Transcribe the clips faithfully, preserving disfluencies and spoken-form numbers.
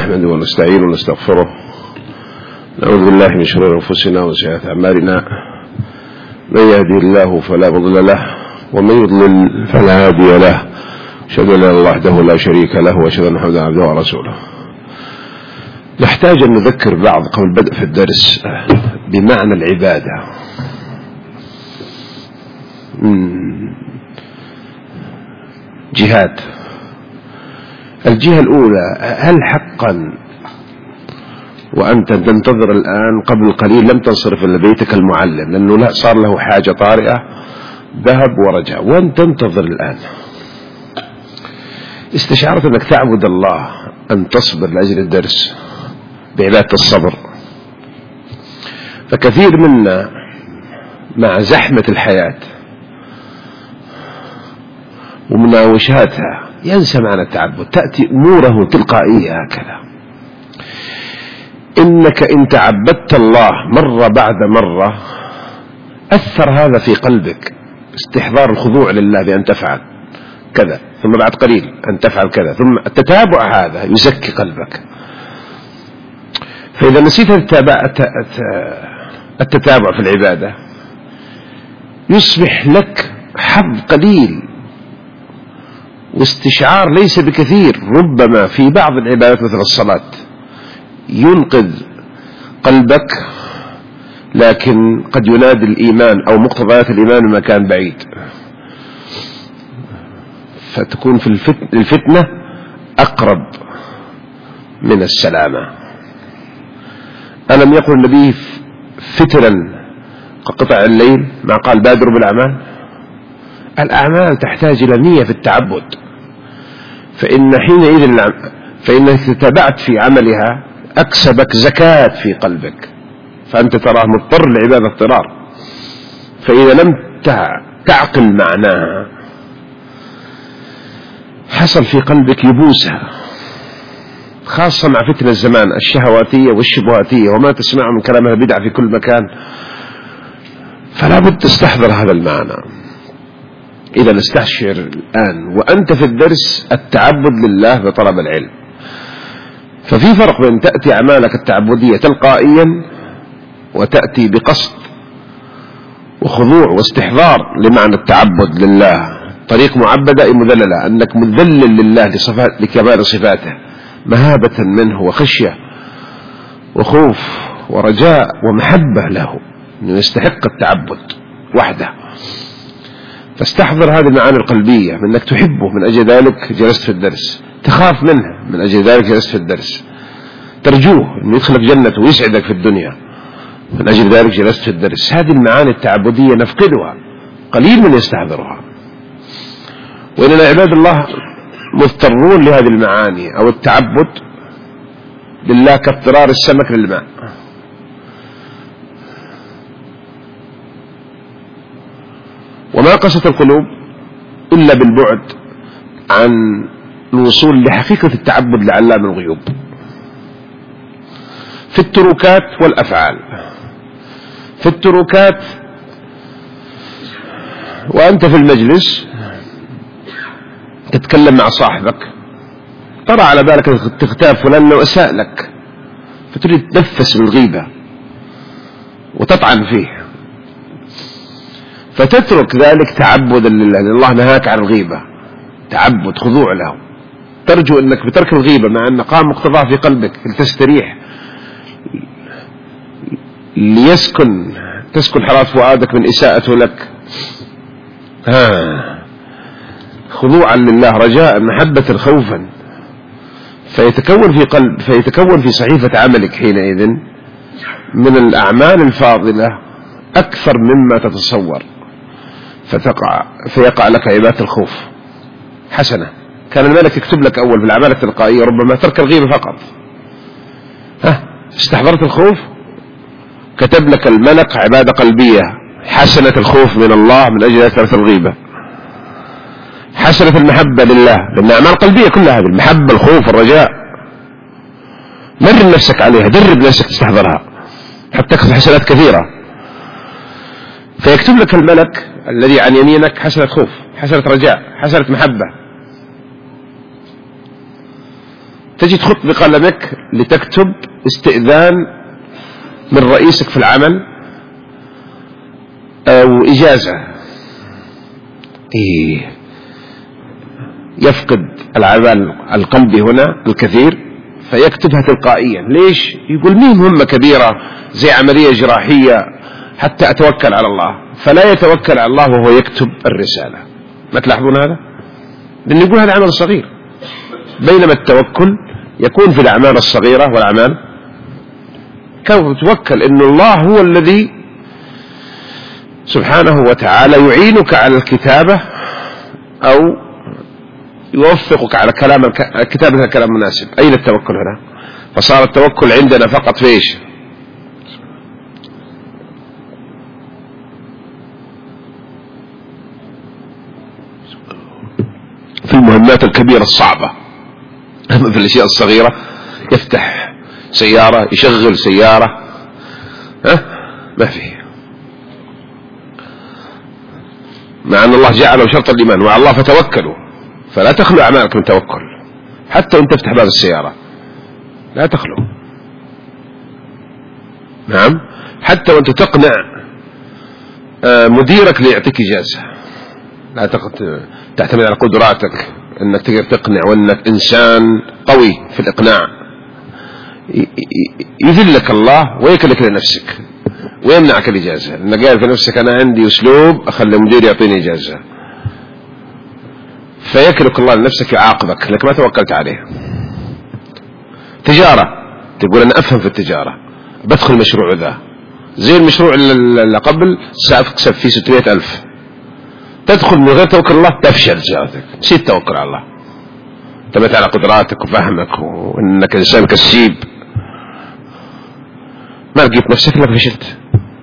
نحمده ونستعين ونستغفره، نعوذ بالله من شرور أنفسنا وسيئات أعمالنا، من يهدي الله فلا مضل له ومن يضلل فلا هادي له، أشهد أن لا إله إلا الله وحده لا شريك له وأشهد أن محمدا عبده ورسوله. نحتاج أن نذكر بعض قبل البدء في الدرس بمعنى العبادة. جهات. الجهة الأولى، هل حقا وأنت تنتظر الآن قبل قليل لم تنصرف إلى بيتك المعلم لأنه لا صار له حاجة طارئة ذهب ورجع وأنت تنتظر الآن، استشعرت أنك تعبد الله أن تصبر لأجل الدرس بعبادة الصبر؟ فكثير منا مع زحمة الحياة ومناوشاتها ينسى معنى التعبد، تأتي أموره تلقائية هكذا. إنك إن تعبدت الله مرة بعد مرة أثر هذا في قلبك، استحضار الخضوع لله بأن تفعل كذا ثم بعد قليل أن تفعل كذا، ثم التتابع هذا يزكي قلبك. فإذا نسيت التتابع في العبادة يصبح لك حظ قليل واستشعار ليس بكثير. ربما في بعض العبادات مثل الصلاة ينقذ قلبك، لكن قد ينادي الإيمان أو مقتضيات الإيمان من مكان بعيد، فتكون في الفتنة أقرب من السلامة. ألم يقل النبي فترا كقطع الليل ما قال بادروا بالأعمال؟ الأعمال تحتاج إلى نية في التعبد، فإن حينئذ فإنك تتبعت في عملها أكسبك زكاة في قلبك، فأنت تراه مضطر لعبادة اضطرار. فإذا لم تعقل معناها حصل في قلبك يبوسها، خاصة مع فتنة الزمان الشهواتية والشبهاتية وما تسمع من كلامها بدعة في كل مكان، فلا بد تستحضر هذا المعنى. إذا استشعر الآن وأنت في الدرس التعبد لله بطلب العلم. ففي فرق بين تأتي أعمالك التعبدية تلقائيا وتأتي بقصد وخضوع واستحضار لمعنى التعبد لله، طريق معبدة أي مذللة، أنك مذلل لله لصفات لكمال صفاته، مهابة منه وخشية وخوف ورجاء ومحبة له، أنه يستحق التعبد وحده. فاستحضر هذه المعاني القلبية، من أنك تحبه من أجل ذلك جلست في الدرس، تخاف منه من أجل ذلك جلست في الدرس، ترجوه أن يدخلك جنته ويسعدك في الدنيا من أجل ذلك جلست في الدرس. هذه المعاني التعبدية نفقدها، قليل من يستحضرها، وإننا عباد الله مضطرون لهذه المعاني أو التعبد لله كاضطرار السمك للماء. وما قست القلوب إلا بالبعد عن الوصول لحقيقة التعبد لعلام الغيوب في التركات والأفعال. في التركات وأنت في المجلس تتكلم مع صاحبك، ترى على بالك تغتاب فلان لو أساء لك، فتريد تنفس بالغيبة وتطعن فيه، فتترك ذلك تعبدا لله، لأن الله نهاك عن الغيبة، تعبد خضوع له، ترجو أنك بترك الغيبة مع أن قام مقتضاه في قلبك لتستريح ليسكن تسكن حرارة فؤادك من إساءته لك، ها خضوعا لله رجاء محبة خوفا، فيتكون في قلب فيتكون في صحيفة عملك حينئذ من الأعمال الفاضلة أكثر مما تتصور، فتقع فيقع لك عبادة الخوف حسنة. كان الملك يكتب لك أول في الأعمال التلقائية ربما ترك الغيبة فقط، ها استحضرت الخوف كتب لك الملك عبادة قلبية حسنة الخوف من الله من أجل أثرة الغيبة، حسنة المحبة لله، لأن أعمال قلبية كلها هذه المحبة الخوف الرجاء، مرن نفسك عليها، درب نفسك تستحضرها حتى تكسب حسنات كثيرة. فيكتب لك الملك الذي عن يمينك حسنة خوف، حسنة رجاء، حسنة محبة. تجي تخط بقلمك لتكتب استئذان من رئيسك في العمل أو إجازة، إيه يفقد العمل القلبي هنا الكثير فيكتبها تلقائيا. ليش؟ يقول مين مهمة كبيرة زي عملية جراحية حتى أتوكل على الله، فلا يتوكل على الله وهو يكتب الرسالة. ما تلاحظون هذا؟ لأن يقول هذا عمل صغير، بينما التوكل يكون في الأعمال الصغيرة والأعمال كيف تتوكل إن الله هو الذي سبحانه وتعالى يعينك على الكتابة أو يوفقك على كلام كتابة كلام مناسب. أين التوكل هنا؟ فصار التوكل عندنا فقط في إيش؟ في المهمات الكبيرة الصعبة. أما في الأشياء الصغيرة يفتح سيارة يشغل سيارة ها ما فيه، مع أن الله جعله شرط الإيمان وعلى الله فتوكلوا، فلا تخلو أعمالك من توكل. حتى وانت تفتح باب السيارة لا تخلو، نعم، حتى وانت تقنع مديرك ليعطيك إجازة لا تعتمد على قدراتك انك تقدر تقنع، وانك انسان قوي في الاقناع. يذلك الله ويكلك لنفسك ويمنعك الاجازه، لانك قال في نفسك انا عندي اسلوب اخلي مديري يعطيني اجازه، فيكلك الله لنفسك يعاقبك لك ما توكلت عليه. تجاره تقول انا افهم في التجاره بدخل مشروع ذا زي المشروع اللي قبل سأكسب فيه ستمائة ألف، تدخل من غير توكل الله تفشل تجارتك، نسيت توكل على الله، اعتمدت على قدراتك وفهمك وانك انسان كسيب، ما لقيت نفسك لك فشلت.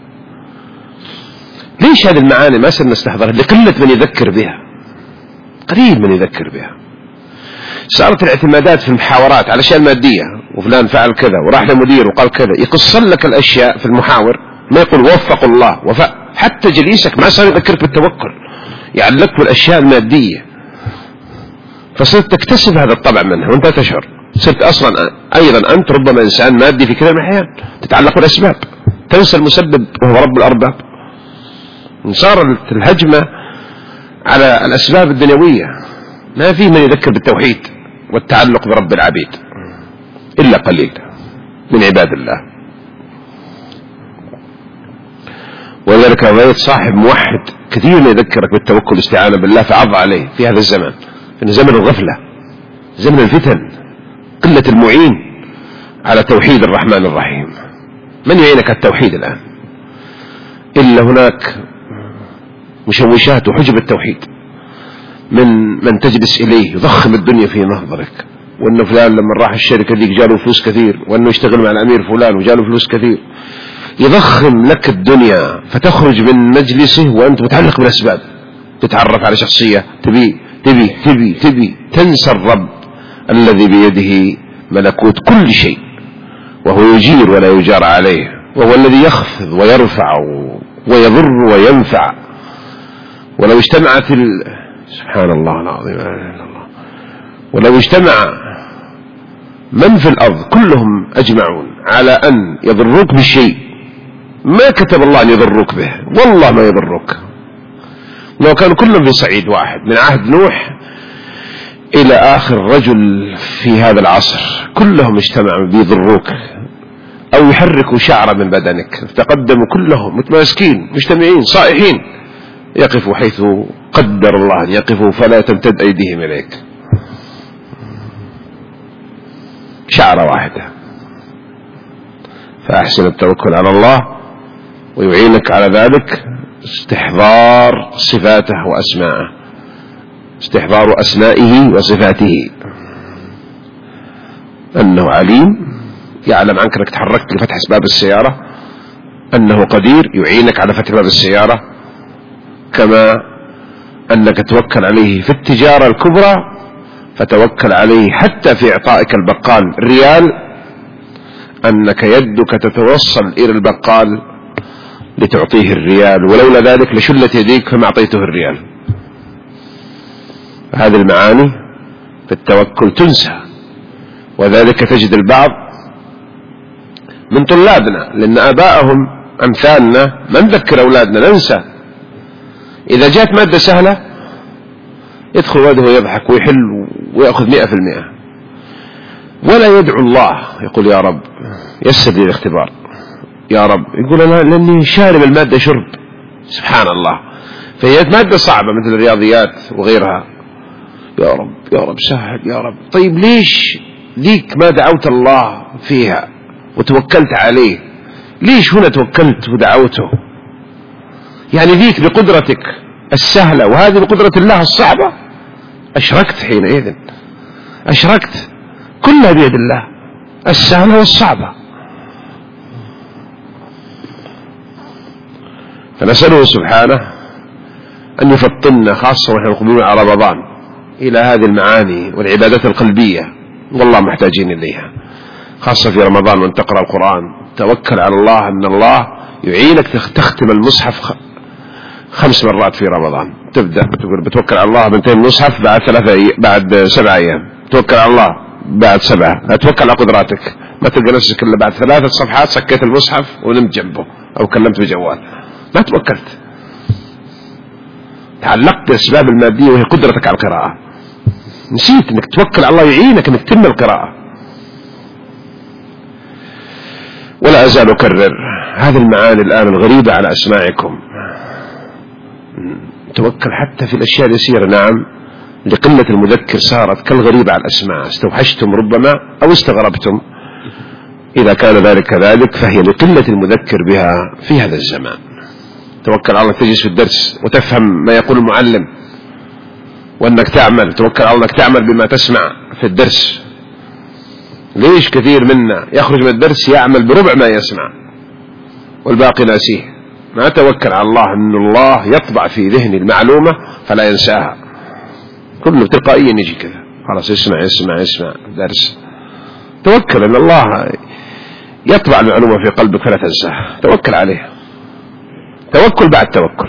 ليش هذه المعاني ما صرنا نستحضرها؟ لقلة من يذكر بها، قليل من يذكر بها. صارت الاعتمادات في المحاورات على الاشياء المادية، وفلان فعل كذا وراح لمدير وقال كذا، يقص لك الاشياء في المحاور ما يقول وفق الله وفق، حتى جليسك ما صار يذكرك بالتوكل، يعلق بالاشياء المادية، فصرت تكتسب هذا الطبع منها وانت تشعر. صرت اصلا ايضا انت ربما انسان مادي في كثير من الاحيان، تتعلق بالاسباب تنسى المسبب وهو رب الارباب. صارت الهجمة على الاسباب الدنيوية، ما في من يذكر بالتوحيد والتعلق برب العبيد الا قليل من عباد الله. ولذلك رأيت صاحب موحد كثير يذكرك بالتوكل والاستعانة بالله فعض عليه في هذا الزمان، في زمن الغفلة، زمن الفتن، قلة المعين على توحيد الرحمن الرحيم. من يعينك على التوحيد الآن إلا هناك مشوشات وحجب التوحيد من من تجلس إليه يضخم الدنيا في نظرك، وأنه فلان لما راح الشركة ديك جاله فلوس كثير، وأنه يشتغل مع الأمير فلان وجاله فلوس كثير، يضخم لك الدنيا فتخرج من مجلسه وأنت متعلق بالأسباب، تتعرف على شخصية تبي تبي تبي تبي تنسى الرب الذي بيده ملكوت كل شيء، وهو يجير ولا يجار عليه، وهو الذي يخفض ويرفع ويضر وينفع. ولو اجتمعت ال... سبحان الله العظيم، ولو اجتمع من في الأرض كلهم أجمعون على أن يضروك بالشيء ما كتب الله أن يضروك به، والله ما يضروك. لو كانوا كلهم في صعيد واحد من عهد نوح إلى آخر رجل في هذا العصر كلهم اجتمعوا بيضروك أو يحركوا شعرة من بدنك، تقدموا كلهم متماسكين مجتمعين صائحين، يقفوا حيث قدر الله أن يقفوا فلا تمتد أيديهم إليك، شعرة واحدة. فأحسن التوكل على الله ويعينك على ذلك استحضار صفاته وأسماءه، استحضار أسمائه وصفاته، أنه عليم يعلم عنك أنك تحركت لفتح باب السيارة، أنه قدير يعينك على فتح باب السيارة، كما أنك توكل عليه في التجارة الكبرى فتوكل عليه حتى في إعطائك البقال الريال، أنك يدك تتوصل إلى البقال لتعطيه الريال، ولولا ذلك لشلت يديك فما أعطيته الريال. هذه المعاني في التوكل تنسى وذلك تجد البعض من طلابنا، لأن آباءهم أمثالنا ما نذكر أولادنا، ننسى. إذا جاءت مادة سهلة يدخل ولده ويضحك ويحل ويأخذ مئة في المئة، ولا يدعو الله يقول يا رب يسر لي الاختبار، يا رب يقول أنا لأني شارب المادة شرب. سبحان الله. فهي مادة صعبة مثل الرياضيات وغيرها، يا رب يا رب سهل يا رب. طيب ليش ذيك ما دعوت الله فيها وتوكلت عليه؟ ليش هنا توكلت ودعوته؟ يعني ذيك بقدرتك السهلة وهذه بقدرة الله الصعبة، أشركت حينئذ، أشركت، كلها بيد الله، السهلة والصعبة. فنسأله سبحانه أن يفطننا خاصة ونحن نقبلون على رمضان إلى هذه المعاني والعبادات القلبية، والله محتاجين إليها خاصة في رمضان. وأن تقرأ القرآن توكل على الله أن الله يعينك تختم المصحف خمس مرات في رمضان. تبدأ بتقول بتوكل على الله بنتين المصحف بعد ثلاثة بعد سبعة أيام، توكل على الله بعد سبعة، اتوكل على قدراتك. ما تلقى نفسك إلا بعد ثلاثة صفحات سكيت المصحف ونمت جنبه أو كلمت بجوال، ما توكلت، تعلقت بالأسباب المادية وهي قدرتك على القراءة، نسيت أنك توكل على الله يعينك أنك تتم القراءة. ولا أزال أكرر هذه المعاني الآن الغريبة على أسماعكم. توكل حتى في الأشياء اليسيرة، نعم لقلة المذكر صارت كالغريبة على الأسماع، استوحشتم ربما أو استغربتم. إذا كان ذلك كذلك فهي لقلة المذكر بها في هذا الزمان. توكل على الله تجلس في الدرس وتفهم ما يقول المعلم، وأنك تعمل، توكل على الله أنك تعمل بما تسمع في الدرس. ليش كثير منا يخرج من الدرس يعمل بربع ما يسمع والباقي ناسيه؟ ما توكل على الله أن الله يطبع في ذهن المعلومة فلا ينساها، كله تلقائيا يجي كذا، خلاص يسمع يسمع يسمع درس. توكل أن الله يطبع المعلومة في قلبك فلا تنساها، توكل عليه، توكل بعد توكل.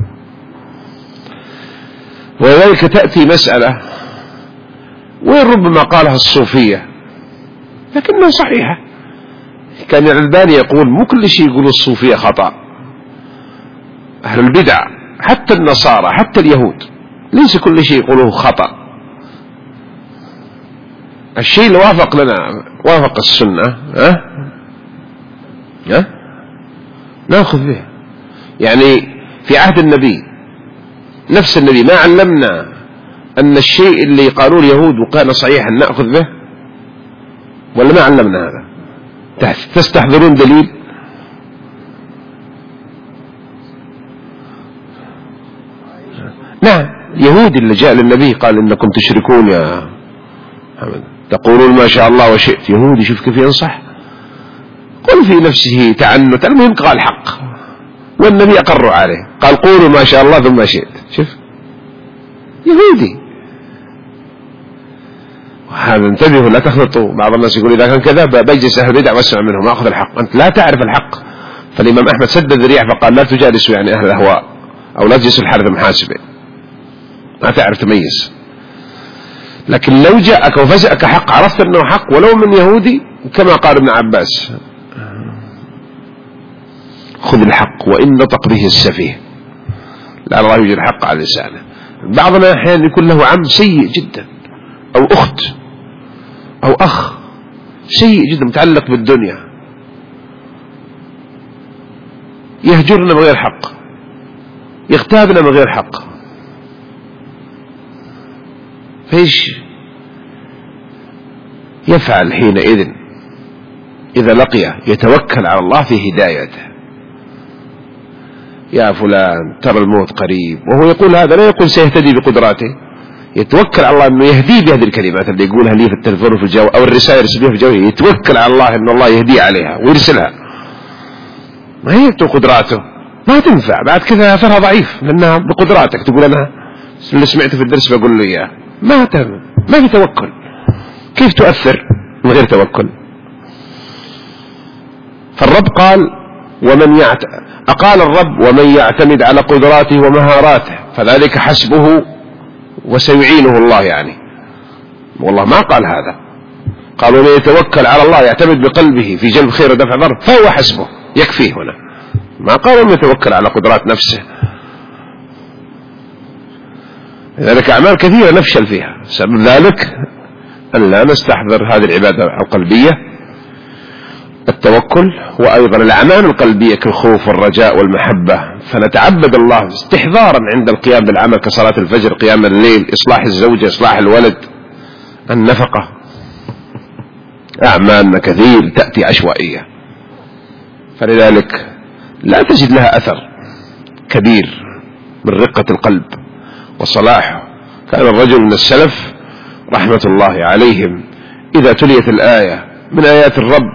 ولذلك تأتي مسألة وين ربما قالها الصوفية لكنها صحيحة. كان الألباني يقول مو كل شيء يقول الصوفية خطأ، أهل البدع حتى النصارى حتى اليهود ليس كل شيء يقوله خطأ. الشيء اللي وافق لنا وافق السنة ها ها ناخذ به. يعني في عهد النبي نفس النبي ما علمنا أن الشيء اللي قالوه اليهود وكان صحيحا نأخذ به، ولا ما علمنا هذا؟ تستحضرون دليل؟ نعم اليهودي اللي جاء للنبي قال إنكم تشركون يا محمد تقولون ما شاء الله وشئت. يهودي شوف كيف ينصح، قل في نفسه تعنت، المهم قال حق والنبي أقر عليه، قال قولوا ما شاء الله ثم شئت. شوف يهودي. وهذا انتبهوا لا تخلطوا. بعض الناس يقول إذا كان كذا بجلس أهل البدع واسمع منهم أخذ الحق. أنت لا تعرف الحق. فالإمام أحمد سد الذريع فقال لا تجالسوا يعني أهل الأهواء أو لا تجلسوا الحارث المحاسبة، ما تعرف تميز. لكن لو جاءك وفزأك حق عرفت أنه حق ولو من يهودي، كما قال ابن عباس خذ الحق وإن نطق به السفيه، لا الله يوجد الحق على لسانه. بعضنا أحيانا يكون له عم سيء جدا أو أخت أو أخ سيء جدا متعلق بالدنيا، يهجرنا من غير حق، يغتابنا من غير حق، فإيش يفعل حينئذ؟ إذا لقيه يتوكل على الله في هدايته. يا فلان ترى الموت قريب، وهو يقول هذا لا يقول سيهتدي بقدراته، يتوكل على الله أنه يهديه بهذه الكلمات اللي يقولها لي في التلفون وفي الجو أو الرسائل يرسلها في الجو، يتوكل على الله أن الله يهديه عليها ويرسلها. ما هي قدراته ما تنفع بعد كذا، أثرها ضعيف لأنها بقدراتك. تقول أنا اللي سمعته في الدرس بقول له إياه، ما تم ما في توكل. كيف تؤثر من غير توكل؟ فالرب قال ومن يعت... أقال الرب ومن يعتمد على قدراته ومهاراته فذلك حسبه وسيعينه الله. يعني والله ما قال هذا، قالوا من يتوكل على الله يعتمد بقلبه في جلب خير ودفع ضر فهو حسبه يكفيه. هنا ما قالوا من يتوكل على قدرات نفسه. لذلك أعمال كثيرة نفشل فيها، سبب ذلك أن لا نستحضر هذه العبادة القلبية التوكل، وأيضا الأعمال القلبية كالخوف والرجاء والمحبة، فنتعبد الله استحضارا عند القيام بالعمل كصلاة الفجر، قيام الليل، إصلاح الزوجة، إصلاح الولد، النفقة. أعمالنا كثير تأتي عشوائية، فلذلك لا تجد لها أثر كبير من رقة القلب وصلاحه. كان الرجل من السلف رحمة الله عليهم إذا تليت الآية من آيات الرب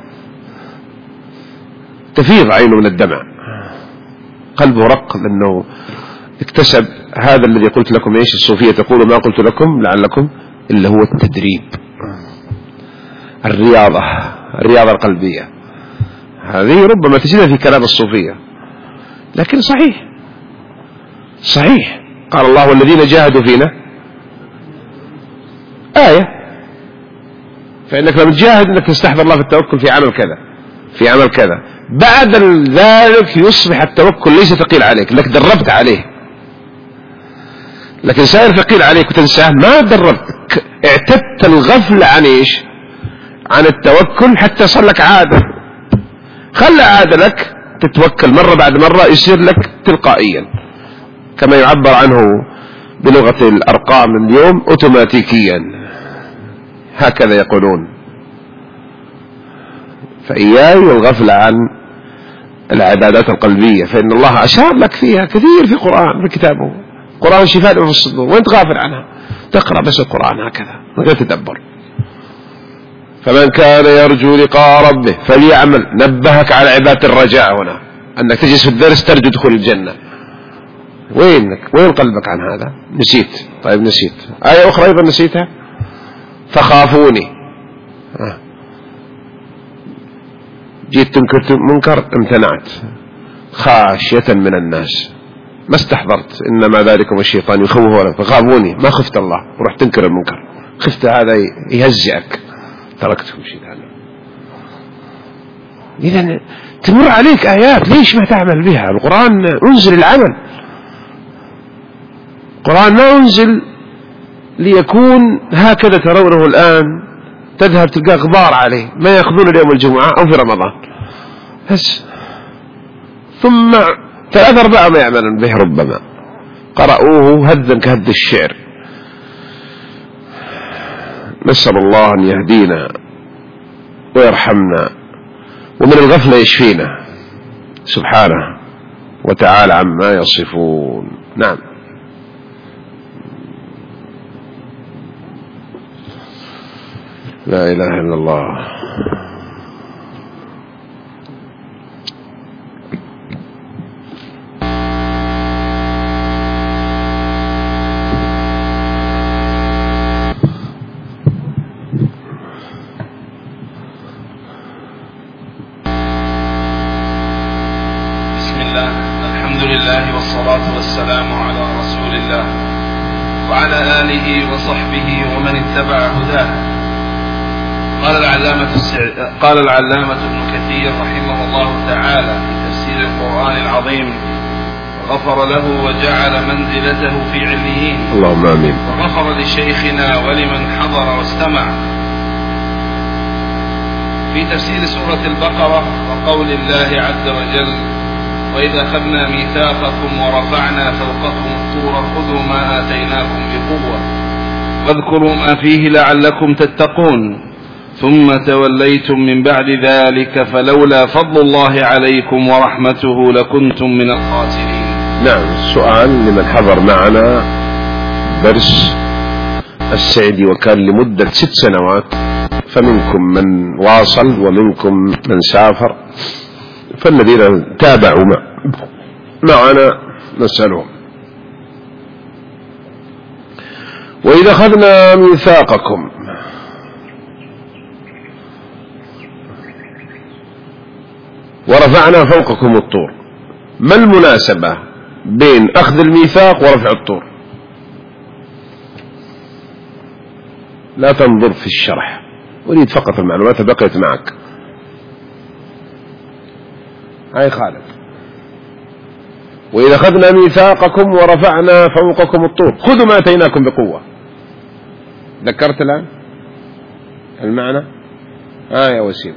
تفيض عينه من الدمع، قلبه رق، لأنه اكتسب هذا الذي قلت لكم. ايش الصوفية تقول ما قلت لكم لعلكم، إلا هو التدريب، الرياضة، الرياضة القلبية. هذه ربما تجدها في كلام الصوفية، لكن صحيح صحيح. قال الله والذين جاهدوا فينا آية، فإنك لما تجاهد أنك تستحضر الله في التوكل في عمل كذا في عمل كذا، بعد ذلك يصبح التوكل ليس ثقيل عليك، لك دربت عليه. لكن سائر ثقيل عليك وتنساه، ما دربت، اعتدت الغفل عن ايش؟ عن التوكل حتى صار لك عادة. خلى عادة لك تتوكل مرة بعد مرة، يصير لك تلقائيا، كما يعبر عنه بلغة الأرقام اليوم أوتوماتيكيا، هكذا يقولون. فإياي والغفل عن العبادات القلبية، فإن الله أشار لك فيها كثير في القرآن، في كتابه. قرآن شفاء في الصدور، وانت غافل عنها، تقرأ بس القرآن هكذا من غير تدبر. فمن كان يرجو لقاء ربه فليعمل. نبهك على عبادة الرجاء هنا، أنك تجلس في الدرس ترجو دخول الجنة. وينك وين قلبك عن هذا؟ نسيت. طيب نسيت آية أخرى أيضا نسيتها، فخافوني. آه. جيت تنكر منكر امتنعت خاشية من الناس، ما استحضرت، إنما ذلكم الشيطان يخوفه، فخافوني، ما خفت الله ورحت تنكر المنكر، خفت هذا يهزئك تركته وشيء هذا. إذن تمر عليك آيات ليش ما تعمل بها؟ القرآن أنزل العمل، القرآن ما أنزل ليكون هكذا ترونه الآن، تذهب تلقى غبار عليه، ما يأخذون اليوم الجمعة أو في رمضان بس، ثم ثلاث أربعة ما يعملون به، ربما قرأوه هدا كهد الشعر. نسأل الله أن يهدينا ويرحمنا ومن الغفلة يشفينا سبحانه وتعالى عما يصفون. نعم. لا إله إلا الله. بسم الله، الحمد لله والصلاة والسلام على رسول الله وعلى آله وصحبه ومن اتبع هداه. قال العلامة قال العلامة ابن كثير رحمه الله تعالى في تفسير القرآن العظيم: غفر له وجعل منزلته في عليين. اللهم آمين. وغفر لشيخنا ولمن حضر واستمع. في تفسير سورة البقرة وقول الله عز وجل: وإذا أخذنا ميثاقكم ورفعنا فوقكم الطور خذوا ما آتيناكم بقوة واذكروا ما فيه لعلكم تتقون ثم توليتم من بعد ذلك فلولا فضل الله عليكم ورحمته لكنتم من الخاسرين. نعم. سؤال لمن حضر معنا درس السعدي وكان لمدة ست سنوات، فمنكم من واصل ومنكم من سافر، فالذين تابعوا معنا نسألهم. وإذا أخذنا ميثاقكم، ورفعنا فوقكم الطور، ما المناسبة بين أخذ الميثاق ورفع الطور؟ لا تنظر في الشرح، أريد فقط المعلومات بقيت معك. هاي خالد. وإذا أخذنا ميثاقكم ورفعنا فوقكم الطور خذوا ما أتيناكم بقوة. ذكرت الآن المعنى؟ آه يا وسيم.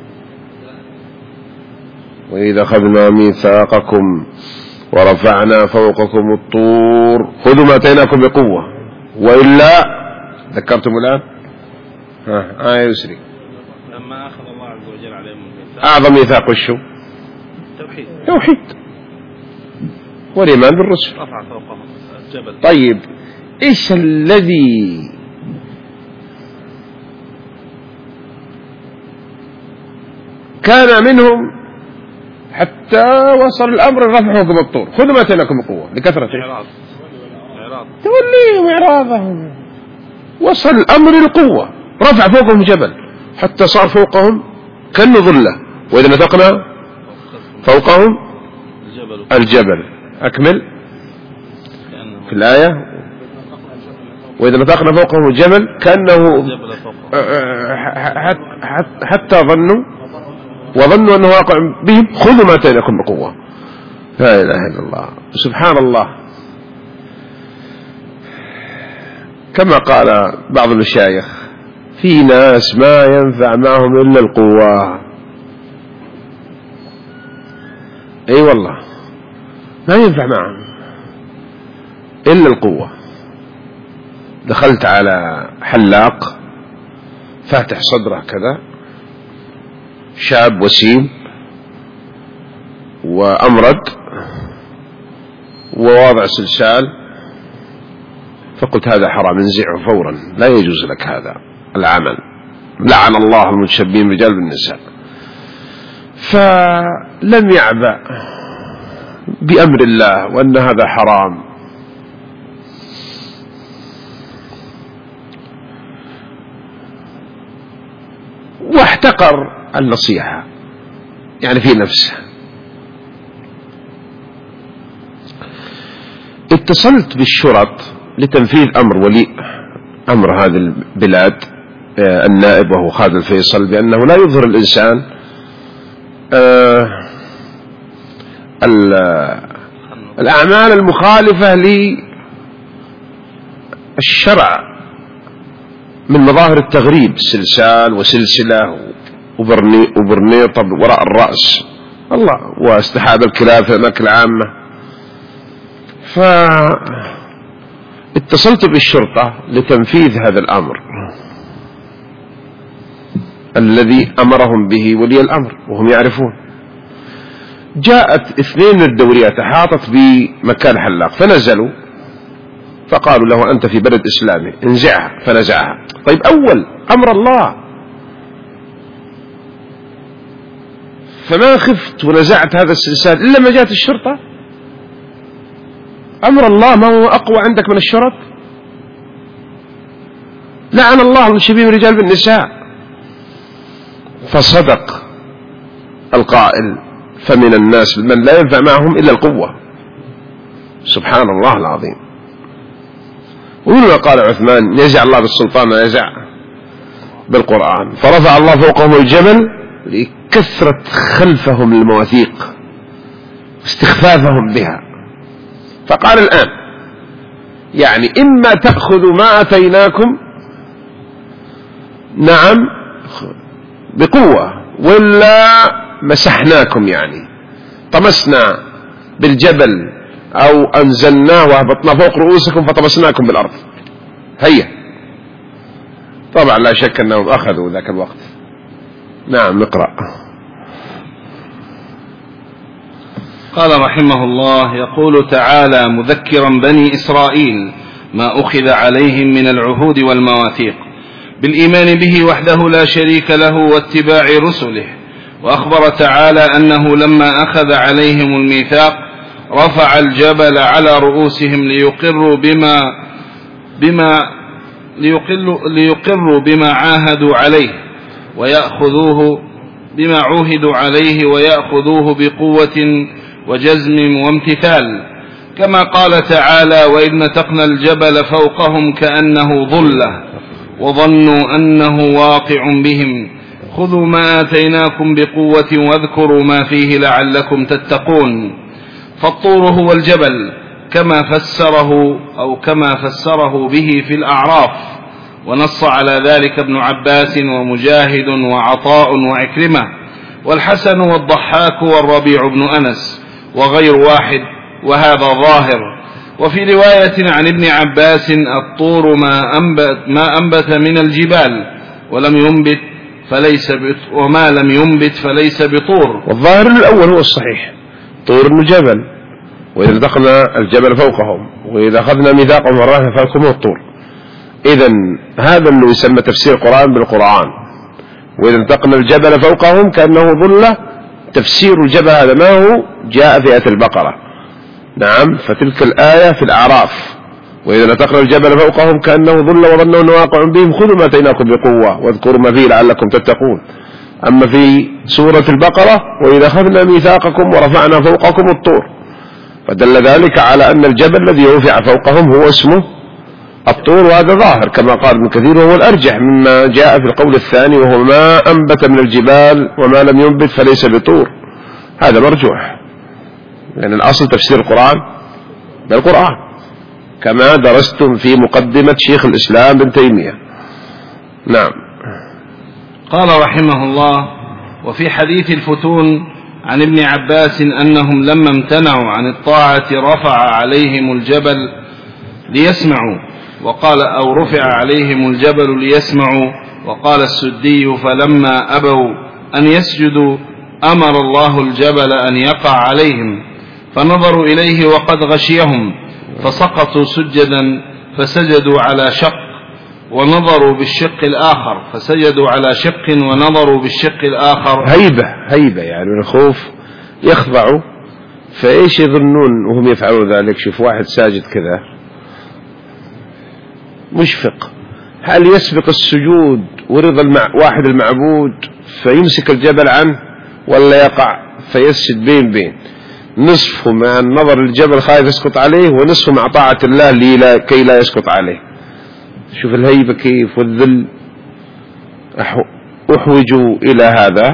وإذا أخذنا ميثاقكم ورفعنا فوقكم الطور خذوا ما أتيناكم بقوة وإلا ذكرتم الآن؟ ها آه يا يسري. لما أخذ الله عز وجل عليهم الميثاق أعظم ميثاق وشو؟ توحيد. توحيد والإيمان بالرسل. رفع فوقهم الجبل. طيب إيش الذي كان منهم حتى وصل الأمر الرفع فوقهم الطور خذوا ما أتيناكم بقوة لكثرة إعراض إعراض توليهم إعراضهم. وصل الأمر القوة رفع فوقهم جبل حتى صار فوقهم كأنه ظلة. وإذا نطقنا فوقهم الجبل. أكمل في الآية. وإذا نطقنا فوقهم الجبل كأنه حتى ظنوا وظنوا أنه واقع بهم خذوا ما أتيناكم بقوة. لا إله إلا الله. سبحان الله. كما قال بعض المشايخ في ناس ما ينفع معهم إلا القوة. أي أيوة والله ما ينفع معهم إلا القوة. دخلت على حلاق فاتح صدره كذا شاب وسيم وأمرد وواضع سلسال فقلت هذا حرام انزعه فورا لا يجوز لك هذا العمل. لعن الله المتشبهين بالرجال بالنساء. فلم يعبأ بأمر الله وأن هذا حرام. واحتقر النصيحة يعني في نفسه. اتصلت بالشرط لتنفيذ أمر ولي أمر هذه البلاد النائب وهو خالد الفيصل بأنه لا يظهر الإنسان الأعمال المخالفة للشرع من مظاهر التغريب سلسال وسلسلة وبرنيطة وراء الرأس الله واستحاب الكلاب في الأماكن العامة. فاتصلت بالشرطة لتنفيذ هذا الأمر الذي أمرهم به ولي الأمر وهم يعرفون. جاءت اثنين من الدوريات أحاطت بمكان حلاق فنزلوا فقالوا له أنت في بلد إسلامي انزعها فنزعها. طيب أول أمر الله فما خفت ونزعت هذا السلسال إلا ما جاءت الشرطة. أمر الله ما هو أقوى عندك من الشرط. لعن الله المتشبهين بالرجال بالنساء. فصدق القائل فمن الناس من لا ينفع معهم إلا القوة. سبحان الله العظيم. ومنما قال عثمان يزع الله بالسلطان ما يزع بالقرآن. فرفع الله فوقهم الجبل لكثرة خلفهم للمواثيق استخفافهم بها. فقال الآن يعني إما تأخذوا ما أتيناكم نعم بقوة ولا مسحناكم يعني طمسنا بالجبل أو أنزلناه وهبطنا فوق رؤوسكم فطمسناكم بالأرض. هيا. طبعا لا شك أنهم أخذوا ذاك الوقت. نعم نقرأ. قال رحمه الله يقول تعالى مذكرا بني إسرائيل ما أخذ عليهم من العهود والمواثيق بالإيمان به وحده لا شريك له واتباع رسله. وأخبر تعالى أنه لما أخذ عليهم الميثاق رفع الجبل على رؤوسهم ليقروا بما بما ليقروا, ليقروا بما عاهدوا عليه ويأخذوه بما عوهدوا عليه ويأخذوه بقوة وجزم وامتثال. كما قال تعالى وإذ نتقنا الجبل فوقهم كأنه ظلة وظنوا أنه واقع بهم خذوا ما آتيناكم بقوة واذكروا ما فيه لعلكم تتقون. فالطور هو الجبل كما فسره أو كما فسره به في الأعراف، ونص على ذلك ابن عباس ومجاهد وعطاء وعكرمة والحسن والضحاك والربيع بن أنس وغير واحد، وهذا ظاهر. وفي رواية عن ابن عباس الطور ما أنبت, ما أنبت من الجبال ولم ينبت فليس وما لم ينبت فليس بطور. والظاهر الأول هو الصحيح، طور من جبل، وإذا نطقنا الجبل فوقهم، وإذا أخذنا ميثاقهم ورفعنا فوقهم الطور. إذن هذا اللي يسمى تفسير القرآن بالقرآن. وإذا نطقنا الجبل فوقهم كأنه ظلة، تفسير الجبل هذا ما هو جاء في آية البقرة. نعم، فتلك الآية في الأعراف. وإذا نطقنا الجبل فوقهم كأنه ظلة وظنوا أنه واقع بهم خذوا ما آتيناكم بقوة واذكروا ما فيه لعلكم تتقون. أما في سورة البقرة وإذا أخذنا ميثاقكم ورفعنا فوقكم الطور، فدل ذلك على أن الجبل الذي رفع فوقهم هو اسمه الطور، وهذا ظاهر كما قال ابن كثير، وهو الأرجح مما جاء في القول الثاني وهو ما أنبت من الجبال وما لم ينبت فليس بطور. هذا مرجوح، لأن الأصل تفسير القرآن بالقرآن كما درستم في مقدمة شيخ الإسلام ابن تيمية. نعم. قال رحمه الله: وفي حديث الفتون عن ابن عباس أنهم لما امتنعوا عن الطاعة رفع عليهم الجبل ليسمعوا، وقال أو رفع عليهم الجبل ليسمعوا. وقال السدي: فلما أبوا أن يسجدوا أمر الله الجبل أن يقع عليهم، فنظروا إليه وقد غشيهم فسقطوا سجدا فسجدوا على شق ونظروا بالشق الآخر، فسجدوا على شق ونظروا بالشق الآخر. هيبة هيبة يعني من الخوف يخضعوا، فإيش يظنون وهم يفعلون ذلك؟ شوف واحد ساجد كذا مشفق، هل يسبق السجود ورضا المع... واحد المعبود فيمسك الجبل عنه، ولا يقع فيسجد بين بين؟ نصفه مع النظر للجبل خايف يسقط عليه، ونصفه مع طاعة الله لي لا كي لا يسقط عليه. شوف الهيبة كيف والذل. أحوجوا إلى هذا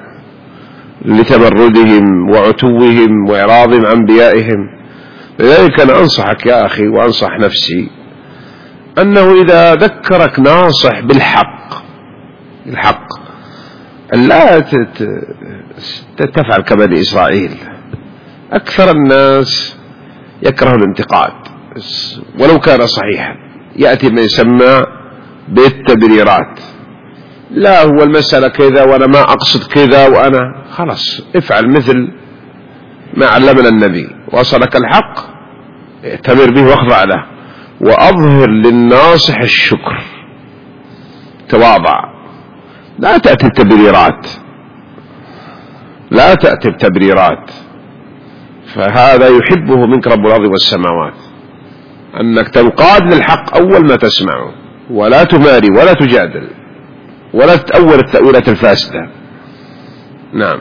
لتمردهم وعتوهم وإعراضهم عن أنبيائهم. لذلك أنا أنصحك يا أخي وأنصح نفسي أنه إذا ذكرك ناصح بالحق الحق لا تفعل كبني إسرائيل. أكثر الناس يكره الانتقاد ولو كان صحيحا، يأتي ما يسمى بالتبريرات. لا هو المسألة كذا وأنا ما أقصد كذا، وأنا خلاص افعل مثل ما علمنا النبي. وصلك الحق ائتمر به واخضع له، وأظهر للناصح الشكر، تواضع، لا تأتي التبريرات لا تأتي التبريرات. فهذا يحبه منك رب الأرض والسماوات، أنك تنقاد للحق أول ما تسمعه، ولا تماري ولا تجادل ولا تتأول التأويلات الفاسدة. نعم.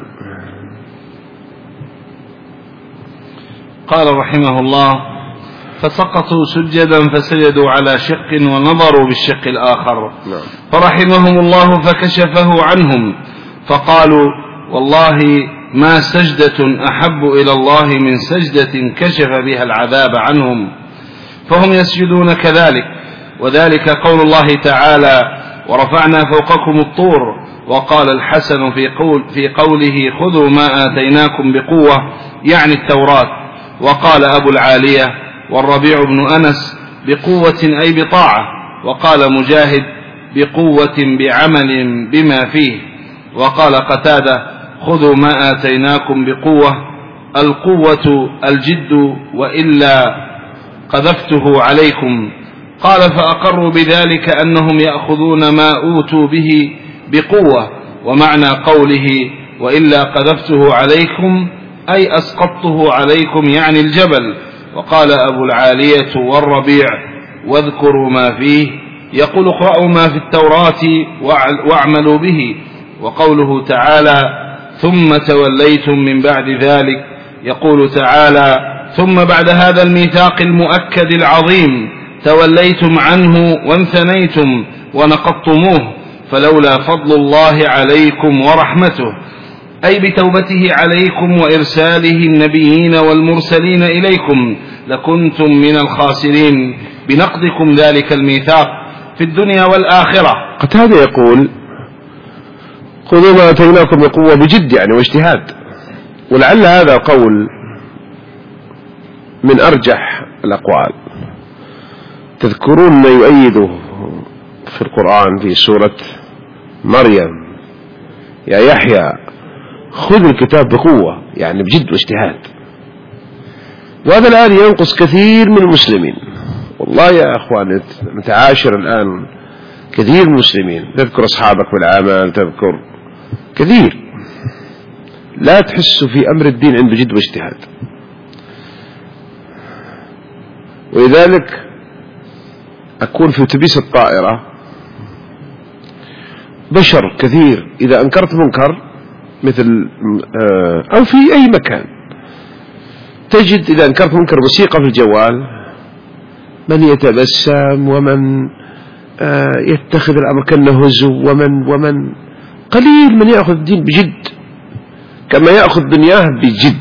قال رحمه الله: فسقطوا سجدا فسجدوا على شق ونظروا بالشق الآخر. نعم. فرحمهم الله فكشفه عنهم، فقالوا: والله ما سجدة أحب إلى الله من سجدة كشف بها العذاب عنهم. فهم يسجدون كذلك، وذلك قول الله تعالى: ورفعنا فوقكم الطور. وقال الحسن في, قول في قوله: خذوا ما آتيناكم بقوة، يعني التوراة. وقال أبو العالية والربيع بن أنس: بقوة أي بطاعة. وقال مجاهد: بقوة بعمل بما فيه. وقال قتادة: خذوا ما آتيناكم بقوة، القوة الجد، وإلا قذفته عليكم. قال: فأقروا بذلك أنهم يأخذون ما أوتوا به بقوة. ومعنى قوله: وإلا قذفته عليكم أي أسقطته عليكم، يعني الجبل. وقال أبو العالية والربيع: واذكروا ما فيه، يقول اقرأوا ما في التوراة واعملوا به. وقوله تعالى: ثم توليتم من بعد ذلك، يقول تعالى: ثم بعد هذا الميثاق المؤكد العظيم توليتم عنه وانثنيتم ونقضتموه، فلولا فضل الله عليكم ورحمته، أي بتوبته عليكم وإرساله النبيين والمرسلين إليكم، لكنتم من الخاسرين بنقضكم ذلك الميثاق في الدنيا والآخرة. قتادة يقول: خذوا ما أتيناكم بقوة، بجد يعني واجتهاد. ولعل هذا قول من أرجح الأقوال. تذكرون ما يؤيده في القرآن في سورة مريم: يا يحيى خذ الكتاب بقوة، يعني بجد واجتهاد. وهذا الآن ينقص كثير من المسلمين. والله يا أخوان متعاشر الآن كثير من المسلمين، تذكر أصحابك بالأعمال، تذكر كثير لا تحس في أمر الدين عنده جد واجتهاد. ولذلك أكون في أتوبيس الطائرة بشر كثير، إذا أنكرت منكر مثل أو في أي مكان تجد إذا أنكرت منكر موسيقى في الجوال من يتبسم ومن يتخذ الأمر كأنه هزو، ومن ومن قليل من يأخذ الدين بجد كما يأخذ دنياه بجد.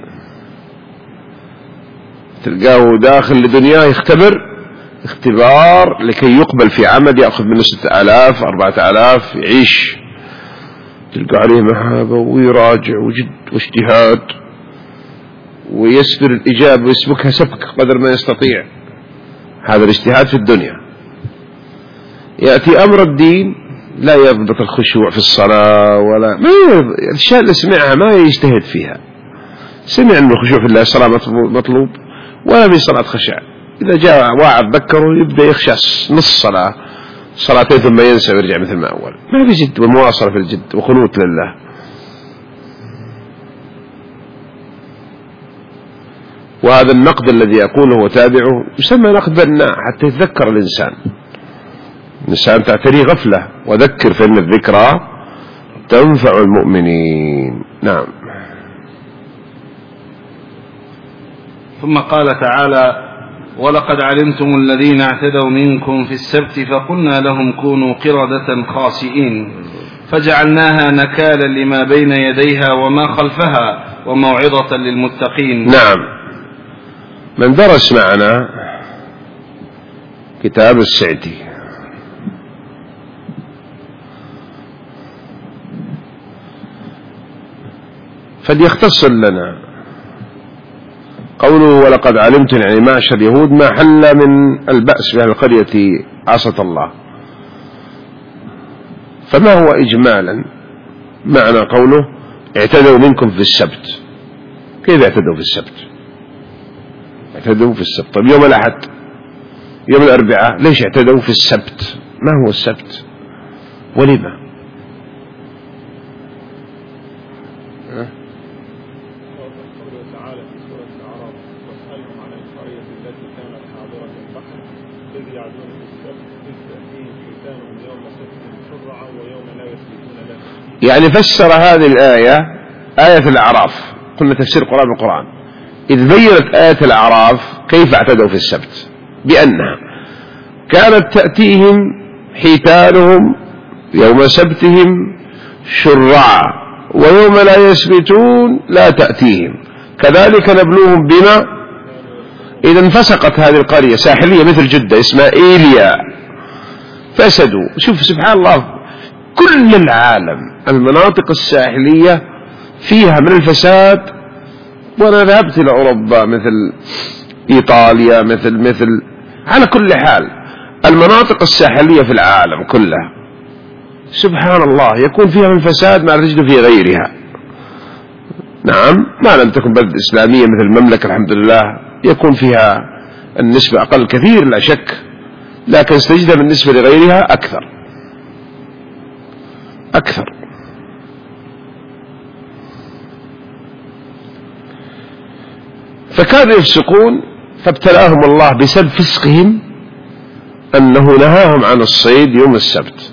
تلقاه داخل لدنياه يختبر اختبار لكي يقبل في عمل يأخذ منه ستة آلاف أربعة آلاف، يعيش تلقى عليه محابة ويراجع وجد واجتهاد ويسبر الإجابة ويسبكها سبك قدر ما يستطيع. هذا الاجتهاد في الدنيا. يأتي أمر الدين لا يضبط الخشوع في الصلاة ولا ما الأشياء اللي سمعها ما يجتهد فيها. سمع أن الخشوع في الله الصلاة مطلوب ولا في صلاة خشع. إذا جاء واعظ ذكره يبدأ يخشع نص صلاة صلاتين ثم ينسى ويرجع مثل ما أول. ما في جد ومواصلة في الجد وخنوت لله. وهذا النقد الذي أقوله وتابعه يسمى نقد بناء حتى يتذكر الإنسان. الإنسان تعتري غفلة، وذكر فإن الذكرى تنفع المؤمنين. نعم. ثم قال تعالى: ولقد علمتم الذين اعتدوا منكم في السبت فقلنا لهم كونوا قردة خاسئين فجعلناها نكالا لما بين يديها وما خلفها وموعظة للمتقين. نعم. من درس معنا كتاب السعدي فليختصر لنا قوله ولقد علمتم، يعني معشر يهود ما حل من البأس في القرية عصت الله. فما هو إجمالا معنى قوله اعتدوا منكم في السبت؟ كيف اعتدوا في السبت؟ اعتدوا في السبت. طيب يوم الأحد يوم الأربعاء ليش اعتدوا في السبت؟ ما هو السبت ولما؟ يعني فسر هذه الآية آية الأعراف. قلنا تفسير القرآن بالقرآن، إذ بيّنت آية الأعراف كيف اعتدوا في السبت بأنها كانت تأتيهم حيتانهم يوم سبتهم شرعا ويوم لا يسبتون لا تأتيهم كذلك نبلوهم بما إذا انفسقت هذه القرية ساحلية مثل جدة اسمها إيليا فسدوا. شوف سبحان الله كل العالم المناطق الساحلية فيها من الفساد. وأنا ذهبت إلى أوروبا مثل إيطاليا مثل مثل على كل حال المناطق الساحلية في العالم كلها سبحان الله يكون فيها من فساد ما تجد في غيرها. نعم ما لم تكن بلد إسلامية مثل المملكة الحمد لله يكون فيها النسبة أقل كثير لا شك، لكن ستجدها بالنسبة لغيرها أكثر أكثر. فكانوا يفسقون فابتلاهم الله بسبب فسقهم أنه نهاهم عن الصيد يوم السبت.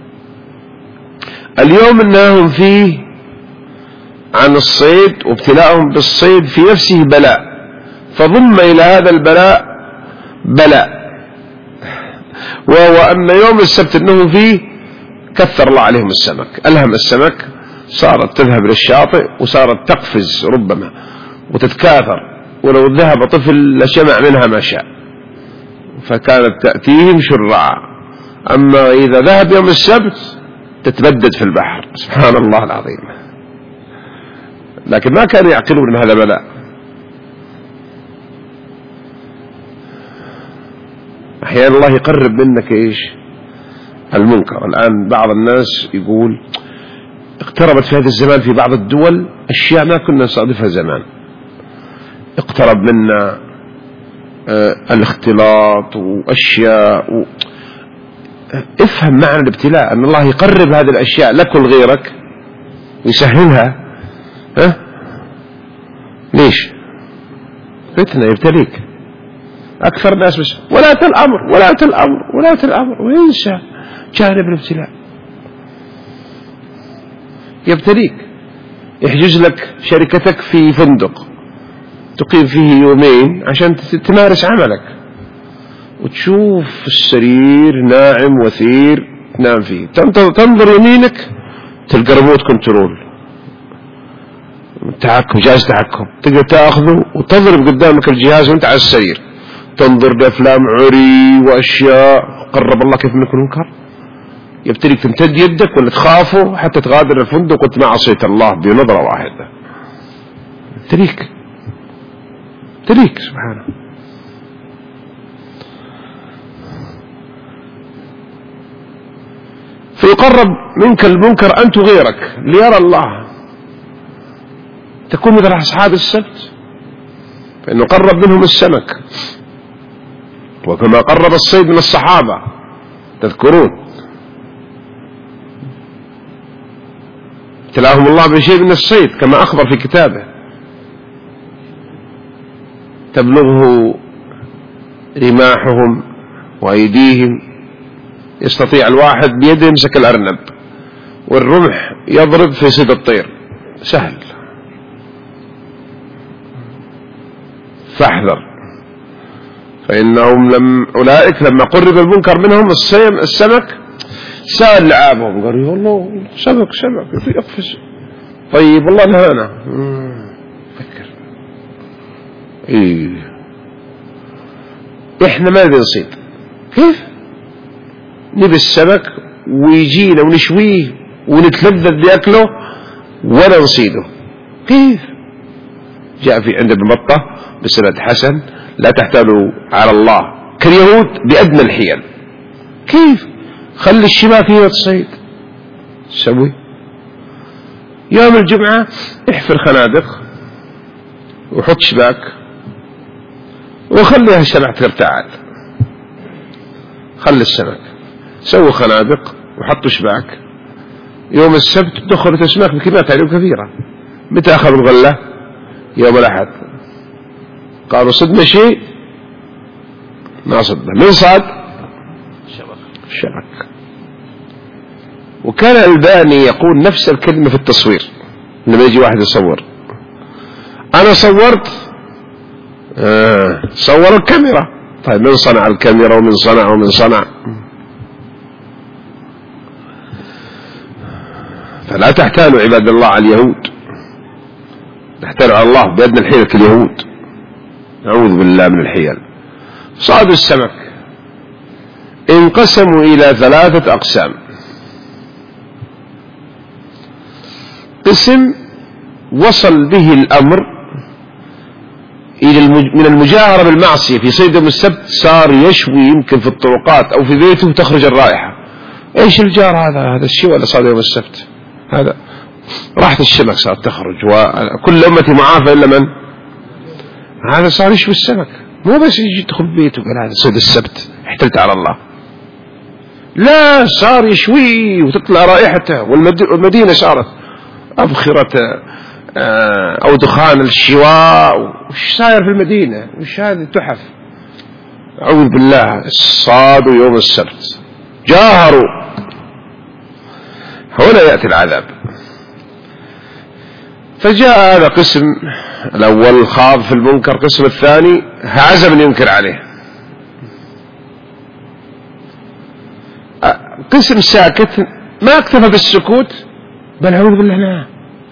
اليوم نهاهم فيه عن الصيد وابتلاهم بالصيد في نفسه بلاء، فضم إلى هذا البلاء بلاء وهو أن يوم السبت أنه فيه كثر الله عليهم السمك، ألهم السمك، صارت تذهب للشاطئ وصارت تقفز ربما وتتكاثر، ولو ذهب طفل لشمع منها ما شاء، فكانت تأتيهم شرعا. أما إذا ذهب يوم السبت تتبدد في البحر، سبحان الله العظيم. لكن ما كانوا يعقلون هذا بلاء. أحيانا الله يقرب منك إيش المنكر. الآن بعض الناس يقول اقتربت في هذا الزمان في بعض الدول أشياء ما كنا نصادفها زمان، اقترب منا اه الاختلاط وأشياء و... افهم معنى الابتلاء، أن الله يقرب هذه الأشياء لك ولغيرك ويسهلها. ها ليش؟ فتنة، يبتليك. أكثر الناس بس ولاة الأمر ولاة الأمر ولاة الأمر، وينسى جانب الابتلاء. يبتليك، يحجز لك شركتك في فندق تقيم فيه يومين عشان تمارس عملك، وتشوف السرير ناعم وثير تنام فيه، تنظر يمينك تلقى ريموت كنترول تحكم، جهاز تحكم، تقدر تاخذه وتضرب قدامك الجهاز وانت على السرير، تنظر لأفلام عري وأشياء. قرب الله كيف منك المنكر. يبتليك تمتد يدك ولا تخافه حتى تغادر الفندق وانت ما عصيت الله بنظرة واحدة. يبتليك يبتليك سبحانه. فيقرب منك المنكر أنت غيرك ليرى الله، تكون مثل أصحاب السبت، فإنه قرب منهم السمك، وكما قرب الصيد من الصحابة تذكرون، ابتلاهم الله بشيء من الصيد كما أخبر في كتابه، تبلغه رماحهم وأيديهم، يستطيع الواحد بيده يمسك الأرنب والرمح يضرب في صيد الطير، سهل. فاحذر، فإنهم لم أولئك لما قرب المنكر منهم الصيم السمك سال لعابهم، قالوا والله سمك سمك يقفز، طيب والله نهانا. فكر إيه إحنا ما نبي نصيد، كيف نبي السمك ويجينا ونشويه ونتلذذ بأكله ولا نصيده، كيف؟ جاء في عند ابن بطة بسند حسن لا تحتالوا على الله كاليهود بأدنى الحيل. كيف؟ خلي الشباكية تصيد، سوي يوم الجمعة احفر خنادق وحط شباك وخليها الشبكة ترتعد، خلي السمك، سوي خنادق وحطوا شباك. يوم السبت دخلت السمك بكميات عليهم كثيرة. متى أخذوا الغلة؟ يوم الأحد. قالوا صدنا شيء ما صدنا، من صاد؟ الشبك. وكان الباني يقول نفس الكلمة في التصوير لما يجي واحد يصور، أنا صورت آه. صور الكاميرا، طيب من صنع الكاميرا ومن صنع ومن صنع؟ فلا تحتالوا عباد الله على اليهود، تحتالوا على الله بأدنى الحيل كاليهود، نعوذ بالله من الحيل. صادوا السمك انقسموا إلى ثلاثة أقسام. قسم وصل به الأمر إلى المج... من المجاهرة بالمعصية في صيد يوم السبت، صار يشوي يمكن في الطرقات أو في بيته تخرج الرائحة. إيش الجار هذا؟ هذا الشيء ولا صاد يوم السبت؟ هذا راحت الشمك صارت تخرج، وكل أمتي معافى إلا من؟ هذا صار يشوي السمك، مو بس يجي يدخل بيته قال هذا صيد السبت احتلت على الله، لا صار يشوي وتطلع رائحته، والمدينة صارت أبخرة أو دخان الشواء. وش صاير في المدينة؟ وش هذه تحف؟ أعوذ بالله. صادوا يوم السبت جاهروا، هنا يأتي العذاب. فجاء هذا قسم الأول خاض في المنكر، قسم الثاني عزم أن ينكر عليه. قسم ساكت ما اكتفى بالسكوت بل أعوذ بالله نعم.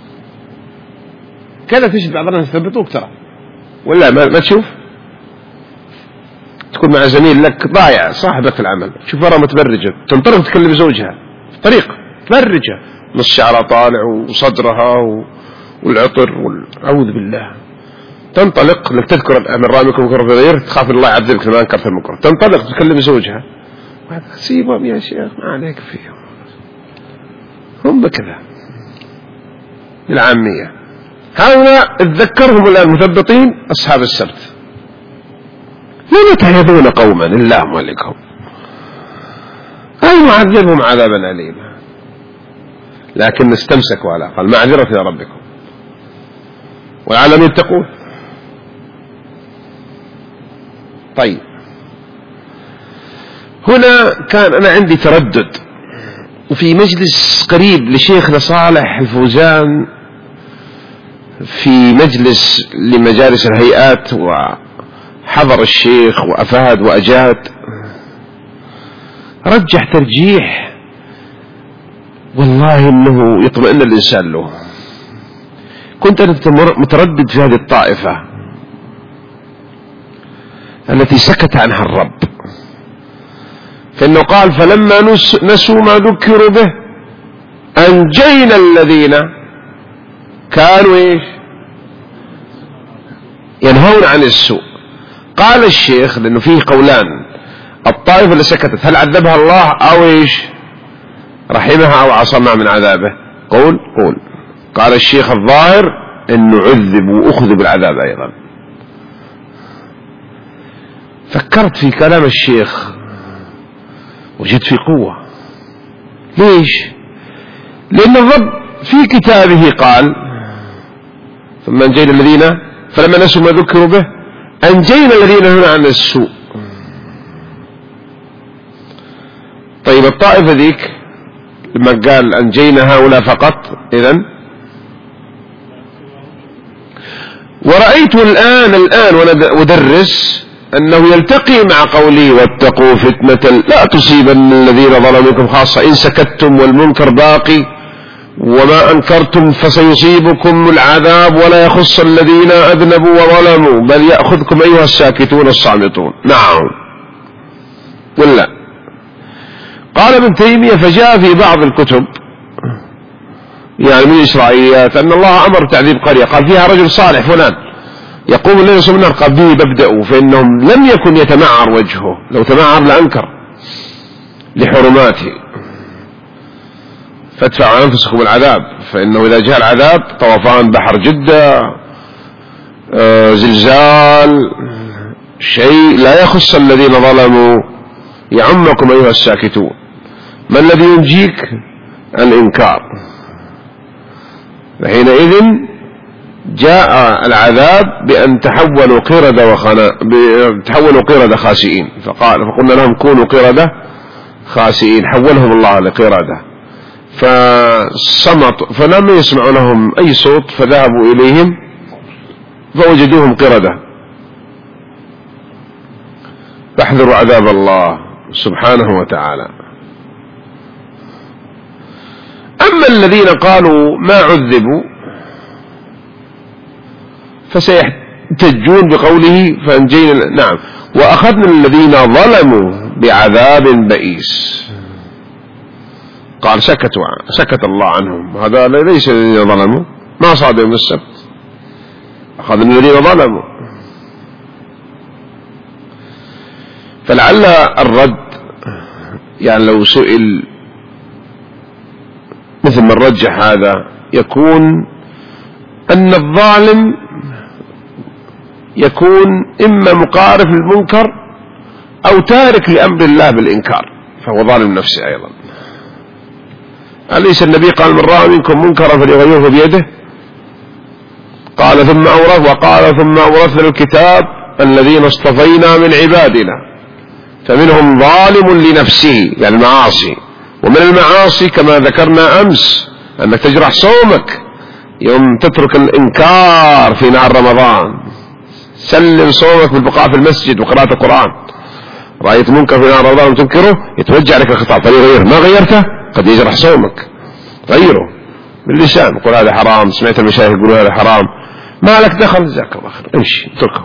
كذا تجد بعض الناس يثبتوك ترى ولا ما, ما تشوف تكون مع زميل لك ضايع صاحبة العمل شوف ورا متبرجة تنطلق تكلم زوجها في طريق متبرجة نص شعرها طالع وصدرها والعطر أعوذ بالله تنطلق لك تذكر من رامكم مكر في غير تخاف الله يعذبك لما أنكرت المكر تنطلق تكلم زوجها سيبهم يا شيخ ما عليك فيهم هم كذا العامية. هؤلاء اتذكرهم الآن مثبطين أصحاب السبت لم يتعظون قوما الله مالكهم أي معذبهم عذابا أليما لكن استمسكوا على قال معذرة إلى ربكم ولعلهم يتقون. طيب هنا كان أنا عندي تردد وفي مجلس قريب لشيخنا صالح الفوزان في مجلس لمجالس الهيئات وحضر الشيخ وأفاد وأجاد رجح ترجيح والله إنه يطمئن الإنسان له. كنت أنا متردد في هذه الطائفة التي سكت عنها الرب فإنه قال فلما نسوا ما ذكروا به أنجينا الذين كانوا إيش ينهون عن السوء. قال الشيخ لأنه فيه قولان الطائفة اللي سكتت هل عذبها الله أو إيش رحمها أو عصمها من عذابه قول قول. قال الشيخ الظاهر إنه عذب وأخذ بالعذاب أيضا. فكرت في كلام الشيخ وجدت في قوة. ليش؟ لأن الرب في كتابه قال ثم أنجينا الذين فلما نسوا ما ذكروا به أنجينا الذين هنا عن السوء. طيب الطائفة ذيك لما قال أنجينا هؤلاء فقط إذن ورأيت الآن الآن وأنا أدرس أنه يلتقي مع قولي واتقوا فتنة لا تصيبن الذين ظلموا منكم خاصة إن سكتتم والمنكر باقي وما أنكرتم فسيصيبكم العذاب ولا يخص الذين أذنبوا وظلموا بل يأخذكم أيها الساكتون الصامتون. نعم ولا قال ابن تيمية فجاء في بعض الكتب يعني من الإسرائيليات أن الله أمر تعذيب قرية قال فيها رجل صالح فلان يقوم الليل يصوم النهار قال به ببدأوا فإنهم لم يكن يتمعر وجهه لو تمعر لأنكر لحرماته فادفعوا عن أنفسكم العذاب فإنه إذا جاء العذاب طوفان بحر جدة آه زلزال شيء لا يخص الذين ظلموا يعمكم أيها الساكتون. ما الذي ينجيك الإنكار فحينئذ جاء العذاب بأن تحولوا قردة وخنا تحولوا قردة خاسئين فقال فقلنا لهم كونوا قردة خاسئين حولهم الله لقردة فصمت فلم يسمعوا لهم أي صوت فذهبوا إليهم فوجدوهم قردة. فاحذروا عذاب الله سبحانه وتعالى. أما الذين قالوا ما عذبوا فسيحتجون بقوله فأنجينا نعم وأخذنا الذين ظلموا بعذاب بئيس. قال سكتوا سكت الله عنهم هذا ليس الذين ظلموا ما صادهم السبت أخذنا الذين ظلموا. فلعل الرد يعني لو سئل مثل من رجح هذا يكون أن الظالم يكون إما مقارف للمنكر أو تارك لأمر الله بالإنكار فهو ظالم نفسه أيضا. أليس النبي قال من رأى منكم منكرا فليغيره بيده قال ثم أورث وقال ثم أورثنا الكتاب الذين اصطفينا من عبادنا فمنهم ظالم لنفسه يعني المعاصي ومن المعاصي كما ذكرنا أمس أنك تجرح صومك يوم تترك الإنكار في نهار رمضان سلم صومك بالبقاء في المسجد وقراءة القرآن رأيت منكر في نهار رمضان تنكره يتوجه لك الخطاب فليغيره، ما غيرته قد يجرح صومك، غيره باللسان، قل هذا حرام، سمعت المشايخ يقولوا هذا حرام، ما لك دخل، جزاك الله خير، امشي اتركه.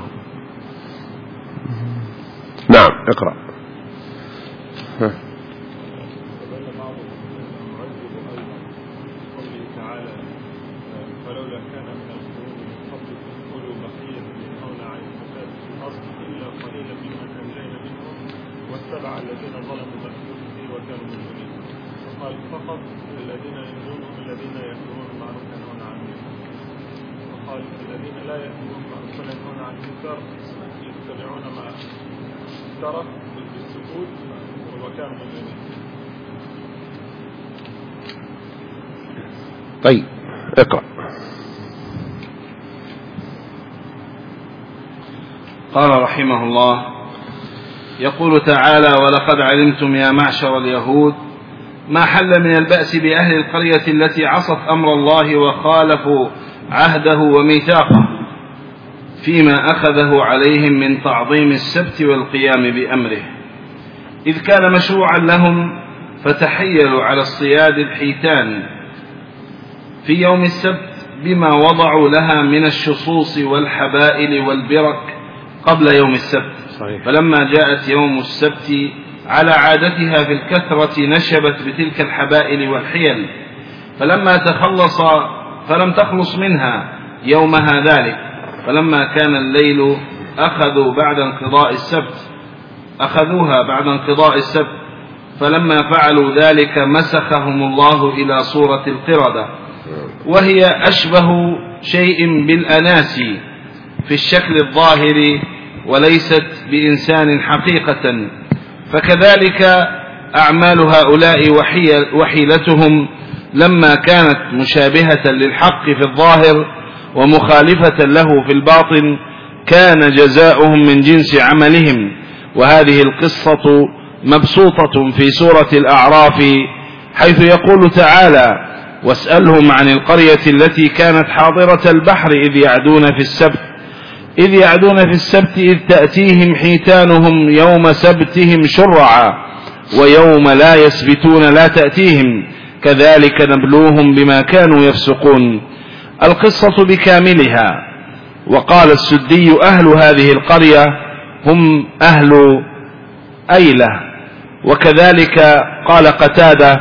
نعم اقرأ. ها. فقط الذين ينجون الذين يأمرون بالمعروف وينهون عن المنكر. وقال الذين لا يأمرون بالمعروف وينهون عن المنكر يتبعون ما ترك بالسكوت وكانوا مجرمين. طيب اقرأ. قال رحمه الله: يقول تعالى: ولقد علمتم يا معشر اليهود ما حل من البأس بأهل القرية التي عصت أمر الله وخالفوا عهده وميثاقه فيما أخذه عليهم من تعظيم السبت والقيام بأمره، إذ كان مشروعا لهم فتحيلوا على اصطياد الحيتان في يوم السبت بما وضعوا لها من الشصوص والحبائل والبرك قبل يوم السبت. صحيح. فلما جاءت يوم السبت على عادتها في الكثرة نشبت بتلك الحبائل والحيل، فلما تخلص فلم تخلص منها يومها ذلك، فلما كان الليل أخذوا بعد انقضاء السبت أخذوها بعد انقضاء السبت، فلما فعلوا ذلك مسخهم الله إلى صورة القردة، وهي أشبه شيء بالأناسي في الشكل الظاهر وليست بإنسان حقيقة، فكذلك أعمال هؤلاء وحيلتهم لما كانت مشابهة للحق في الظاهر ومخالفة له في الباطن كان جزاؤهم من جنس عملهم. وهذه القصة مبسوطة في سورة الأعراف، حيث يقول تعالى: واسألهم عن القرية التي كانت حاضرة البحر إذ يعدون في السبت إذ يعدون في السبت إذ تأتيهم حيتانهم يوم سبتهم شرعا ويوم لا يسبتون لا تأتيهم كذلك نبلوهم بما كانوا يفسقون. القصة بكاملها. وقال السدي: أهل هذه القرية هم أهل أيلة. وكذلك قال قتادة: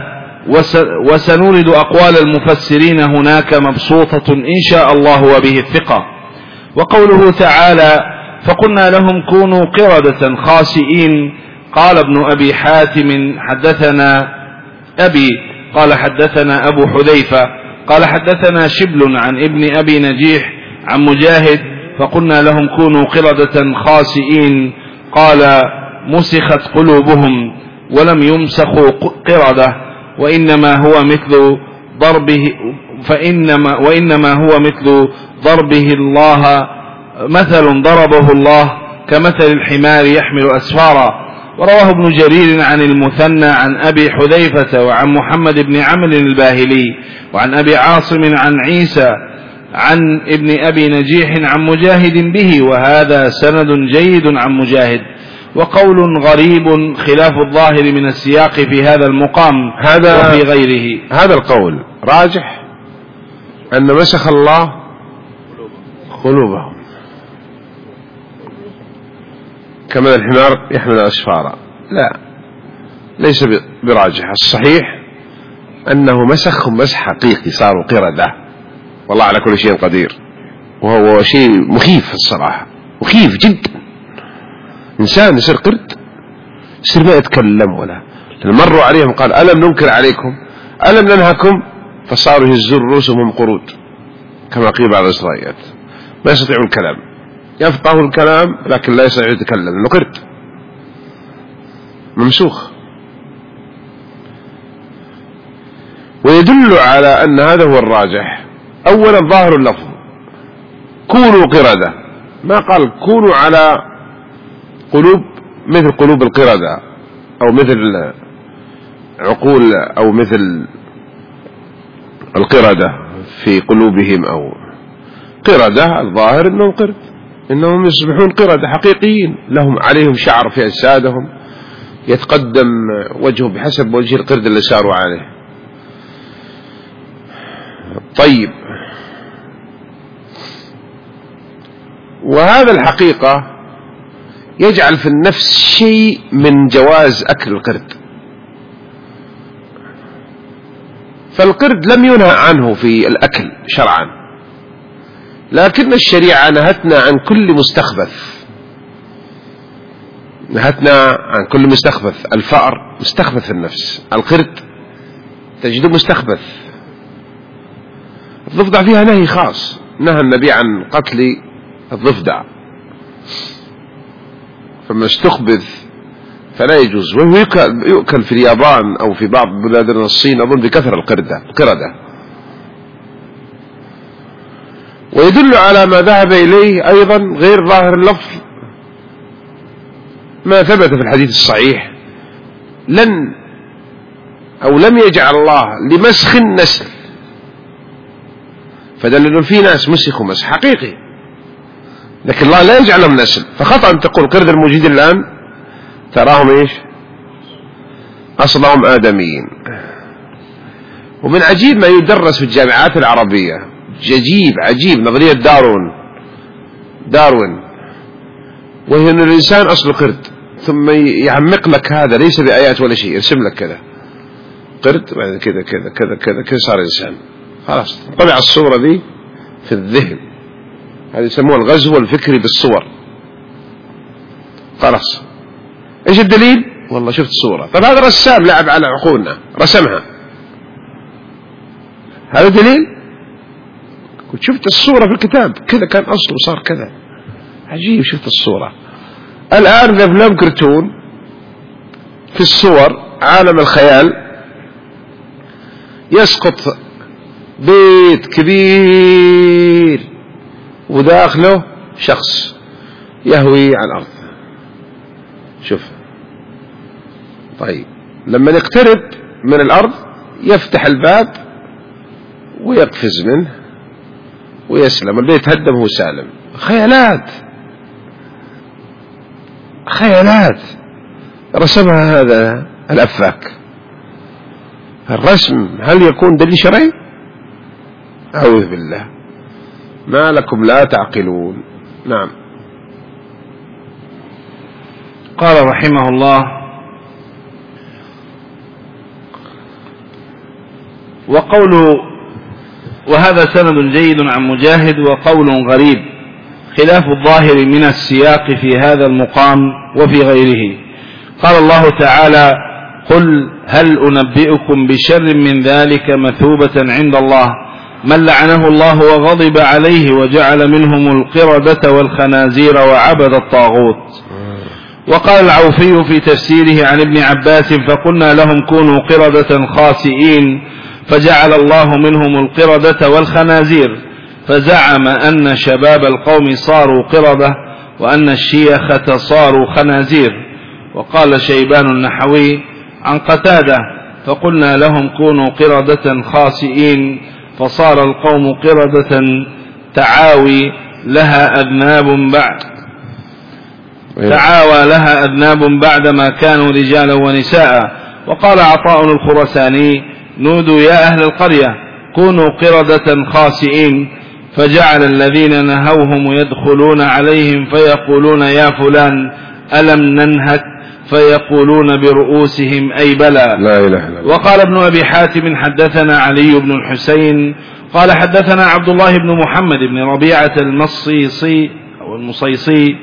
وسنورد أقوال المفسرين هناك مبسوطة إن شاء الله وبه الثقة. وقوله تعالى: فقلنا لهم كونوا قردة خاسئين. قال ابن أبي حاتم: حدثنا أبي قال حدثنا أبو حذيفة قال حدثنا شبل عن ابن أبي نجيح عن مجاهد: فقلنا لهم كونوا قردة خاسئين. قال: مسخت قلوبهم ولم يمسخوا قردة، وإنما هو مثل ضربه فإنما وإنما هو مثل ضربه الله مثل ضربه الله كمثل الحمار يحمل أسفارا. ورواه ابن جرير عن المثنى عن أبي حذيفة وعن محمد بن عمرو الباهلي وعن أبي عاصم عن عيسى عن ابن أبي نجيح عن مجاهد به، وهذا سند جيد عن مجاهد. وقول غريب خلاف الظاهر من السياق في هذا المقام هذا وفي غيره. هذا القول راجح أن مسخ الله قلوبهم كما الحمار يحمل أسفارا. لا، ليس براجح. الصحيح أنه مسخهم مسح حقيقي، صاروا قردة، والله على كل شيء قدير، وهو شيء مخيف الصراحة، مخيف جدا. إنسان يصير قرد، يصير ما يتكلم ولا. مروا عليهم قال: ألم ننكر عليكم ألم ننهكم؟ فصاروا يهزون رؤوسهم قرود كما قيل بعض الإسرائيليات، ما يستطيعون الكلام، يفقهوا الكلام لكن لا يستطيعون يتكلم لأنه قرد ممسوخ. ويدل على أن هذا هو الراجح. أولا ظاهر اللفظ كونوا قردة، ما قال كونوا على قلوب مثل قلوب القردة أو مثل عقول أو مثل القردة في قلوبهم، أو قردة الظاهر أنهم قرد، إنهم يصبحون قردة حقيقيين، لهم عليهم شعر في أجسادهم، يتقدم وجهه بحسب وجه القرد اللي ساروا عليه. طيب، وهذا الحقيقة يجعل في النفس شيء من جواز أكل القرد. فالقرد لم ينهى عنه في الأكل شرعا، لكن الشريعة نهتنا عن كل مستخبث، نهتنا عن كل مستخبث. الفأر مستخبث في النفس، القرد تجده مستخبث. الضفدع فيها نهي خاص، نهى النبي عن قتل الضفدع، فما استخبث فلا يجوز. وهو يؤكل في اليابان أو في بعض بلادنا الصين أظن بكثرة القردة القردة. ويدل على ما ذهب إليه أيضا غير ظاهر اللفظ ما ثبت في الحديث الصحيح: لن أو لم يجعل الله لمسخ النسل. فدل أنه في ناس مسخوا مسخ حقيقي، لكن الله لا يجعلهم نسل. فخطأ أن تقول القرد الموجودين الآن تراهم إيش؟ أصلهم آدميين. ومن عجيب ما يدرس في الجامعات العربية، عجيب عجيب، نظرية داروين داروين وهي أن الإنسان أصله قرد، ثم يعمق لك هذا ليس بآيات ولا شيء، يرسم لك كذا قرد بعد كذا كذا كذا كذا كذا صار إنسان. خلاص طبع الصورة دي في الذهن. هذا يسموه الغزو الفكري بالصور. خلاص ايش الدليل؟ والله شفت صورة. طب هذا رسام لعب على عقولنا، رسمها، هذا دليل؟ قلت شفت الصورة في الكتاب كذا كان أصله صار كذا. عجيب، شفت الصورة. الآن في أفلام كرتون في الصور عالم الخيال يسقط بيت كبير وداخله شخص يهوي على الأرض. شوف، طيب لما نقترب من الأرض يفتح الباب ويقفز منه ويسلم، البيت هدم هو سالم. خيالات خيالات رسمها هذا الأفاك. الرسم هل يكون دليل شرعي؟ أعوذ بالله، ما لكم لا تعقلون. نعم. قال رحمه الله: وقوله وهذا سند جيد عن مجاهد وقول غريب خلاف الظاهر من السياق في هذا المقام وفي غيره. قال الله تعالى: قل هل أنبئكم بشر من ذلك مثوبة عند الله من لعنه الله وغضب عليه وجعل منهم القردة والخنازير وعبد الطاغوت. وقال العوفي في تفسيره عن ابن عباس: فقلنا لهم كونوا قردة خاسئين فجعل الله منهم القردة والخنازير، فزعم أن شباب القوم صاروا قردة وأن الشيخة صاروا خنازير. وقال شيبان النحوي عن قتادة: فقلنا لهم كونوا قردة خاسئين فصار القوم قردة تعاوي لها أذناب بعد تعاوى لها أذناب بعدما كانوا رجالا ونساء. وقال عطاء الخرساني: نودوا يا أهل القرية كونوا قردة خاسئين، فجعل الذين نهوهم يدخلون عليهم فيقولون يا فلان ألم ننهك، فيقولون برؤوسهم أي بلى. لا إله إلا الله. وقال ابن أبي حاتم: حدثنا علي بن الحسين قال حدثنا عبد الله بن محمد بن ربيعة المصيصي أو المصيصي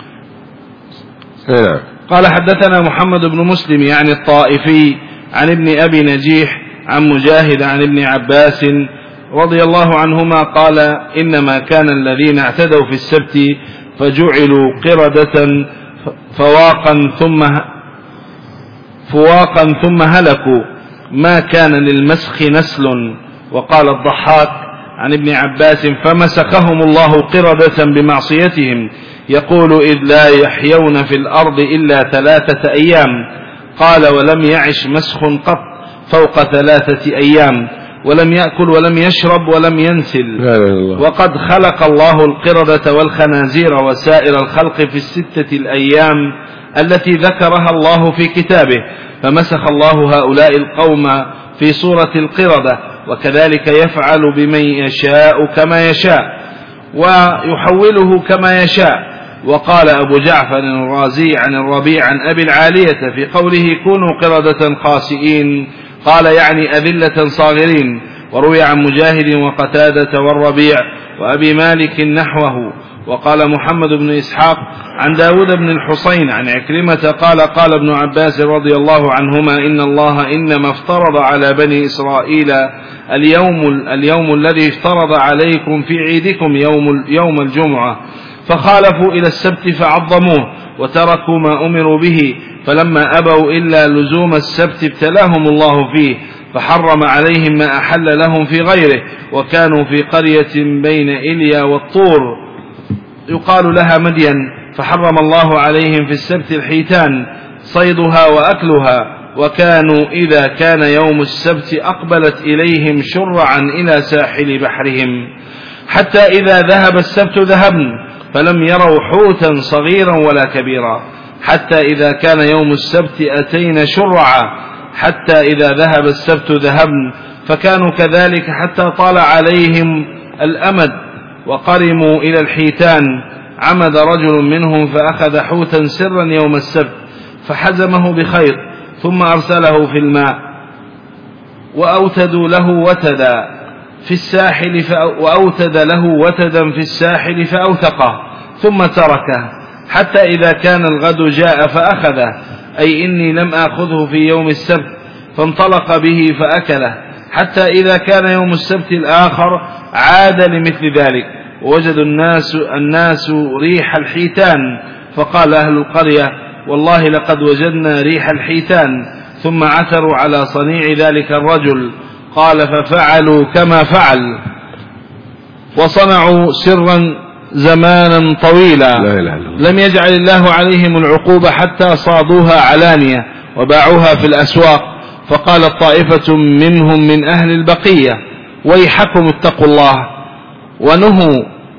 قال حدثنا محمد بن مسلم يعني الطائفي عن ابن أبي نجيح عن مجاهد عن ابن عباس رضي الله عنهما قال: إنما كان الذين اعتدوا في السبت فجعلوا قردة فواقا ثم فواقا ثم هلكوا، ما كان للمسخ نسل. وقال الضحاك عن ابن عباس: فمسخهم الله قردة بمعصيتهم، يقول: إذ لا يحيون في الأرض إلا ثلاثة أيام. قال: ولم يعش مسخ قط فوق ثلاثة أيام، ولم يأكل ولم يشرب ولم ينسل. وقد خلق الله القردة والخنازير وسائر الخلق في الستة الأيام التي ذكرها الله في كتابه، فمسخ الله هؤلاء القوم في صورة القردة، وكذلك يفعل بمن يشاء كما يشاء ويحوله كما يشاء. وقال أبو جعفر الرازي عن الربيع عن أبي العالية في قوله كونوا قردة خاسئين، قال يعني أذلة صاغرين. وروي عن مجاهد وقتادة والربيع وأبي مالك نحوه. وقال محمد بن إسحاق عن داود بن الحصين عن عكرمة قال قال ابن عباس رضي الله عنهما إن الله إنما افترض على بني إسرائيل اليوم, اليوم الذي افترض عليكم في عيدكم يوم, يوم الجمعة، فخالفوا إلى السبت فعظموه وتركوا ما أمروا به، فلما أبوا إلا لزوم السبت ابتلاهم الله فيه، فحرم عليهم ما أحل لهم في غيره. وكانوا في قرية بين إليا والطور يقال لها مدين، فحرم الله عليهم في السبت الحيتان صيدها وأكلها، وكانوا إذا كان يوم السبت أقبلت إليهم شرعا إلى ساحل بحرهم، حتى إذا ذهب السبت ذهبن فلم يروا حوتا صغيرا ولا كبيرا، حتى إذا كان يوم السبت أتينا شرعا، حتى إذا ذهب السبت ذهبن، فكانوا كذلك حتى طال عليهم الأمد وقرموا إلى الحيتان. عمد رجل منهم فأخذ حوتا سرا يوم السبت فحزمه بخيط ثم أرسله في الماء، وأوتدوا له وتدا في الساحل وأوتد له وتدا في الساحل فأوثقه ثم تركه، حتى إذا كان الغد جاء فأخذه، أي إني لم آخذه في يوم السبت، فانطلق به فأكله، حتى إذا كان يوم السبت الآخر عاد لمثل ذلك، ووجد الناس, الناس ريح الحيتان، فقال أهل القرية والله لقد وجدنا ريح الحيتان، ثم عثروا على صنيع ذلك الرجل. قال ففعلوا كما فعل وصنعوا سرا زمانا طويلا، لم يجعل الله عليهم العقوبة حتى صادوها علانية وباعوها في الأسواق. فقالت طائفة منهم من أهل البقية ويحكم اتقوا الله، ونهوا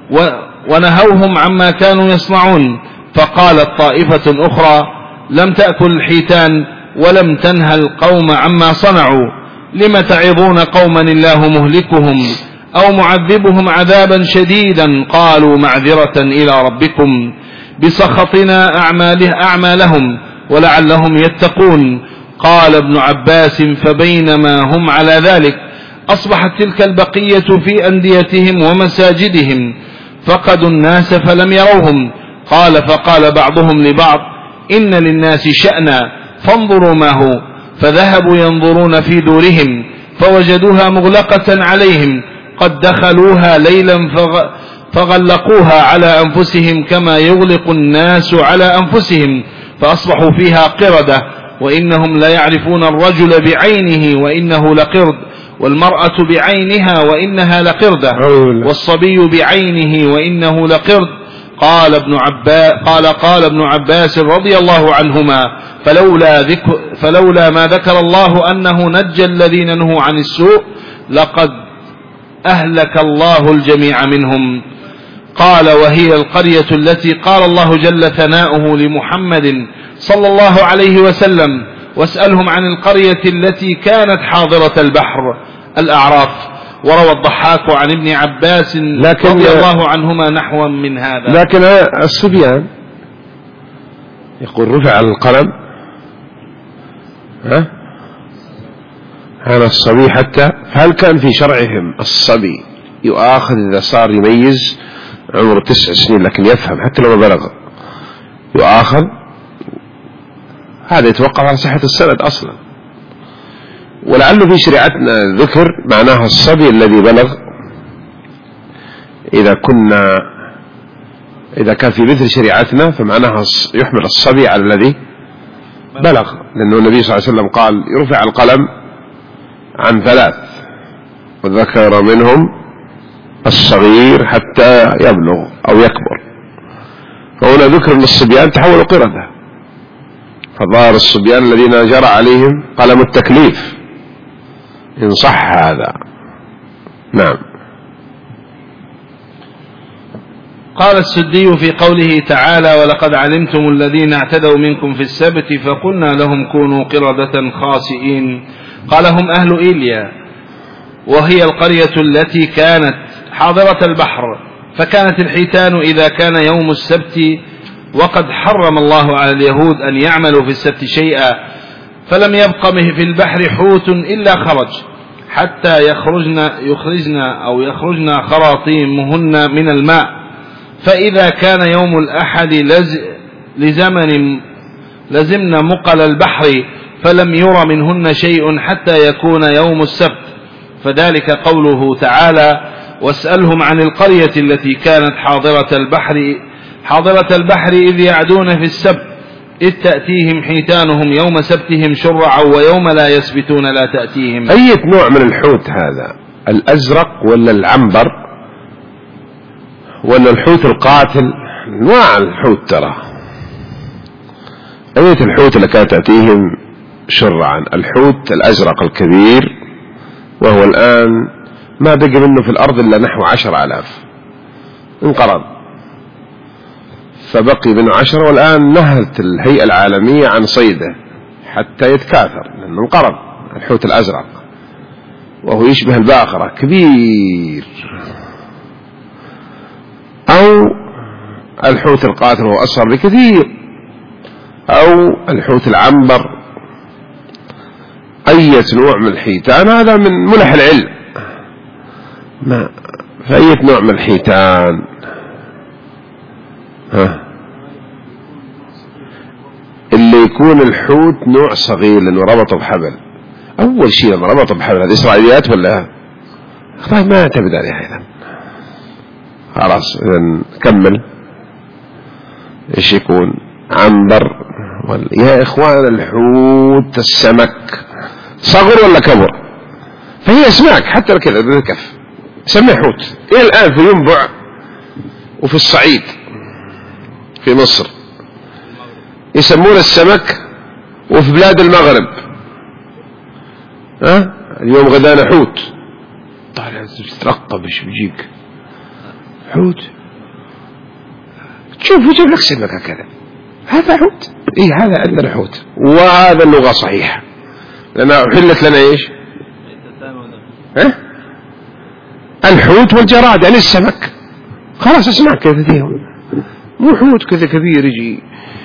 ونهوهم عما كانوا يصنعون. فقالت طائفة أخرى لم تأكل الحيتان ولم تنهى القوم عما صنعوا، لم تعظون قوما الله مهلكهم أو معذبهم عذابا شديدا؟ قالوا معذرة إلى ربكم بسخطنا أعماله أعمالهم ولعلهم يتقون. قال ابن عباس فبينما هم على ذلك أصبحت تلك البقية في أنديتهم ومساجدهم، فقدوا الناس فلم يروهم. قال فقال بعضهم لبعض إن للناس شأنا فانظروا ما هو، فذهبوا ينظرون في دورهم فوجدوها مغلقة عليهم، قد دخلوها ليلا فغلقوها على أنفسهم كما يغلق الناس على أنفسهم، فأصبحوا فيها قردة، وإنهم لا يعرفون الرجل بعينه وإنه لقرد، والمرأة بعينها وإنها لقردة، والصبي بعينه وإنه لقرد. قال ابن عباس قال قال ابن عباس رضي الله عنهما فلولا, ذكر فلولا ما ذكر الله أنه نجى الذين نهوا عن السوء لقد أهلك الله الجميع منهم. قال وهي القرية التي قال الله جل ثناؤه لمحمد صلى الله عليه وسلم واسألهم عن القرية التي كانت حاضرة البحر، الأعراف. وروى الضحاك عن ابن عباس رضي الله عنهما نحوا من هذا. لكن الصبيان يقول رفع القلم ها عن الصبي حتى، هل كان في شرعهم الصبي يؤاخذ إذا صار يميز عمره تسع سنين لكن يفهم حتى لو ما بلغ يؤاخذ؟ هذا يتوقف على صحة السند أصلا، ولعله في شريعتنا ذكر معناها الصبي الذي بلغ، إذا كنا إذا كان في مثل شريعتنا فمعناها يحمل الصبي على الذي بلغ، لأنه النبي صلى الله عليه وسلم قال يرفع القلم عن ثلاث وذكر منهم الصغير حتى يبلغ أو يكبر، فهنا ذكر أن الصبيان تحولوا قردة، فظاهر الصبيان الذين جرى عليهم قلم التكليف إن صح هذا. نعم. قال السدي في قوله تعالى ولقد علمتم الذين اعتدوا منكم في السبت فقلنا لهم كونوا قردة خاسئين. قال هم أهل إيليا، وهي القرية التي كانت حاضرة البحر، فكانت الحيتان إذا كان يوم السبت وقد حرم الله على اليهود أن يعملوا في السبت شيئا، فلم يبق في البحر حوت إلا خرج حتى يخرجن يخرجن أو يخرجن خراطيمهن من الماء، فإذا كان يوم الأحد لز لزمن لزمن مقل البحر فلم ير منهن شيء حتى يكون يوم السبت، فذلك قوله تعالى واسألهم عن القرية التي كانت حاضرة البحر حاضرة البحر إذ يعدون في السبت إذ تأتيهم حيتانهم يوم سبتهم شرعا ويوم لا يسبتون لا تأتيهم. أي نوع من الحوت هذا؟ الأزرق ولا العنبر ولا الحوت القاتل؟ نوع الحوت ترى. أية الحوت اللي كانت تأتيهم شرعا؟ الحوت الأزرق الكبير، وهو الآن ما بقي منه في الأرض إلا نحو عشر آلاف، انقرض فبقي منه عشر، والآن نهت الهيئة العالمية عن صيده حتى يتكاثر لأنه انقرض. الحوت الأزرق وهو يشبه الباخرة، كبير. أو الحوت القاتل وهو أصغر بكثير، أو الحوت العنبر. أي نوع من الحيتان هذا من ملح العلم. ما فأي نوع من الحيتان؟ ها اللي يكون الحوت نوع صغير لأنه ربطه بحبل. أول شيء لما ربطه بحبل هذه إسرائيليات ولا طيب ما اعتمد عليها إذن خلاص. إذن كمل. إيش يكون؟ عنبر ولا يا إخوان الحوت السمك صغر ولا كبر؟ فهي أسماك حتى كذا بالكف سميه حوت. إلى الآن في ينبع وفي الصعيد في مصر يسمون السمك، وفي بلاد المغرب ها اليوم غدانا حوت. طالع تترقب ايش بيجيك حوت، تشوف يجيب لك سمكة كذا هذا حوت. ايه هذا عندنا حوت، وهذا اللغة صحيحة لأنها أحلت لنا ايش؟ ها الحوت والجراد يعني السمك. خلاص اسمعك كيف فيهم، مو حوت كذا كبير يجي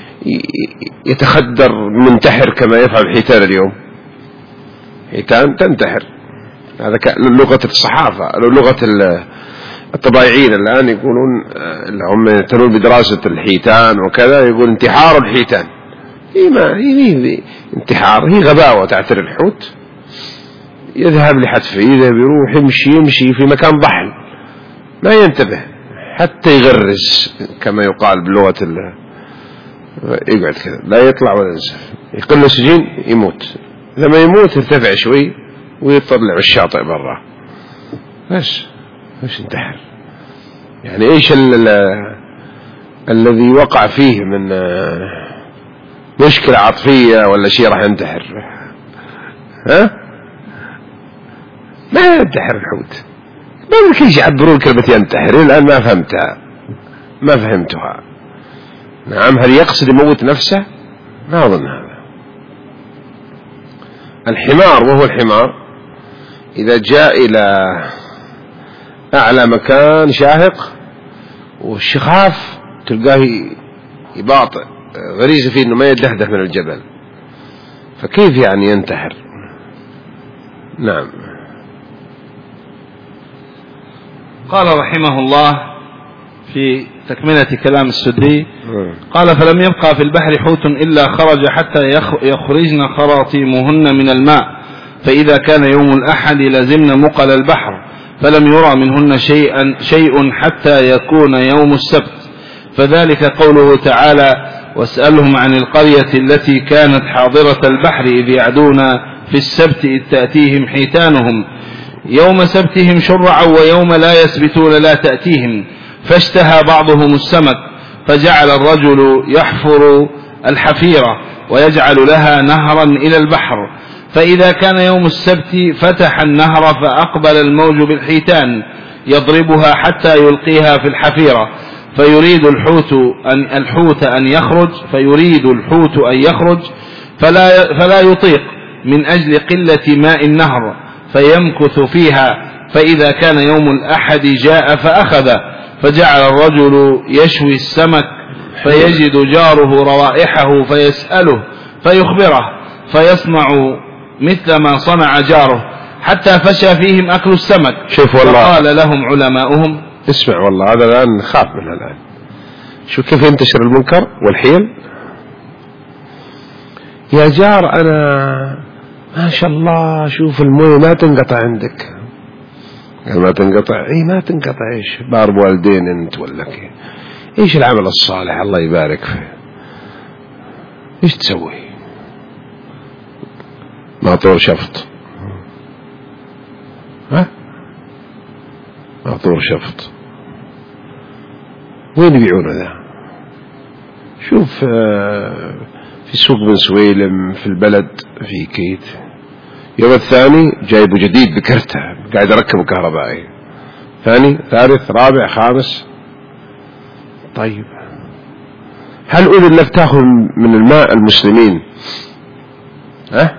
يتخدر منتحر كما يفعل الحيتان اليوم. حيتان تنتحر، هذا لغة الصحافة، لغة الطبيعيين الآن يقولون اللي هم يتنون بدراسة الحيتان وكذا، يقول انتحار الحيتان. هي ما هي انتحار، هي غباوة تعتري الحوت، يذهب لحتفه، يذهب يروح يمشي يمشي في مكان ضحل ما ينتبه حتى يغرز كما يقال بلغة ال يقعد كذا لا يطلع ولا ينزف، يقل سجين يموت. لما يموت يرتفع شوي ويطلع الشاطئ برا. بس ايش انتحر يعني؟ ايش الذي وقع فيه من مشكلة عاطفية ولا شيء راح ينتحر؟ ها ما ينتحر الحوت. ما يمكن يعبرون كلمة ينتحر، الآن ما فهمتها ما فهمتها. نعم هل يقصد يموت نفسه؟ ما أظن هذا. الحمار وهو الحمار إذا جاء إلى أعلى مكان شاهق والشخاف تلقاه يباطئ، غريزة فيه أنه ما يدهده من الجبل، فكيف يعني ينتحر؟ نعم. قال رحمه الله في تكملة كلام السدي قال فلم يبقى في البحر حوت إلا خرج حتى يخرجن خراطيمهن من الماء، فإذا كان يوم الأحد لزمن مقل البحر فلم يرى منهن شيئا شيء حتى يكون يوم السبت، فذلك قوله تعالى واسألهم عن القرية التي كانت حاضرة البحر إذ يعدون في السبت إذ تأتيهم حيتانهم يوم سبتهم شرعا ويوم لا يسبتون لا تأتيهم، فاشتهى بعضهم السمك فجعل الرجل يحفر الحفيرة ويجعل لها نهرا إلى البحر، فإذا كان يوم السبت فتح النهر فأقبل الموج بالحيتان يضربها حتى يلقيها في الحفيرة، فيريد الحوت أن الحوت أن يخرج فيريد الحوت أن يخرج فلا فلا يطيق من أجل قلة ماء النهر فيمكث فيها، فإذا كان يوم الأحد جاء فأخذ، فجعل الرجل يشوي السمك فيجد جاره روائحه فيسأله فيخبره فيصنع مثل ما صنع جاره حتى فشى فيهم أكل السمك. شوف والله فقال لهم علماؤهم اسمع والله هذا الآن نخاف منه الآن. شوف كيف ينتشر المنكر والحيل. يا جار أنا ما شاء الله شوف المويه ما تنقطع عندك. قال ما تنقطع؟ اي ما تنقطع. ايش بار والدين انت ولا كيف؟ ايش العمل الصالح الله يبارك فيه؟ ايش تسوي؟ ماطور شفط. ها ماطور شفط وين يبيعونه ذا؟ شوف في سوق بن سويلم في البلد في كيت. يوم الثاني جايبه جديد بكرته قاعد اركبه كهربائي، ثاني ثالث رابع خامس. طيب هل أذن لك تاخذ من الماء المسلمين ها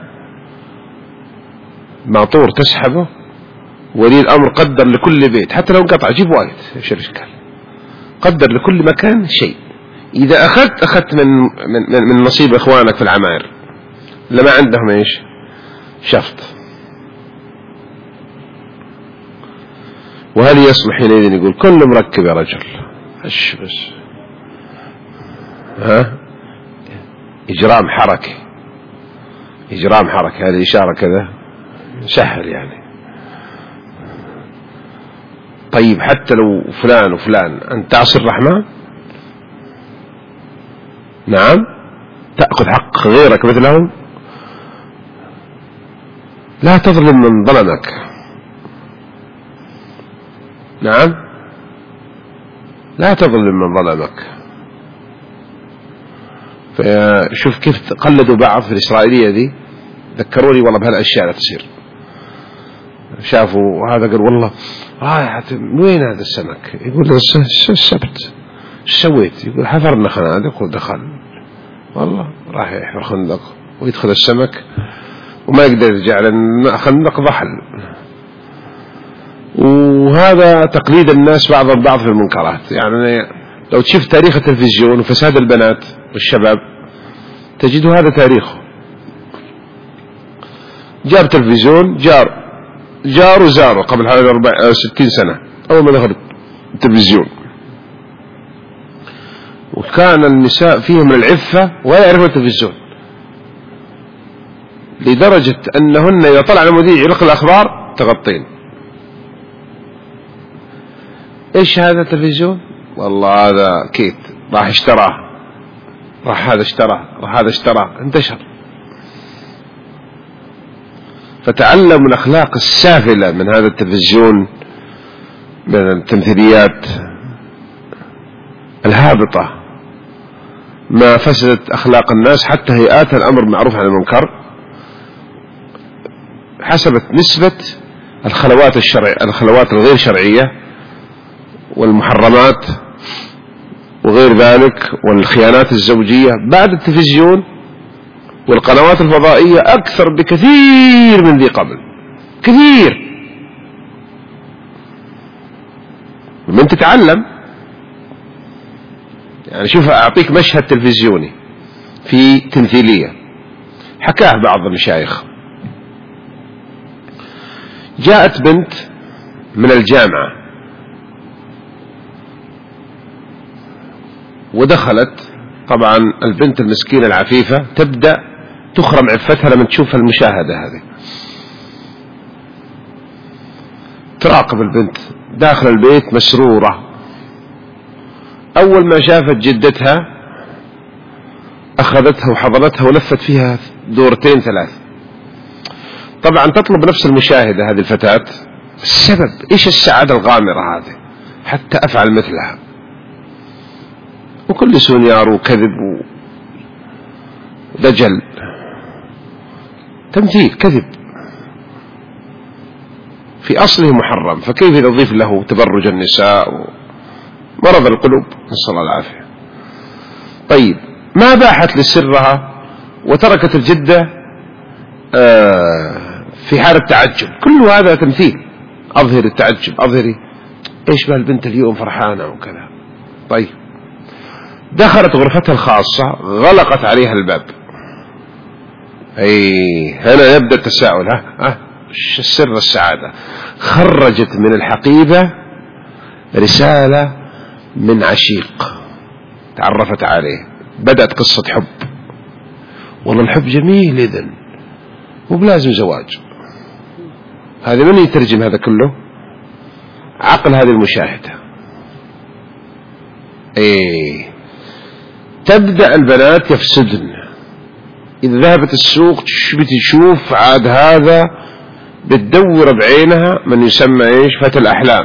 ماطور تسحبه؟ ولي الأمر قدر لكل بيت حتى لو انقطع جيب وايد ايش الاشكال؟ قدر لكل مكان شيء. إذا أخذت أخذت من من من نصيب إخوانك في العماير اللي ما عندهم إيش شفط. وهل يصلح حينئذ يقول كل مركب يا رجل ايش بس ها إجرام حركة إجرام حركة هذه إشارة كذا سهل يعني. طيب حتى لو فلان وفلان أنت تعصي الرحمن؟ نعم تأخذ حق غيرك مثلهم؟ لا تظلم من ظلمك. نعم لا تظلم من ظلمك. فشوف كيف قلدوا بعض في الإسرائيلية ذي، ذكروني والله بهالأشياء لا تصير. شافوا هذا قال والله رايحة وين هذا السمك؟ يقول السبت. ايش سويت؟ يقول حفرنا خنادق ودخل. والله راح يحفر خندق ويدخل السمك وما يقدر يرجع لأن خندق ضحل. وهذا تقليد الناس بعض البعض في المنكرات. يعني لو تشوف تاريخ التلفزيون وفساد البنات والشباب تجد هذا تاريخه. جاب تلفزيون جار جار وزاره قبل حوالي أربع ستين سنة أول ما دخل التلفزيون، وكان النساء فيهم من العفة ولا يعرفون التلفزيون، لدرجة أنهن إذا طلع المذيع يلقي الأخبار تغطين. إيش هذا التلفزيون؟ والله هذا كيت راح اشتراه، راح هذا اشتراه، راح هذا اشتراه، انتشر. فتعلموا الأخلاق السافلة من هذا التلفزيون، من التمثيليات الهابطة، ما فسدت أخلاق الناس حتى هيئات الأمر معروف عن المنكر حسبت نسبة الخلوات الشرعية الخلوات الغير شرعية والمحرمات وغير ذلك والخيانات الزوجية بعد التلفزيون والقنوات الفضائية أكثر بكثير من ذي قبل، كثير. من تتعلم يعني شوف أعطيك مشهد تلفزيوني في تمثيلية حكاه بعض المشايخ. جاءت بنت من الجامعة ودخلت، طبعا البنت المسكينة العفيفة تبدأ تخرم عفتها لما تشوف المشاهدة هذه، تراقب البنت داخل البيت مسرورة. أول ما شافت جدتها أخذتها وحضنتها ولفت فيها دورتين ثلاث. طبعا تطلب نفس المشاهدة هذه الفتاة السبب إيش السعادة الغامرة هذه حتى أفعل مثلها، وكل سونيار وكذب ودجل، تمثيل كذب في أصله محرم، فكيف نضيف له تبرج النساء مرض القلوب، نسأل الله العافية. طيب، ما باحت لسرها وتركت الجدة في حالة تعجب، كل هذا تمثيل، أظهر التعجب، أظهري إيش بالبنت اليوم فرحانة وكذا. طيب، دخلت غرفتها الخاصة، غلقت عليها الباب. أي هنا يبدأ التساؤل، ها ها سر السعادة. خرجت من الحقيبة رسالة من عشيق تعرفت عليه، بدأت قصة حب. والله الحب جميل إذن، وبلازم زواج. هذا من يترجم هذا كله؟ عقل هذه المشاهدة. ايه، تبدأ البنات يفسدن. إذا ذهبت السوق بتشوف عاد هذا، بتدور بعينها من يسمى ايش؟ فتى الأحلام.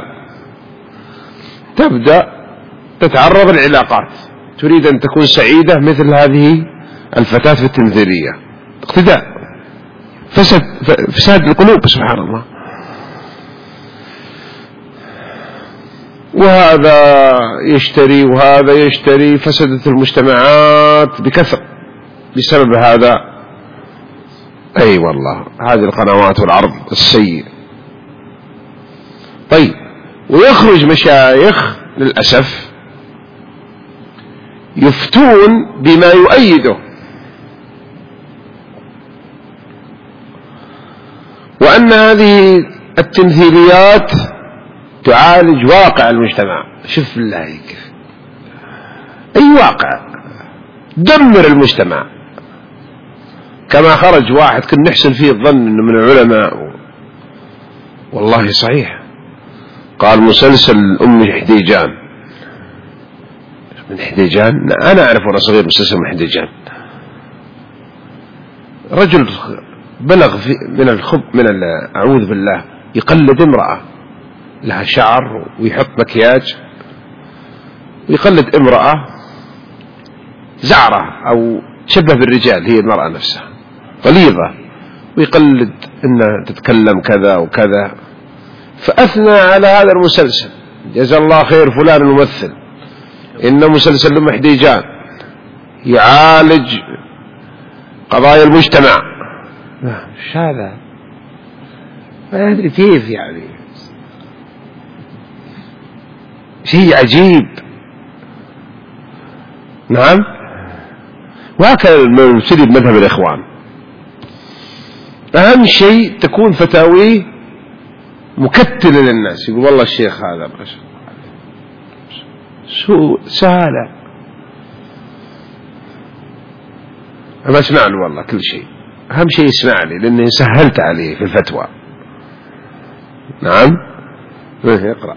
تبدأ تتعرض العلاقات، تريد أن تكون سعيدة مثل هذه الفتاة في التمثيلية. اقتداء، فسد فساد القلوب، سبحان الله. وهذا يشتري وهذا يشتري، فسدت المجتمعات بكثرة بسبب هذا. أي والله، هذه القنوات والعرض السيء. طيب، ويخرج مشايخ للأسف يفتون بما يؤيده، وأن هذه التمثيليات تعالج واقع المجتمع. شوف الله كيف، أي واقع، دمر المجتمع. كما خرج واحد كنا نحسن فيه الظن أنه من العلماء، والله صحيح، قال مسلسل أم حديجان. من حديجان؟ أنا أعرف وأنا صغير مسلسل من حديجان. رجل بلغ في من الخب من أعوذ بالله، يقلد امرأة لها شعر ويحط مكياج، ويقلد امرأة زعرة أو تشبه بالرجال، هي المرأة نفسها غليظة، ويقلد أنها تتكلم كذا وكذا. فأثنى على هذا المسلسل، جزا الله خير فلان الممثل، إن مسلسل أم حديجان يعالج قضايا المجتمع. ايش هذا؟ ما أدري كيف، يعني شيء عجيب. نعم، وهكذا المبتدئ بمذهب الإخوان، أهم شيء تكون فتاويه مكتلة للناس. يقول والله الشيخ هذا شو سهلة، أما اسمع له والله كل شيء، أهم شيء يسمع لي لأني سهلت عليه في الفتوى. نعم، اقرأ.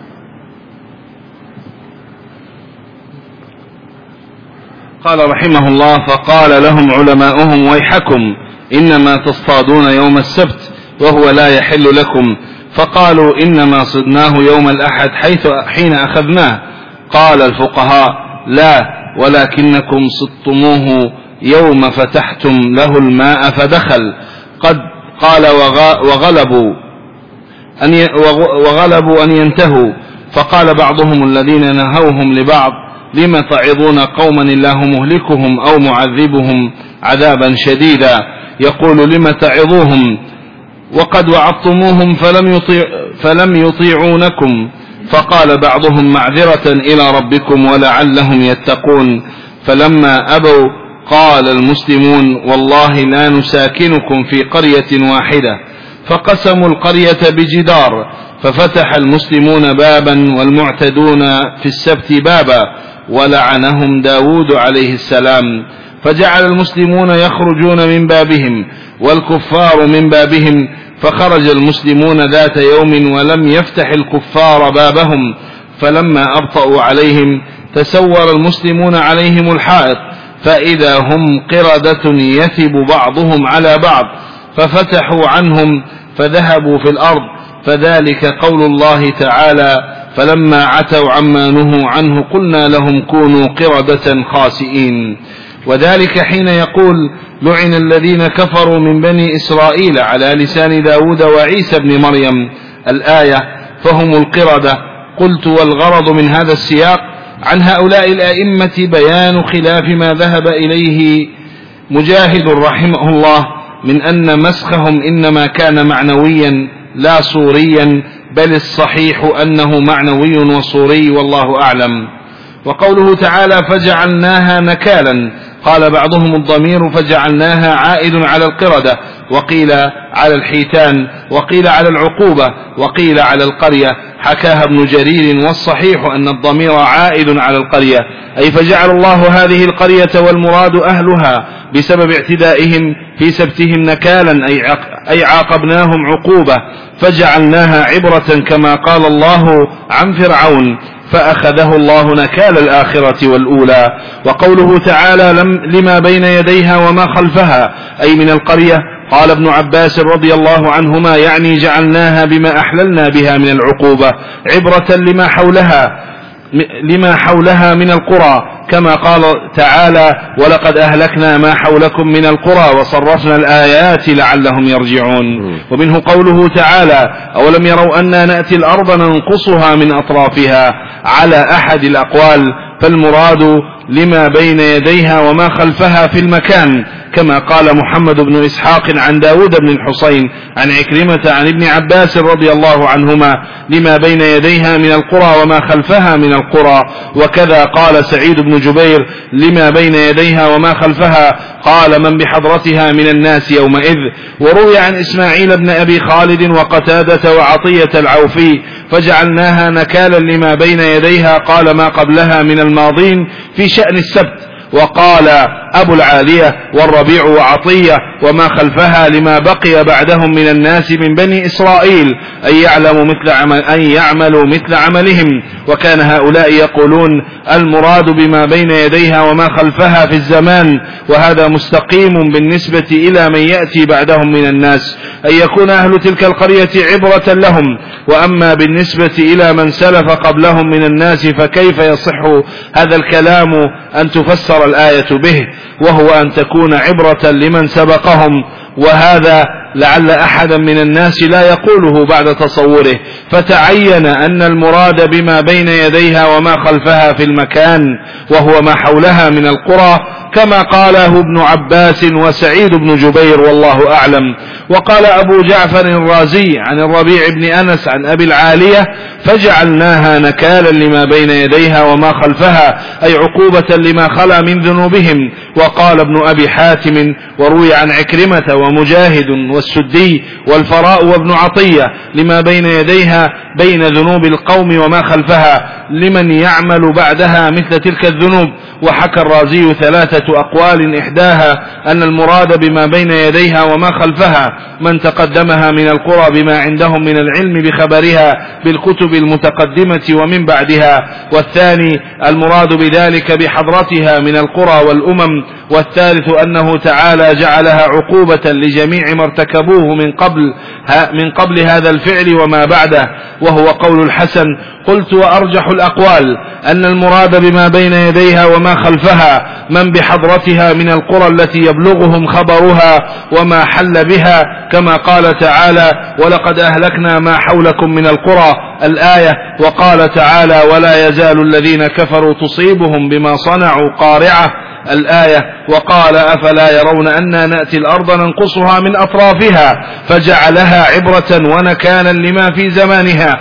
قال رحمه الله: فقال لهم علماؤهم: ويحكم، إنما تصطادون يوم السبت وهو لا يحل لكم. فقالوا: إنما صدناه يوم الأحد حيث حين أخذناه. قال الفقهاء: لا، ولكنكم صدتموه يوم فتحتم له الماء فدخل. قد قال: وغلبوا أن وغلبوا أن ينتهوا. فقال بعضهم الذين نهوهم لبعض: لم تعظون قوما الله مهلكهم أو معذبهم عذابا شديدا؟ يقول: لم تعظوهم وقد وعظتموهم فلم, يطيع فلم يطيعونكم. فقال بعضهم: معذرة إلى ربكم ولعلهم يتقون. فلما أبوا قال المسلمون: والله لا نساكنكم في قرية واحدة. فقسموا القرية بجدار، ففتح المسلمون بابا والمعتدون في السبت بابا، ولعنهم داود عليه السلام. فجعل المسلمون يخرجون من بابهم والكفار من بابهم. فخرج المسلمون ذات يوم ولم يفتح الكفار بابهم. فلما أبطأوا عليهم تسور المسلمون عليهم الحائط، فإذا هم قردة يثب بعضهم على بعض، ففتحوا عنهم فذهبوا في الأرض. فذلك قول الله تعالى: فلما عتوا عما نهوا عنه قلنا لهم كونوا قردة خاسئين. وذلك حين يقول: لعن الذين كفروا من بني إسرائيل على لسان داود وعيسى بن مريم، الآية، فهم القردة. قلت: والغرض من هذا السياق عن هؤلاء الأئمة بيان خلاف ما ذهب إليه مجاهد رحمه الله من أن مسخهم إنما كان معنويا لا صوريا، بل الصحيح أنه معنوي وصوري والله أعلم. وقوله تعالى: فجعلناها نكالا، قال بعضهم: الضمير فجعلناها عائد على القردة، وقيل على الحيتان، وقيل على العقوبة، وقيل على القرية، حكاها ابن جرير. والصحيح أن الضمير عائد على القرية، أي فجعل الله هذه القرية والمراد أهلها بسبب اعتدائهم في سبتهم نكالا، أي عاقبناهم عقوبة، فجعلناها عبرة كما قال الله عن فرعون: فأخذه الله نكال الآخرة والأولى. وقوله تعالى: لما بين يديها وما خلفها، أي من القرية. قال ابن عباس رضي الله عنهما: يعني جعلناها بما أحللنا بها من العقوبة عبرة لما حولها لما حولها من القرى، كما قال تعالى: ولقد أهلكنا ما حولكم من القرى وصرفنا الآيات لعلهم يرجعون. ومنه قوله تعالى: أولم يروا أنا نأتي الأرض ننقصها من أطرافها، على أحد الأقوال، فالمراد لما بين يديها وما خلفها في المكان، كما قال محمد بن إسحاق عن داود بن الحصين عن عكرمة عن ابن عباس رضي الله عنهما: لما بين يديها من القرى وما خلفها من القرى. وكذا قال سعيد بن جبير: لما بين يديها وما خلفها، قال: من بحضرتها من الناس يومئذ. وروي عن إسماعيل بن أبي خالد وقتادة وعطية العوفي: فجعلناها نكالا لما بين يديها، قال: ما قبلها من الماضين في شأن السبت. وقال أبو العالية والربيع وعطية: وما خلفها لما بقي بعدهم من الناس من بني إسرائيل، أن يعلموا مثل عمل أن يعملوا مثل عملهم. وكان هؤلاء يقولون: المراد بما بين يديها وما خلفها في الزمان، وهذا مستقيم بالنسبة إلى من يأتي بعدهم من الناس، أن يكون أهل تلك القرية عبرة لهم. وأما بالنسبة إلى من سلف قبلهم من الناس، فكيف يصح هذا الكلام أن تفسر الآية به، وهو أن تكون عبرة لمن سبقهم، وهذا لعل أحدا من الناس لا يقوله بعد تصوره، فتعين أن المراد بما بين يديها وما خلفها في المكان، وهو ما حولها من القرى، كما قاله ابن عباس وسعيد بن جبير والله أعلم. وقال أبو جعفر الرازي عن الربيع بن أنس عن أبي العالية: فجعلناها نكالا لما بين يديها وما خلفها، أي عقوبة لما خلا من ذنوبهم. وقال ابن أبي حاتم: وروي عن عكرمة ومجاهد والسدي والفراء وابن عطية: لما بين يديها بين ذنوب القوم وما خلفها لمن يعمل بعدها مثل تلك الذنوب. وحكى الرازي ثلاثة أقوال، إحداها أن المراد بما بين يديها وما خلفها من تقدمها من القرى بما عندهم من العلم بخبرها بالكتب المتقدمة ومن بعدها، والثاني المراد بذلك بحضرتها من القرى والأمم، والثالث أنه تعالى جعلها عقوبة لجميع ما ارتكبوه من قبل من قبل هذا الفعل وما بعده، وهو قول الحسن. قلت: وأرجح الأقوال أن المراد بما بين يديها وما خلفها من بحضرتها من القرى التي يبلغهم خبرها وما حل بها، كما قال تعالى: ولقد أهلكنا ما حولكم من القرى، الآية. وقال تعالى: ولا يزال الذين كفروا تصيبهم بما صنعوا قارعة، الآية. وقال: أفلا يرون أنا نأتي الأرض ننقصها من أطرافها، فجعلها عبرة ونكالا لما في زمانها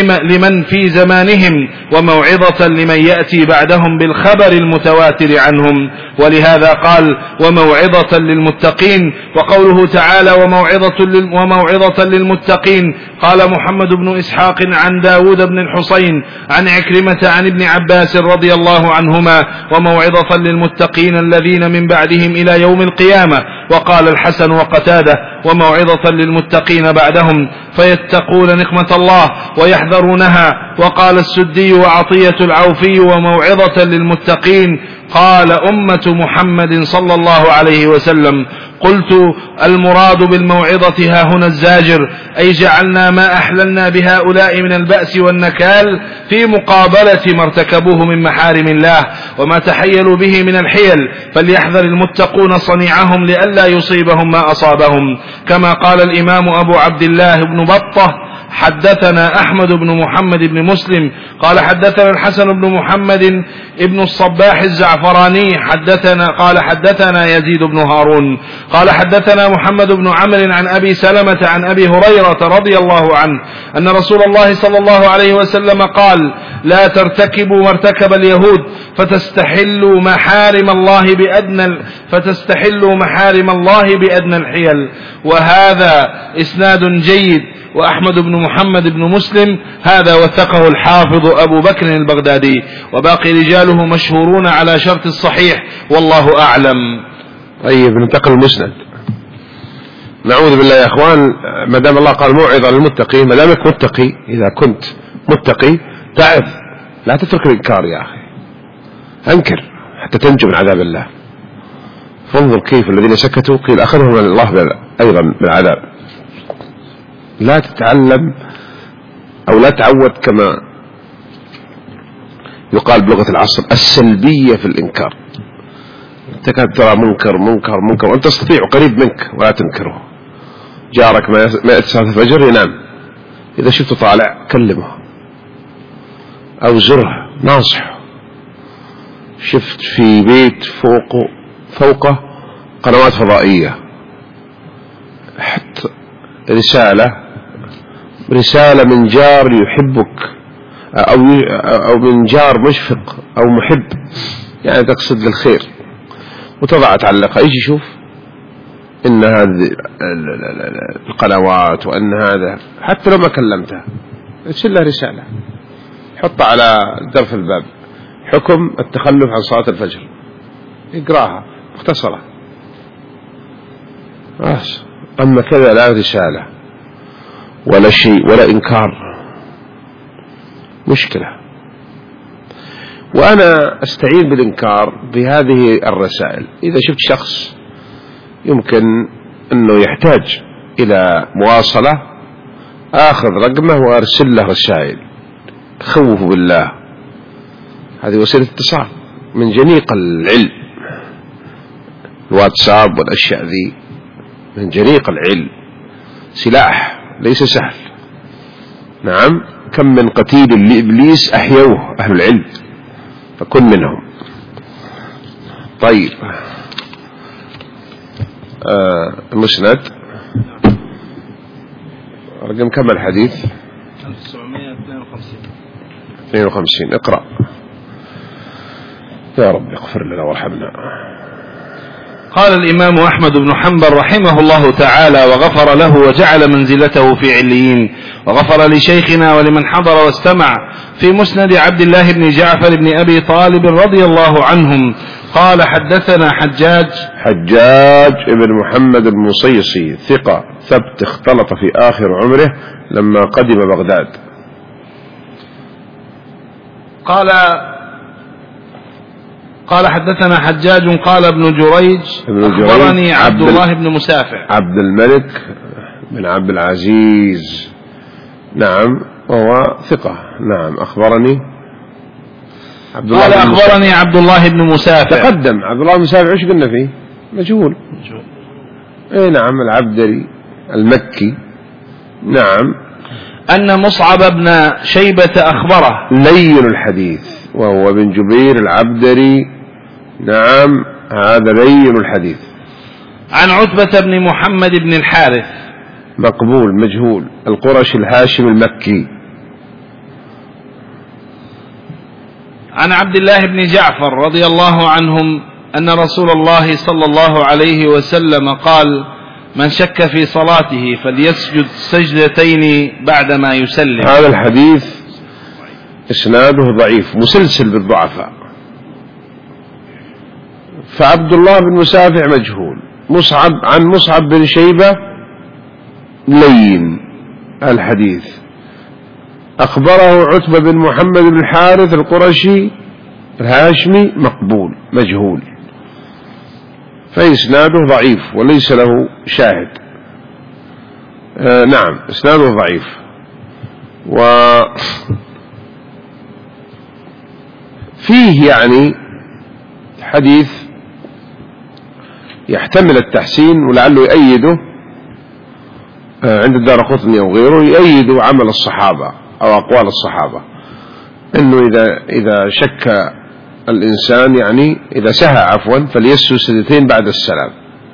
لمن في زمانهم، وموعظة لمن يأتي بعدهم بالخبر المتواتر عنهم. ولهذا قال: وموعظة للمتقين. وقوله تعالى: وموعظة للمتقين، قال محمد بن إسحاق عن داود بن الحصين عن عكرمة عن ابن عباس رضي الله عنهما: وموعظة للمتقين الذين من بعدهم إلى يوم القيامة. وقال الحسن وقتادة: وموعظة للمتقين بعدهم، فيتقون نقمة الله ويحذرونها. وقال السدي وعطية العوفي: وموعظة للمتقين، قال أمة محمد صلى الله عليه وسلم. قلت: المراد بالموعظة ها هنا الزاجر، أي جعلنا ما أحللنا بهؤلاء من البأس والنكال في مقابلة ما ارتكبوه من محارم الله وما تحيلوا به من الحيل، فليحذر المتقون صنيعهم لئلا يصيبهم ما أصابهم. كما قال الإمام أبو عبد الله بن بطة: حدثنا أحمد بن محمد بن مسلم قال حدثنا الحسن بن محمد بن الصباح الزعفراني حدثنا قال حدثنا يزيد بن هارون قال حدثنا محمد بن عمرو عن أبي سلمة عن أبي هريرة رضي الله عنه أن رسول الله صلى الله عليه وسلم قال لا ترتكبوا ما ارتكب اليهود فتستحلوا محارم الله بأدنى فتستحلوا محارم الله بأدنى الحيل. وهذا إسناد جيد. وأحمد بن محمد بن مسلم هذا وثقه الحافظ أبو بكر البغدادي وباقي رجاله مشهورون على شرط الصحيح والله أعلم. طيب ننتقل المسند. نعوذ بالله يا أخوان، ما دام الله قال موعظة للمتقي، ما دامك متقي، إذا كنت متقي تعظ، لا تترك الإنكار يا أخي، أنكر حتى تنجو من عذاب الله. فانظر كيف الذين سكتوا قيل أخذهم الله أيضا بالعذاب. لا تتعلم أو لا تعود كما يقال بلغة العصر السلبية في الإنكار. تكاد ترى منكر منكر منكر وأنت تستطيع قريب منك ولا تنكره. جارك ما يتساعد الفجر ينام، إذا شفته طالع كلمه أو زره ناصحه. شفت في بيت فوقه فوقه قنوات فضائية، حتى رسالة رسالة من جار يحبك أو أو من جار مشفق أو محب، يعني تقصد للخير، وتضع تعلقها. يجي يشوف إن هذه القنوات وأن هذا، حتى لو ما كلمته ارسل له رسالة، حطها على درف الباب، حكم التخلف عن صلاة الفجر، اقراها مختصرة. أما كذا لا رسالة ولا شيء ولا إنكار، مشكلة. وأنا أستعين بالإنكار بهذه الرسائل. إذا شفت شخص يمكن أنه يحتاج إلى مواصلة، آخذ رقمه وأرسل له رسائل خوفوا بالله. هذه وسيلة اتصال من جنيق العلم، الواتساب والأشياء ذي من جنيق العلم، سلاح ليس سهل. نعم، كم من قتيل لإبليس أحيوه أهل العلم، فكن منهم. طيب آه المسند رقم كم الحديث؟ ألف وتسعمائة واثنين وخمسين. اثنين وخمسين. اقرأ. يا رب اغفر لنا وارحمنا. قال الإمام أحمد بن حنبل رحمه الله تعالى وغفر له وجعل منزلته في عليين، وغفر لشيخنا ولمن حضر واستمع، في مسند عبد الله بن جعفر بن أبي طالب رضي الله عنهم قال حدثنا حجاج حجاج ابن محمد المصيصي ثقة ثبت، اختلط في آخر عمره لما قدم بغداد. قال قال حدثنا حجاج قال ابن جريج أخبرني عبد الله بن مسافع عبد الملك بن عبد العزيز، نعم، وهو ثقة. نعم، أخبرني عبد الله قال بن أخبرني مسافع. عبد الله بن مسافع تقدم عبد الله بن مسافع، ايش قلنا فيه؟ مجهول. اي نعم، العبدري المكي. نعم. أن مصعب بن شيبة أخبره لين الحديث، وهو بن جبير العبدري. نعم، هذا لين الحديث. عن عتبة بن محمد بن الحارث مقبول مجهول، القرشي الهاشم المكي. عن عبد الله بن جعفر رضي الله عنهم أن رسول الله صلى الله عليه وسلم قال: من شك في صلاته فليسجد سجدتين بعدما يسلم. هذا الحديث إسناده ضعيف مسلسل بالضعفاء، فعبد الله بن مسافع مجهول. مصعب عن مصعب بن شيبة لين الحديث. أخبره عتبة بن محمد بن الحارث القرشي الهاشمي مقبول مجهول، فإسناده ضعيف وليس له شاهد. آه نعم، إسناده ضعيف. وفيه يعني حديث يحتمل التحسين ولعله يؤيده، عند الدارقطني أو غيره يؤيد عمل الصحابة أو أقوال الصحابة، إنه إذا إذا شك الإنسان يعني إذا سهى عفوا فليسجد سجدتين بعد السلام،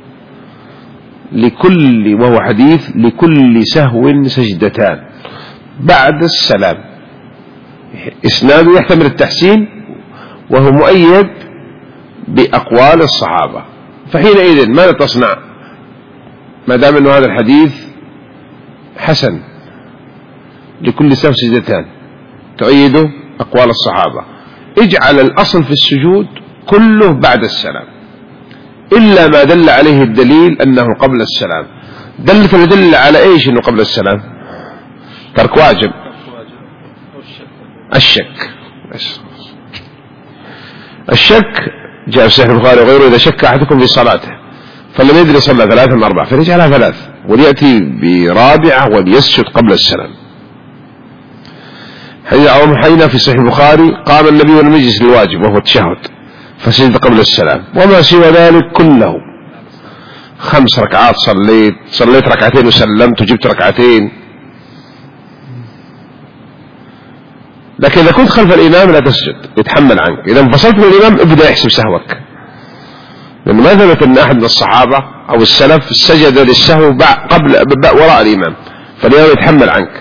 لكل وهو حديث لكل سهو سجدتان بعد السلام، إسناده يحتمل التحسين وهو مؤيد بأقوال الصحابة. فحينئذ ماذا تصنع ما دام أنه هذا الحديث حسن لكل سهو سجدتان تؤيده أقوال الصحابة؟ اجعل الأصل في السجود كله بعد السلام إلا ما دل عليه الدليل أنه قبل السلام. دلت الدليل على إيش أنه قبل السلام؟ ترك واجب، الشك. الشك جاء في صحيح البخاري وغيره إذا شك أحدكم في صلاته فلم يدري صلى ثلاثة من أربعة فليجعلها ثلاث وليأتي برابعة وليسجد قبل السلام. حين في صحيح البخاري قام النبي والمجلس للواجب وهو التشهد فسجد قبل السلام، وما سوى ذلك كله خمس ركعات صليت صليت ركعتين وسلمت وجبت ركعتين. لكن إذا كنت خلف الإمام لا تسجد، يتحمل عنك. إذا انفصلت من الإمام ابدأ يحسب سهوك، لأنه ما ثبت أن أحد من الصحابة أو السلف سجد للسهو قبل وراء الإمام، فالإمام يتحمل عنك.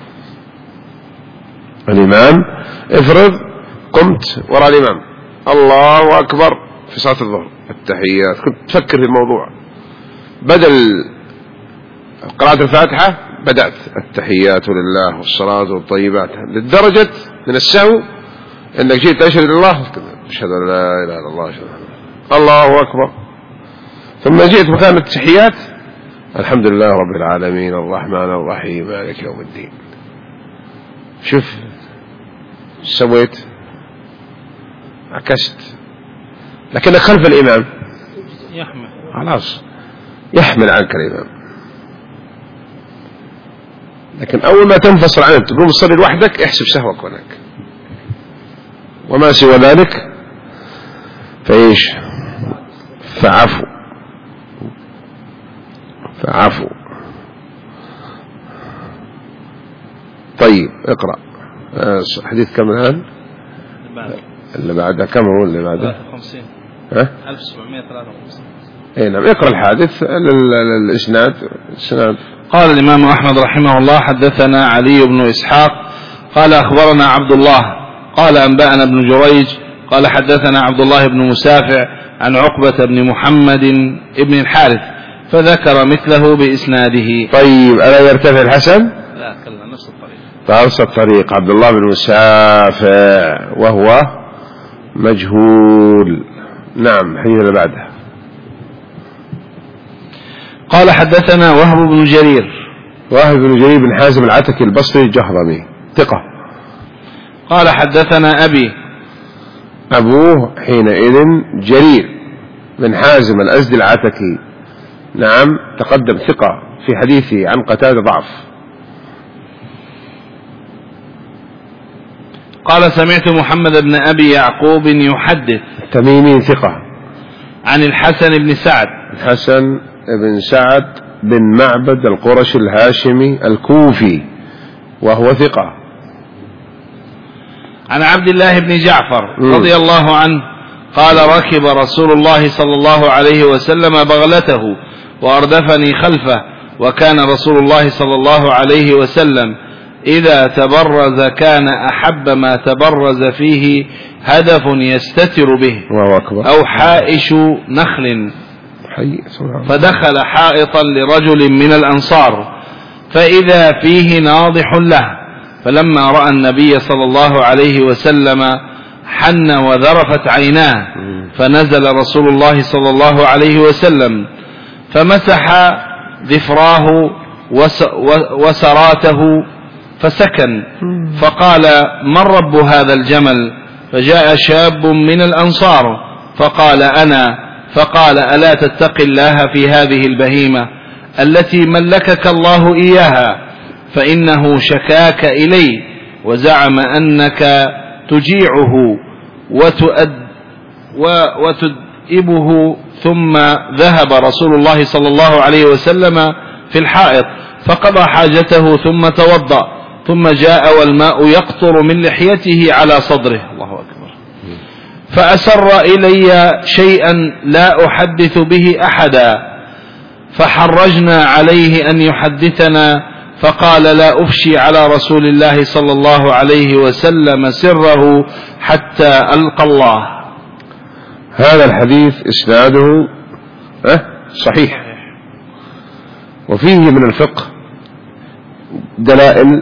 الإمام افرض قمت وراء الإمام الله أكبر في صلاة الظهر التحيات، كنت تفكر في الموضوع، بدل قراءة الفاتحة بدأت التحيات لله والصلاة والطيبات للدرجة من السهو أنك جيت أشهد الله أشهد أن لا إله إلا الله أشهد أن الله أكبر، ثم جئت مكان التحيات الحمد لله رب العالمين الرحمن الرحيم مالك يوم الدين. شوف سويت عكست، لكنك خلف الإمام يحمل خلاص يحمل عنك الإمام. لكن أول ما تنفصل عنه تقوم تصلي لوحدك احسب سهوك هناك، وما سوى ذلك فإيش فعفو فعفو. طيب اقرأ حديث كم الآن؟ اللي بعده كم هو اللي بعده؟ خمسين ها؟ ألف وسبعمائة وثلاثة وخمسين. اي نعم اقرأ الحادث الإسناد. الإسناد قال الإمام أحمد رحمه الله حدثنا علي بن إسحاق قال أخبرنا عبد الله قال أنبأنا ابن جريج قال حدثنا عبد الله بن مسافع عن عقبة بن محمد ابن الحارث فذكر مثله بإسناده. طيب ألا يرتفع الحسن؟ لا كلا نفس الطريق فأرسل الطريق عبد الله بن مسافع وهو مجهول. نعم حديث اللي بعده. قال حدثنا وهب بن جرير. وهب بن جرير بن حازم العتكي البصري الجهضمي ثقة. قال حدثنا أبي. أبوه حينئذ جرير بن حازم الأزدي العتكي، نعم تقدم ثقة في حديثه عن قتادة ضعف. قال سمعت محمد بن أبي يعقوب يحدث تميمي ثقة عن الحسن بن سعد. الحسن بن سعد بن معبد القرشي الهاشمي الكوفي وهو ثقة. عن عبد الله بن جعفر م. رضي الله عنه قال ركب رسول الله صلى الله عليه وسلم بغلته وأردفني خلفه، وكان رسول الله صلى الله عليه وسلم إذا تبرز كان أحب ما تبرز فيه هدف يستتر به أو حائش نخل، فدخل حائطا لرجل من الأنصار فإذا فيه ناضح له، فلما رأى النبي صلى الله عليه وسلم حن وذرفت عيناه، فنزل رسول الله صلى الله عليه وسلم فمسح ذفراه وسراته فسكن، فقال من رب هذا الجمل؟ فجاء شاب من الأنصار فقال أنا، فقال ألا تتق الله في هذه البهيمة التي ملكك الله إياها، فإنه شكاك إلي وزعم أنك تجيعه وتؤد وتدئبه. ثم ذهب رسول الله صلى الله عليه وسلم في الحائط فقضى حاجته ثم توضأ، ثم جاء والماء يقطر من لحيته على صدره. الله أكبر. فأسر إلي شيئا لا أحدث به أحدا، فحرجنا عليه أن يحدثنا، فقال لا أفشي على رسول الله صلى الله عليه وسلم سره حتى ألقى الله. هذا الحديث إسناده صحيح، وفيه من الفقه دلائل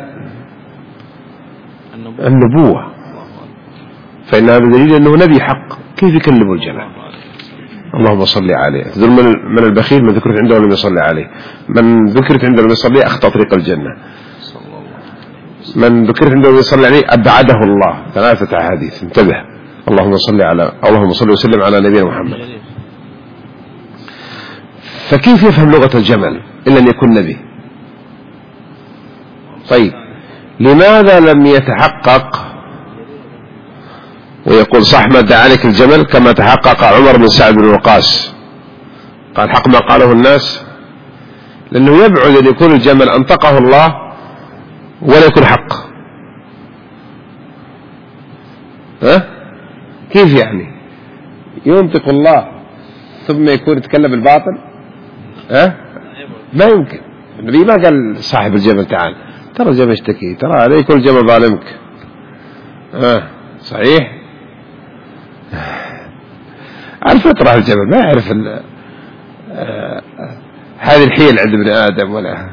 النبوة، فإن هذا دليل أنه نبي حق، كيف يكلم الجمع؟ اللهم صل عليه. تدل من البخيل من ذكرت عنده ولم يصلي عليه، من ذكرت عنده ولم يصلي أخطأ طريق الجنة، من ذكرت عنده ولم يصلي عليه أبعده الله. ثلاثة أحاديث، انتبه. اللهم صل على اللهم صل وسلم على نبينا محمد. فكيف يفهم لغة الجمل إلا أن يكون نبي؟ طيب لماذا لم يتحقق ويقول صح ما ادعى عليك الجمل كما تحقق عمر بن سعد بن وقاص قال حق ما قاله الناس؟ لأنه يبعد أن يكون الجمل أنطقه الله ولا يكون حق. ها؟ كيف يعني ينطق الله ثم يكون يتكلم بالباطل؟ ها؟ ما يمكن. النبي ما قال صاحب الجمل تعال ترى الجمل اشتكي، ترى عليه كل جمل ظالمك. ها صحيح؟ على الفطرة الجمل ما يعرف آه هذه الحيل عند ابن آدم ولا.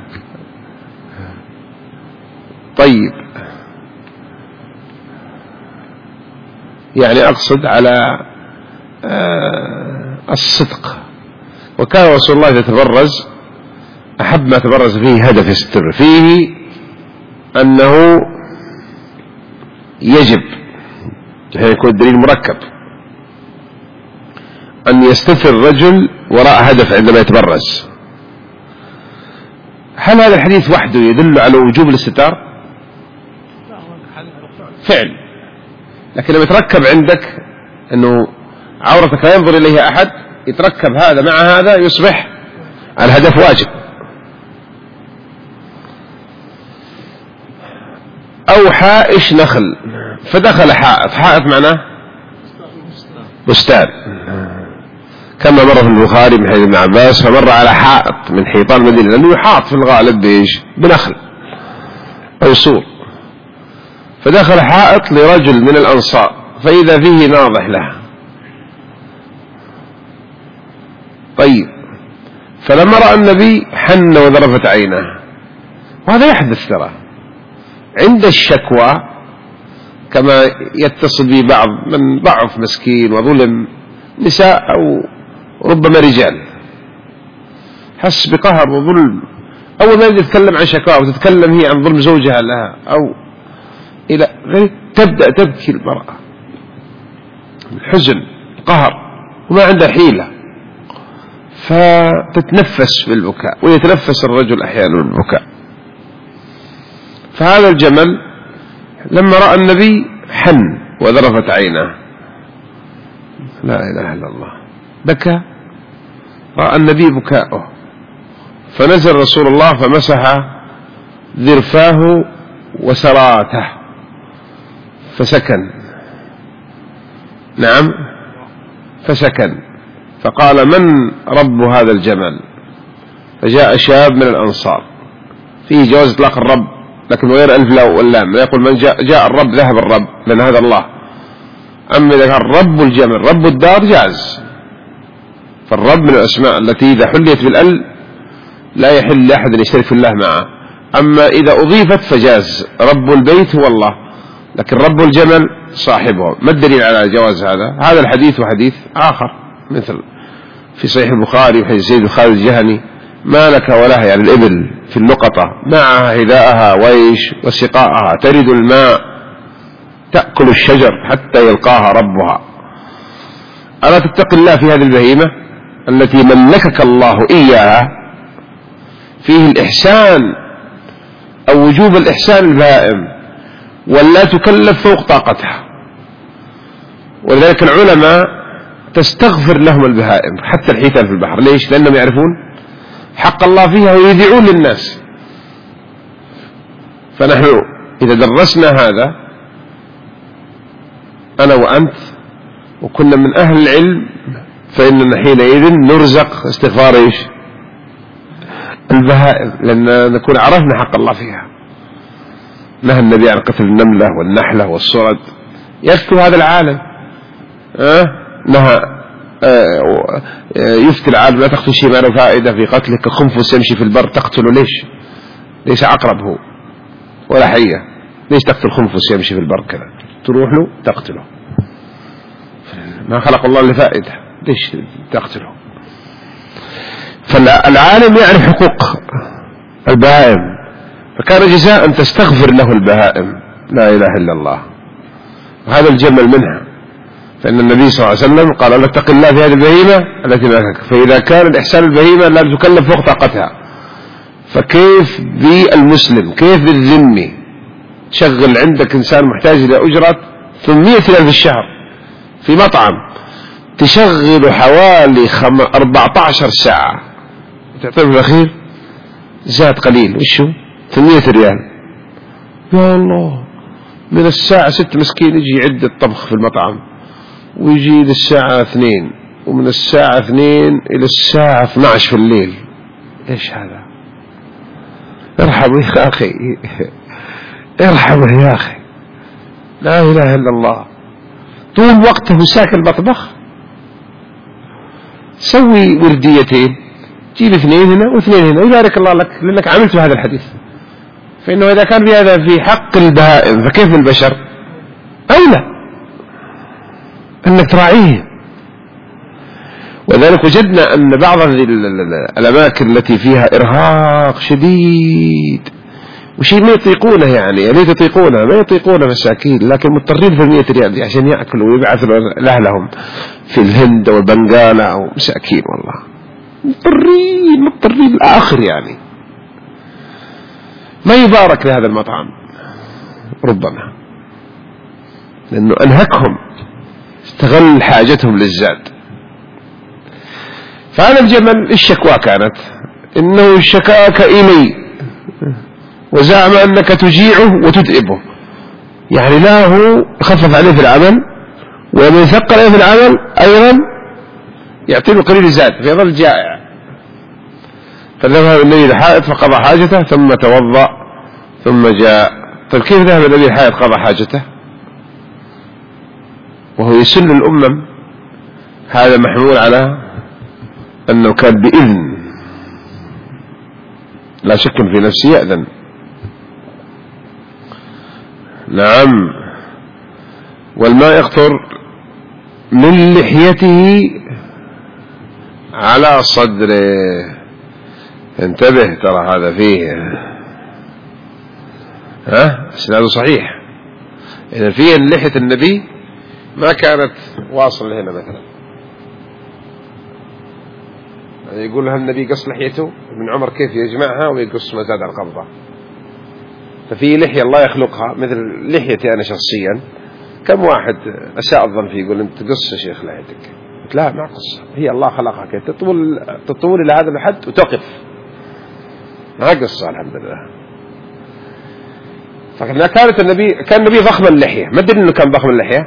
طيب يعني أقصد على آه الصدق. وكان رسول الله يتبرز أحب ما تبرز فيه هدف يستر فيه أنه يجب حين يكون الدليل مركب أن يستتر الرجل وراء هدف عندما يتبرز. هل هذا الحديث وحده يدل على وجوب الاستتار؟ فعل، لكن لما يتركب عندك أنه عورتك لا ينظر إليها أحد، يتركب هذا مع هذا يصبح الهدف واجب. أو حائش نخل فدخل حائط، حائط معناه بستان، كما مر في البخاري من حديث ابن عباس فمر على حائط من حيطان المدينة، لأنه يحاط في الغالب بإيش؟ بنخل أو سور. فدخل حائط لرجل من الأنصار فإذا فيه ناضح له. طيب فلما رأى النبي حن وذرفت عينه. وهذا يحدث ترى عند الشكوى، كما يتصل به بعض من ضعف مسكين وظلم نساء أو ربما رجال، حس بقهر وظلم، أول ما يتكلم عن شكوى وتتكلم هي عن ظلم زوجها لها أو إلى غير، تبدأ تبكي المرأة الحزن قهر وما عندها حيلة، فتتنفس بالبكاء ويتنفس الرجل أحيانا بالبكاء. فهذا الجمل لما رأى النبي حن وذرفت عينه، لا إله إلا الله، بكى، رأى النبي بكاءه، فنزل رسول الله فمسح ذرفاه وسراته فسكن. نعم فسكن. فقال من رب هذا الجمل؟ فجاء شاب من الأنصار، فيه جواز إطلاق الرب لكن غير ألف لا واللام، لا يقول من جاء, جاء الرب ذهب الرب لأن هذا الله. أما إذا كان رب الجمل رب الدار جاز، فالرب من الأسماء التي إذا حليت بالأل لا يحل لأحد يشترك في الله معه. أما إذا أضيفت فجاز، رب البيت هو الله، لكن رب الجمل صاحبه. ما الدليل على جواز هذا؟ هذا الحديث وحديث آخر مثل في صحيح البخاري وحديث زيد خالد الجهني ما لك ولها، يعني الإبل في اللقطة معها حذاءها ويش وسقاءها ترد الماء تأكل الشجر حتى يلقاها ربها. ألا تتقي الله في هذه البهيمة التي ملكك الله إياها؟ فيه الإحسان أو وجوب الإحسان البهائم ولا تكلف فوق طاقتها. ولذلك العلماء تستغفر لهم البهائم حتى الحيتان في البحر. ليش؟ لأنهم يعرفون حق الله فيها ويذيعون للناس. فنحن إذا درسنا هذا أنا وأنت وكنا من أهل العلم فإننا حينئذ نرزق استغفار إيش البهائم، لأن نكون عرفنا حق الله فيها. نهى النبي عن قتل النملة والنحلة والصرد، يفتو هذا العالم أه؟ نهى أه يفتي العالم لا تقتل شيء ما له فائدة في قتلك، خنفس يمشي في البر تقتله ليش؟ ليس عقرب هو ولا حية، ليش تقتل خنفس يمشي في البر كذا؟ تروح له تقتله، ما خلق الله لفائدة، ليش تقتله؟ فالعالم يعرف حقوق البهائم، فكان جزاء أن تستغفر له البهائم لا إله إلا الله، وهذا الجمل منها. فإن النبي صلى الله عليه وسلم قال: اتق الله في هذه البهيمة التي ملكك، فإذا كان الإحسان البهيمة لا تكلف فوق طاقتها، فكيف بالمسلم؟ كيف بالذمي؟ تشغل عندك إنسان محتاج إلى أجرة ثمانمائة ريال في الشهر في مطعم، تشغل حوالي أربعة عشر ساعة، تعطيه الأخير زاد قليل، وشو ثمانمائة ريال. يا الله، من الساعة ستة مسكين يجي يعد الطبخ في المطعم، ويجي للساعة اثنين، ومن الساعة اثنين إلى الساعة اثنى عشر في الليل. إيش هذا؟ ارحموا يا أخي، ارحموا يا أخي، لا إله إلا الله. طول وقته ساكن المطبخ. سوي ورديتين، جيب اثنين هنا واثنين هنا، ويبارك الله لك لأنك عملت هذا الحديث. فإنه إذا كان في هذا في حق البهائم فكيف البشر؟ أولى أنك تراعيه. وذلك وجدنا أن بعض الأماكن التي فيها إرهاق شديد وشيء ما يطيقونه، يعني ليه تطيقونه؟ ما يطيقونه مساكين، لكن مضطرين في المئة ريال دي عشان يأكلوا ويبعثوا لأهلهم في الهند والبنغالا أو مساكين، والله مضطرين مضطرين الآخر، يعني ما يبارك لهذا المطعم ربما لأنه أنهكهم، استغل حاجتهم للزاد. فهذا الجمل الشكوى كانت إنه شكاك إلي وزعم أنك تجيعه وتتعبه، يعني لا هو خفف عليه في العمل ومن ثقل عليه في العمل أيضا يعطيه قليل زاد فيظل جائع. فذهب النبي الحائط فقضى حاجته ثم توضأ ثم جاء. طيب كيف ذهب النبي الحائط قضى حاجته وهو يسن الأمم؟ هذا محمول على أنه كان بإذن، لا شك في نفسه يأذن. نعم. والماء يقطر من لحيته على صدره. انتبه، ترى هذا فيه ها اسناده صحيح. إذا فيه لحية النبي ما كانت واصل هنا مثلا، يقول لها النبي قص لحيته، ابن عمر كيف يجمعها ويقص ما زاد عن قبضه. ففي لحية الله يخلقها مثل لحيتي أنا شخصيا، كم واحد أساء الظن فيه يقول أنت تقص يا شيخ لحيتك، لا ما قص، هي الله خلقها كيف تطول تطول إلى هذا الحد وتقف، ما قص الحمد لله. فكنا كانت النبي كان النبي ضخم اللحية، ما أدري إنه كان ضخم اللحية.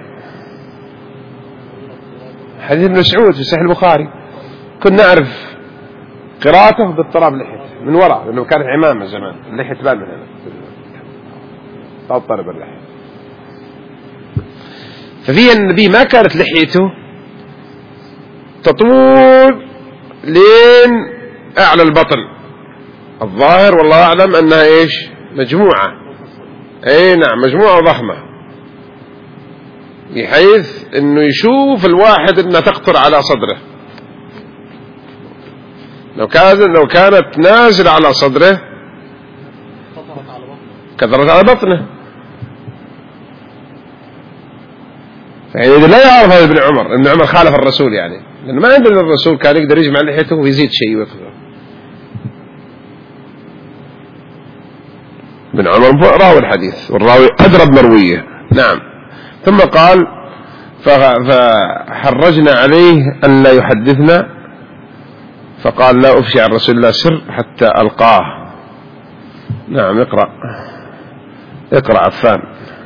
حديث ابن مسعود في صحيح البخاري كنا نعرف قراءته باضطراب لحيته من وراء، لأنه كانت عمامة زمان اللحية تبان من هنا تضطرب اللحية. ففي النبي ما كانت لحيته تطول لين أعلى البطن، الظاهر والله أعلم أنها إيش مجموعة، أي نعم مجموعة ضخمة، بحيث أنه يشوف الواحد أنها تقطر على صدره. لو كانت لو كانت نازل على صدره كثرت على بطنه. فإذا لا يعرف هذا ابن عمر، ابن عمر خالف الرسول، يعني لأنه ما عندنا الرسول كان يقدر يجمع لحيته ويزيد شيء ويقدر. ابن عمر راوي الحديث والراوي أدرى بمرويه. نعم. ثم قال فحرجنا عليه أن لا يحدثنا، فقال لا أفشي عن رسول الله سر حتى ألقاه. نعم اقرأ. اقرأ عفان.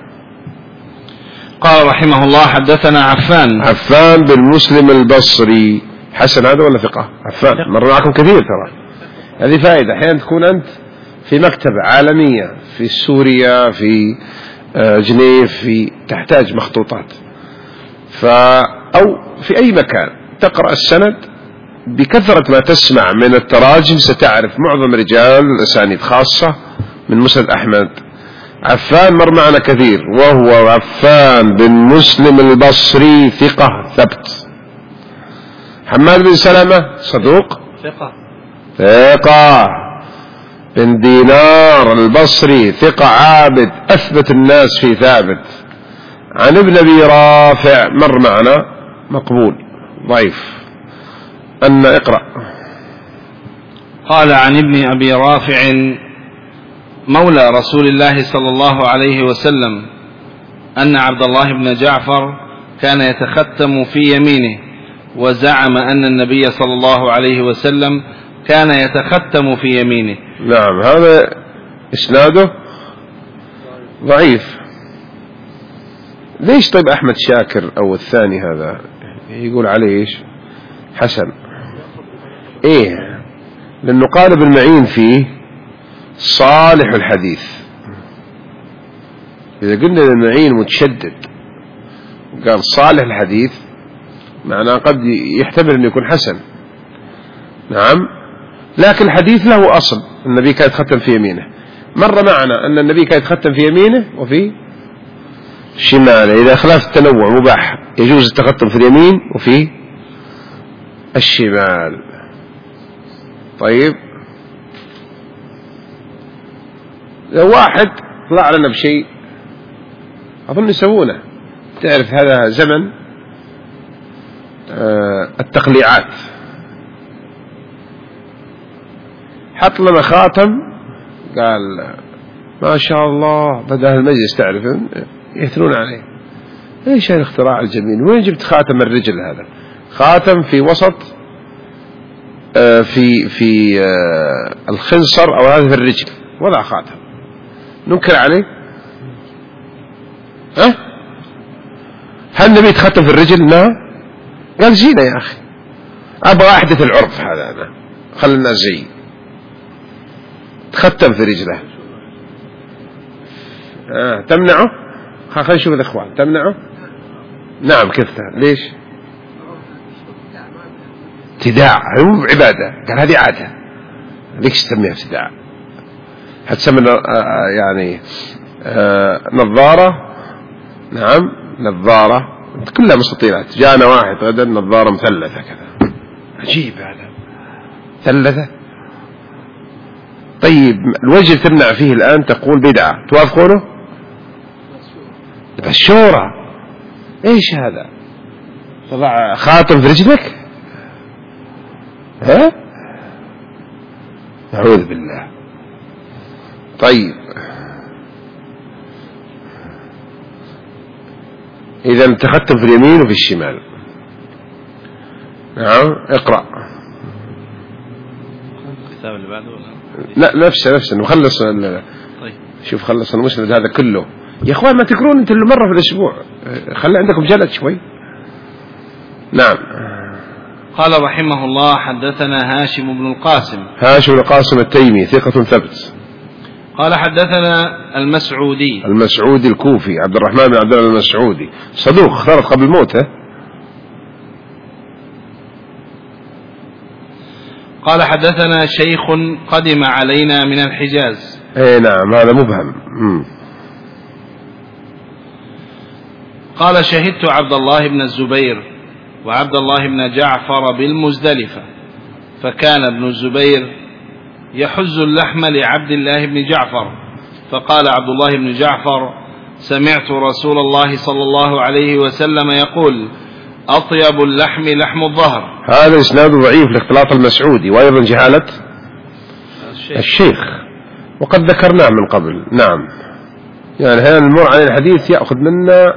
قال رحمه الله حدثنا عفان عفان بن مسلم البصري. حسن هذا ولا ثقة؟ عفان مر معكم كثير ترى. هذه فائدة، أحيانا تكون أنت في مكتبة عالمية في سوريا في جنيف في تحتاج مخطوطات، ف أو في أي مكان تقرأ السند بكثرة ما تسمع من التراجم ستعرف معظم رجال الأسانيد، خاصة من مسند أحمد. عفان مر معنا كثير، وهو عفان بن مسلم البصري ثقة ثبت. حماد بن سلمة صدوق ثقة ثقة. بن دينار البصري ثقة عابد، أثبت الناس في ثابت. عن ابن أبي رافع مر معنا مقبول ضعيف. أن اقرأ. قال عن ابن أبي رافع مولى رسول الله صلى الله عليه وسلم أن عبد الله بن جعفر كان يتختم في يمينه، وزعم أن النبي صلى الله عليه وسلم كان يتختم في يمينه. نعم هذا إسناده ضعيف. ليش طيب أحمد شاكر أو الثاني هذا يقول عليه إيش حسن؟ إيه لأنه قال ابن معين فيه صالح الحديث. إذا قلنا ابن معين متشدد قال صالح الحديث معناه قد يحتمل أن يكون حسن. نعم لكن الحديث له أصل، النبي كان يتختم في يمينه. مر معنا أن النبي كان يتختم في يمينه وفي شماله. إذا خلاف التنوع مباح، يجوز التختم في اليمين وفي الشمال. طيب لو واحد طلع لنا بشيء أظن يسوونه، تعرف هذا زمن آه التقليعات، حط لنا خاتم قال ما شاء الله بدأ المجلس تعرف يهترون عليه. ايش الاختراع الجميل؟ وين جبت خاتم الرجل هذا؟ خاتم في وسط آه في في آه الخنصر او هذا في الرجل، وضع خاتم ننكر عليه؟ ها؟ هل النبي يتختم في الرجل؟ نعم. قال زينة يا اخي، ابغى احدث العرف هذا، انا خلي الناس زي تختم في رجله. آه. تمنعه؟ خلينا نشوف الاخوان تمنعه. نعم كيف ليش؟ ابتداع هو عبادة. قال هذه عادة، ليش تسميها ابتداع؟ هتسمي يعني آه نظارة. نعم نظارة كلها مستطيلات. جاءنا واحد غدا نظارة مثلثة كذا، عجيب هذا مثلثة. طيب الوجه تمنع فيه الآن تقول بدعة، توافقونه؟ بالشورى. ايش هذا؟ تضع خاتم في رجلك؟ ها؟ نعوذ بالله. طيب إذا تختم في اليمين وفي الشمال. نعم اقرأ. الكتاب اللي بعده ولا؟ لا نفسه نفسه نخلص. طيب شوف خلص المسند هذا كله يا اخوان، ما تقرون انت اللي مرة في الاسبوع، خلي عندكم جلد شوي. نعم. قال رحمه الله حدثنا هاشم بن القاسم. هاشم بن القاسم التيمي ثقة ثبت. قال حدثنا المسعودي. المسعودي الكوفي عبد الرحمن بن عبد الله المسعودي صدوق، اختلط قبل موته. قال حدثنا شيخ قدم علينا من الحجاز. اي نعم هذا مبهم. مم. قال شهدت عبد الله بن الزبير وعبد الله بن جعفر بالمزدلفة، فكان ابن الزبير يحز اللحم لعبد الله بن جعفر، فقال عبد الله بن جعفر سمعت رسول الله صلى الله عليه وسلم يقول أطيب اللحم لحم الظهر. هذا إسناد ضعيف لاختلاط المسعودي وأيضا جهالة الشيخ, الشيخ. وقد ذكرناه من قبل. نعم يعني هذا المر على الحديث يأخذ منا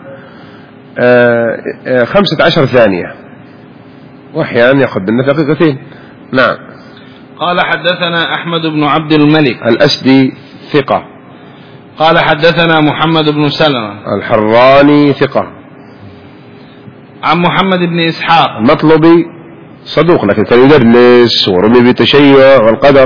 خمسة عشر ثانية، وأحيانا يأخذ منا دقيقتين. نعم. قال حدثنا أحمد بن عبد الملك الأسدي ثقة. قال حدثنا محمد بن سلمة الحراني ثقة. عن محمد بن إسحاق المطلبي صدوق لكن كان يدرس ورمي بالتشيع والقدر.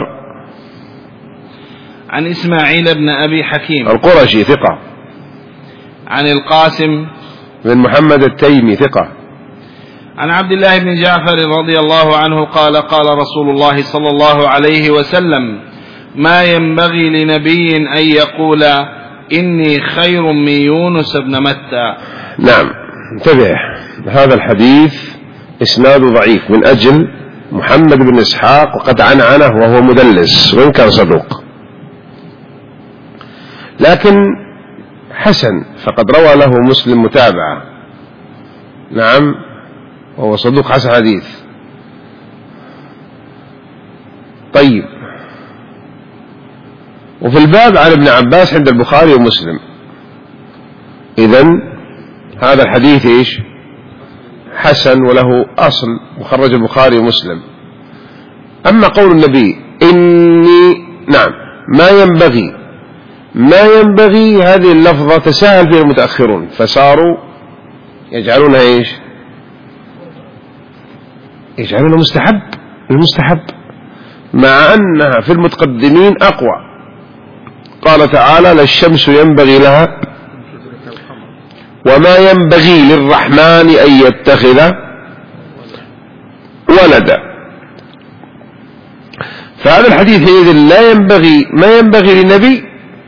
عن إسماعيل بن أبي حكيم القرشي ثقة. عن القاسم بن محمد التيمي ثقة. عن عبد الله بن جعفر رضي الله عنه قال قال رسول الله صلى الله عليه وسلم ما ينبغي لنبي أن يقول إني خير من يونس بن متى. نعم انتبه، هذا الحديث إسناد ضعيف من أجل محمد بن إسحاق وقد عنعنه وهو مدلس وإن كان صدوق، لكن حسن فقد روى له مسلم متابعة. نعم وهو صدوق حسن حديث. طيب، وفي الباب عن ابن عباس عند البخاري ومسلم. إذن هذا الحديث إيش؟ حسن وله أصل مخرج البخاري ومسلم. أما قول النبي إني نعم ما ينبغي ما ينبغي هذه اللفظة تساهل فيها المتأخرون فصاروا يجعلونها إيش؟ يجعلونها مستحب المستحب مع أنها في المتقدمين أقوى. قال تعالى لا الشمس ينبغي لها وما ينبغي للرحمن أن يتخذ ولدا. فهذا الحديث إذن لا ينبغي ما ينبغي للنبي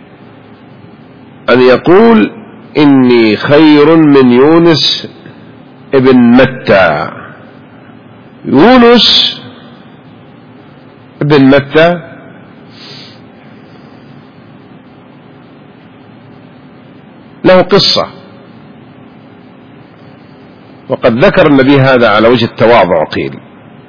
أن يقول إني خير من يونس ابن متى. يونس ابن متى له قصة، وقد ذكر النبي هذا على وجه التواضع قيل،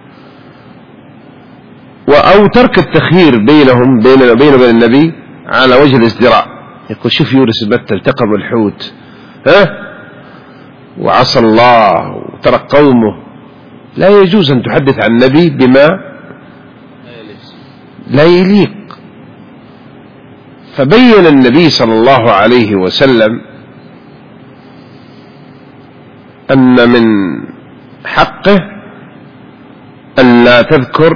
أو ترك التخيير بينهم بين بين وبين النبي على وجه الازدراء. يقول شوف يونس متى التقم الحوت ها وعصى الله وترك قومه. لا يجوز أن تحدث عن النبي بما لا يليق. فبين النبي صلى الله عليه وسلم أن من حقه أن لا تذكر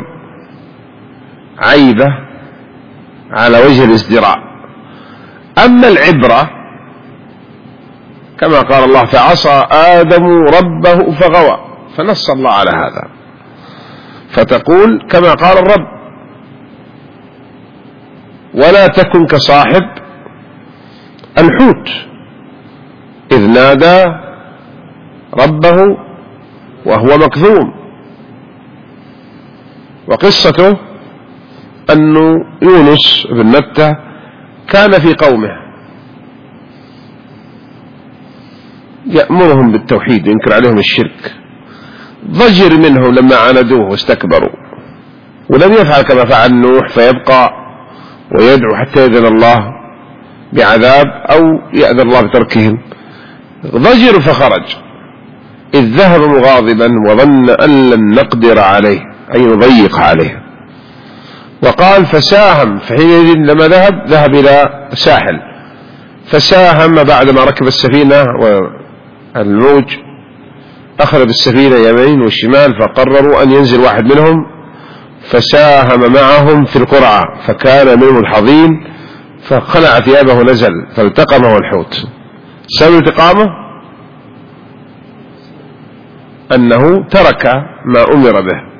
عيبة على وجه الازدراء. أما العبرة كما قال الله فعصى آدم ربه فغوى، فنص الله على هذا، فتقول كما قال الرب ولا تكن كصاحب الحوت إذ نادى ربه وهو مكذوم. وقصته أن يونس بن متى كان في قومه يأمرهم بالتوحيد وينكر عليهم الشرك، ضجر منهم لما عاندوه واستكبروا، ولم يفعل كما فعل نوح فيبقى ويدعو حتى يأذن الله بعذاب أو يأذن الله بتركهم. ضجر فخرج إذ ذهب مغاضبا وظن أن لن نقدر عليه أي نضيق عليه، وقال فساهم. فحينئذ لما ذهب ذهب إلى ساحل فساهم بعدما ركب السفينة والموج أخذ بالسفينة يمين وشمال، فقرروا أن ينزل واحد منهم فساهم معهم في القرعة فكان منهم الحظيم فخلع ثيابه ونزل فالتقمه الحوت. سبب التقامه أنه ترك ما أمر به.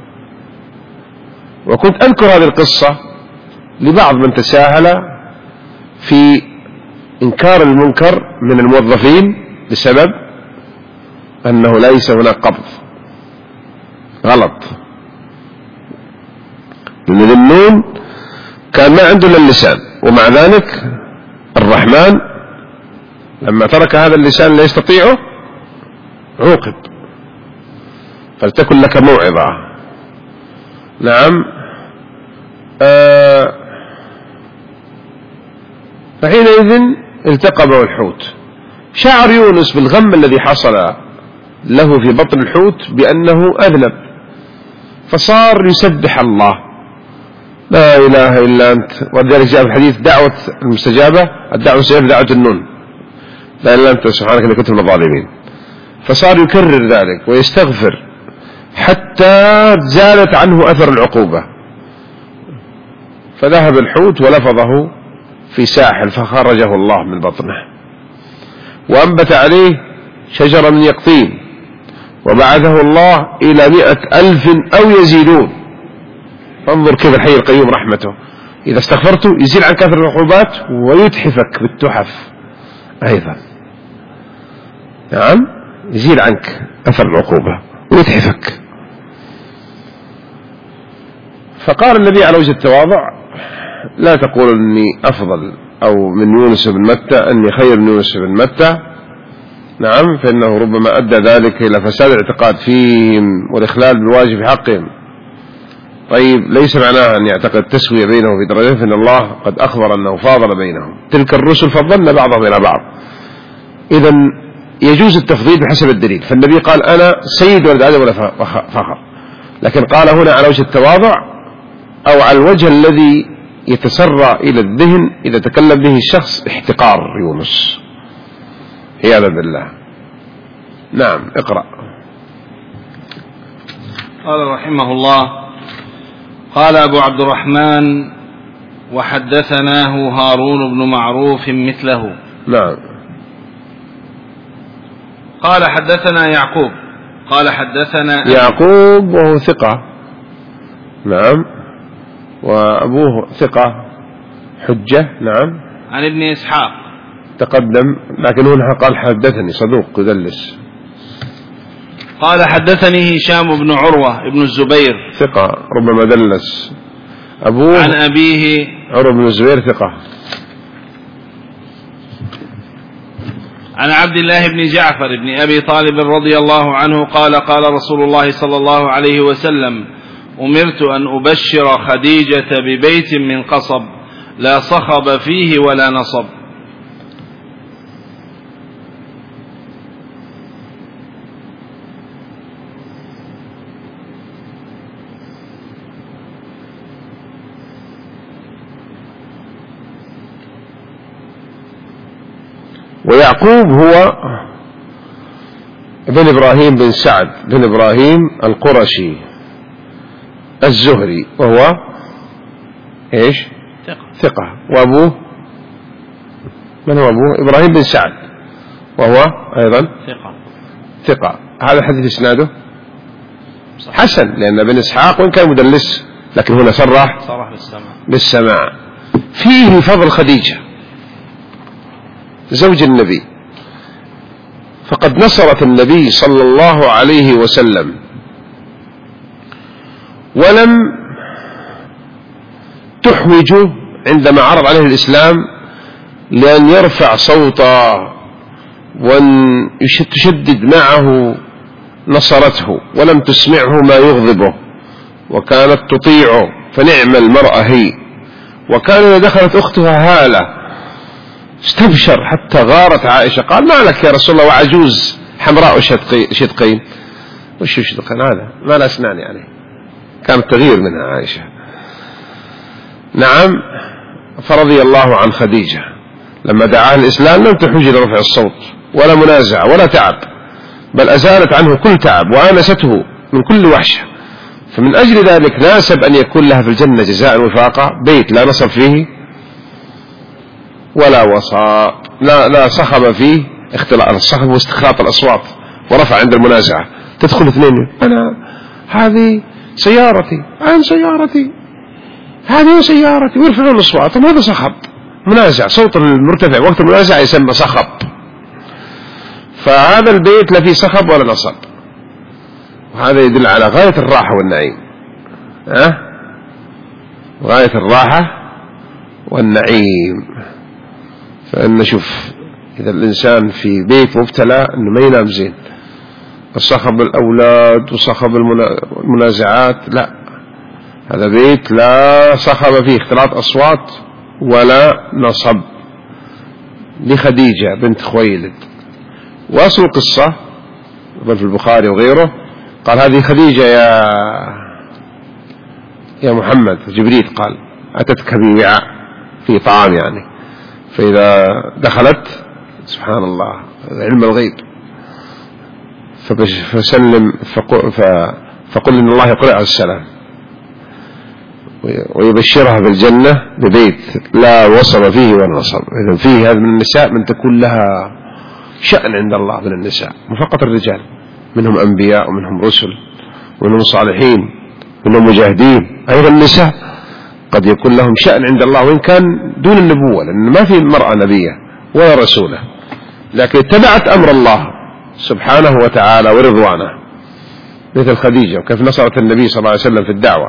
وكنت أذكر هذه القصة لبعض من تساهل في إنكار المنكر من الموظفين بسبب أنه ليس هناك قبض. غلط، لأن ذنون كان ما عنده إلا اللسان، ومع ذلك الرحمن لما ترك هذا اللسان لا يستطيعه عوقب. فلتكن لك موعظة. نعم. آه فحينئذ التقمه الحوت. شعر يونس بالغم الذي حصل له في بطن الحوت بأنه أذنب، فصار يسبح الله لا إله إلا أنت. ولذلك جاء في الحديث دعوة المستجابة الدعوة المستجابة دعوة النون، لا إلا أنت سبحانك إني كنت من الظالمين. فصار يكرر ذلك ويستغفر حتى زالت عنه أثر العقوبة. فذهب الحوت ولفظه في ساحل فخرجه الله من بطنه، وأنبت عليه شجرة من يقطين، وبعثه الله إلى مئة ألف أو يزيدون. فانظر كيف الحي القيوم رحمته، إذا استغفرت يزيل عنك أثر العقوبات ويتحفك بالتحف أيضا. نعم، يزيل عنك أثر العقوبة ويتحفك. فقال النبي على وجه التواضع: لا تقول أني أفضل أو من يونس بن متى، أني خير من يونس بن متى. نعم، فإنه ربما أدى ذلك إلى فساد الاعتقاد فيهم والإخلال بالواجب في حقهم. طيب، ليس معناها أن يعتقد التسوية بينه في درجة، فإن الله قد أخبر أنه فاضل بينهم. تلك الرسل فضلنا بعضهم إلى بعض. إذن يجوز التفضيل بحسب الدليل. فالنبي قال: أنا سيد ولد آدم ولا فخر، لكن قال هنا على وجه التواضع أو على الوجه الذي يتسرى إلى الذهن إذا تكلم به الشخص احتقار يونس عياذا بالله. نعم، اقرأ. قال رحمه الله: قال أبو عبد الرحمن: وحدثناه هارون بن معروف مثله. نعم. قال حدثنا يعقوب قال حدثنا يعقوب وهو ثقة. نعم، وأبوه ثقة حجة. نعم. عن ابن إسحاق تقدم، لكن هنا قال حدثني صدوق يدلس. قال حدثني هشام بن عروة ابن الزبير ثقة ربما دلس. أبوه عن أبيه عروة بن الزبير ثقة. عن عبد الله بن جعفر بن أبي طالب رضي الله عنه قال: قال رسول الله صلى الله عليه وسلم: أمرت أن أبشر خديجة ببيت من قصب لا صخب فيه ولا نصب. ويعقوب هو ابن إبراهيم بن سعد بن إبراهيم القرشي الزهري، وهو إيش؟ ثقة. ثقة. وأبوه من هو أبوه؟ إبراهيم بن سعد، وهو أيضا ثقة. ثقة. هذا الحديث إسناده حسن، لأن ابن إسحاق وإن كان مدلس لكن هنا صرح صرح بالسماع. بالسماع. فيه فضل خديجة زوج النبي، فقد نصرت النبي صلى الله عليه وسلم ولم تحوج عندما عرض عليه الإسلام لأن يرفع صوته وأن تشدد معه، نصرته ولم تسمعه ما يغضبه، وكانت تطيعه، فنعم المرأة هي. وكان إذا دخلت أختها هالة استبشر حتى غارت عائشة، قال: ما لك يا رسول الله وعجوز حمراء شدقين؟ وش شدقين هذا؟ ما لا أسنان يعني. كانت تغير منها عائشة. نعم. فرضي الله عن خديجة لما دعاها الإسلام لم تحوج لرفع الصوت ولا منازع ولا تعب، بل أزالت عنه كل تعب وآنسته من كل وحشة. فمن أجل ذلك ناسب أن يكون لها في الجنة جزاء وفاقة، بيت لا نصب فيه ولا وساط، لا, لا صخب فيه اختلاط. الصخب واستخلاط الأصوات ورفع عند المنازعة. تدخل اثنين: أنا هذه سيارتي، أنا سيارتي، هذه سيارتي، ويرفعون الأصوات. هذا صخب، منازع، صوت المرتفع وقت المنازعة يسمى صخب. فهذا البيت لا فيه صخب ولا نصب، وهذا يدل على غاية الراحة والنعيم. أه؟ غاية الراحة والنعيم. فإن شوف إذا الإنسان في بيت مبتلى إنه ما ينام زين، الصخب الأولاد وصخب المنازعات، لا، هذا بيت لا صخب فيه اختلاط أصوات ولا نصب. لخديجة بنت خويلد. وأصل القصة في البخاري وغيره قال: هذه خديجة يا يا محمد، جبريل قال أتتك بوعاء في طعام يعني، فإذا دخلت سبحان الله علم الغيب فسلم فقل إن الله يقرأ السلام ويبشرها بالجنة ببيت لا وصل فيه ولا نصب. إذن فيه هذا من النساء من تكون لها شأن عند الله من النساء، مو فقط الرجال، منهم أنبياء ومنهم رسل ومنهم صالحين ومنهم مجاهدين، أيضا النساء قد يكون لهم شأن عند الله وإن كان دون النبوة، لأن ما في مرأة نبية ولا رسولة، لكن اتبعت أمر الله سبحانه وتعالى ورضوانه، مثل خديجة وكيف نصرت النبي صلى الله عليه وسلم في الدعوة.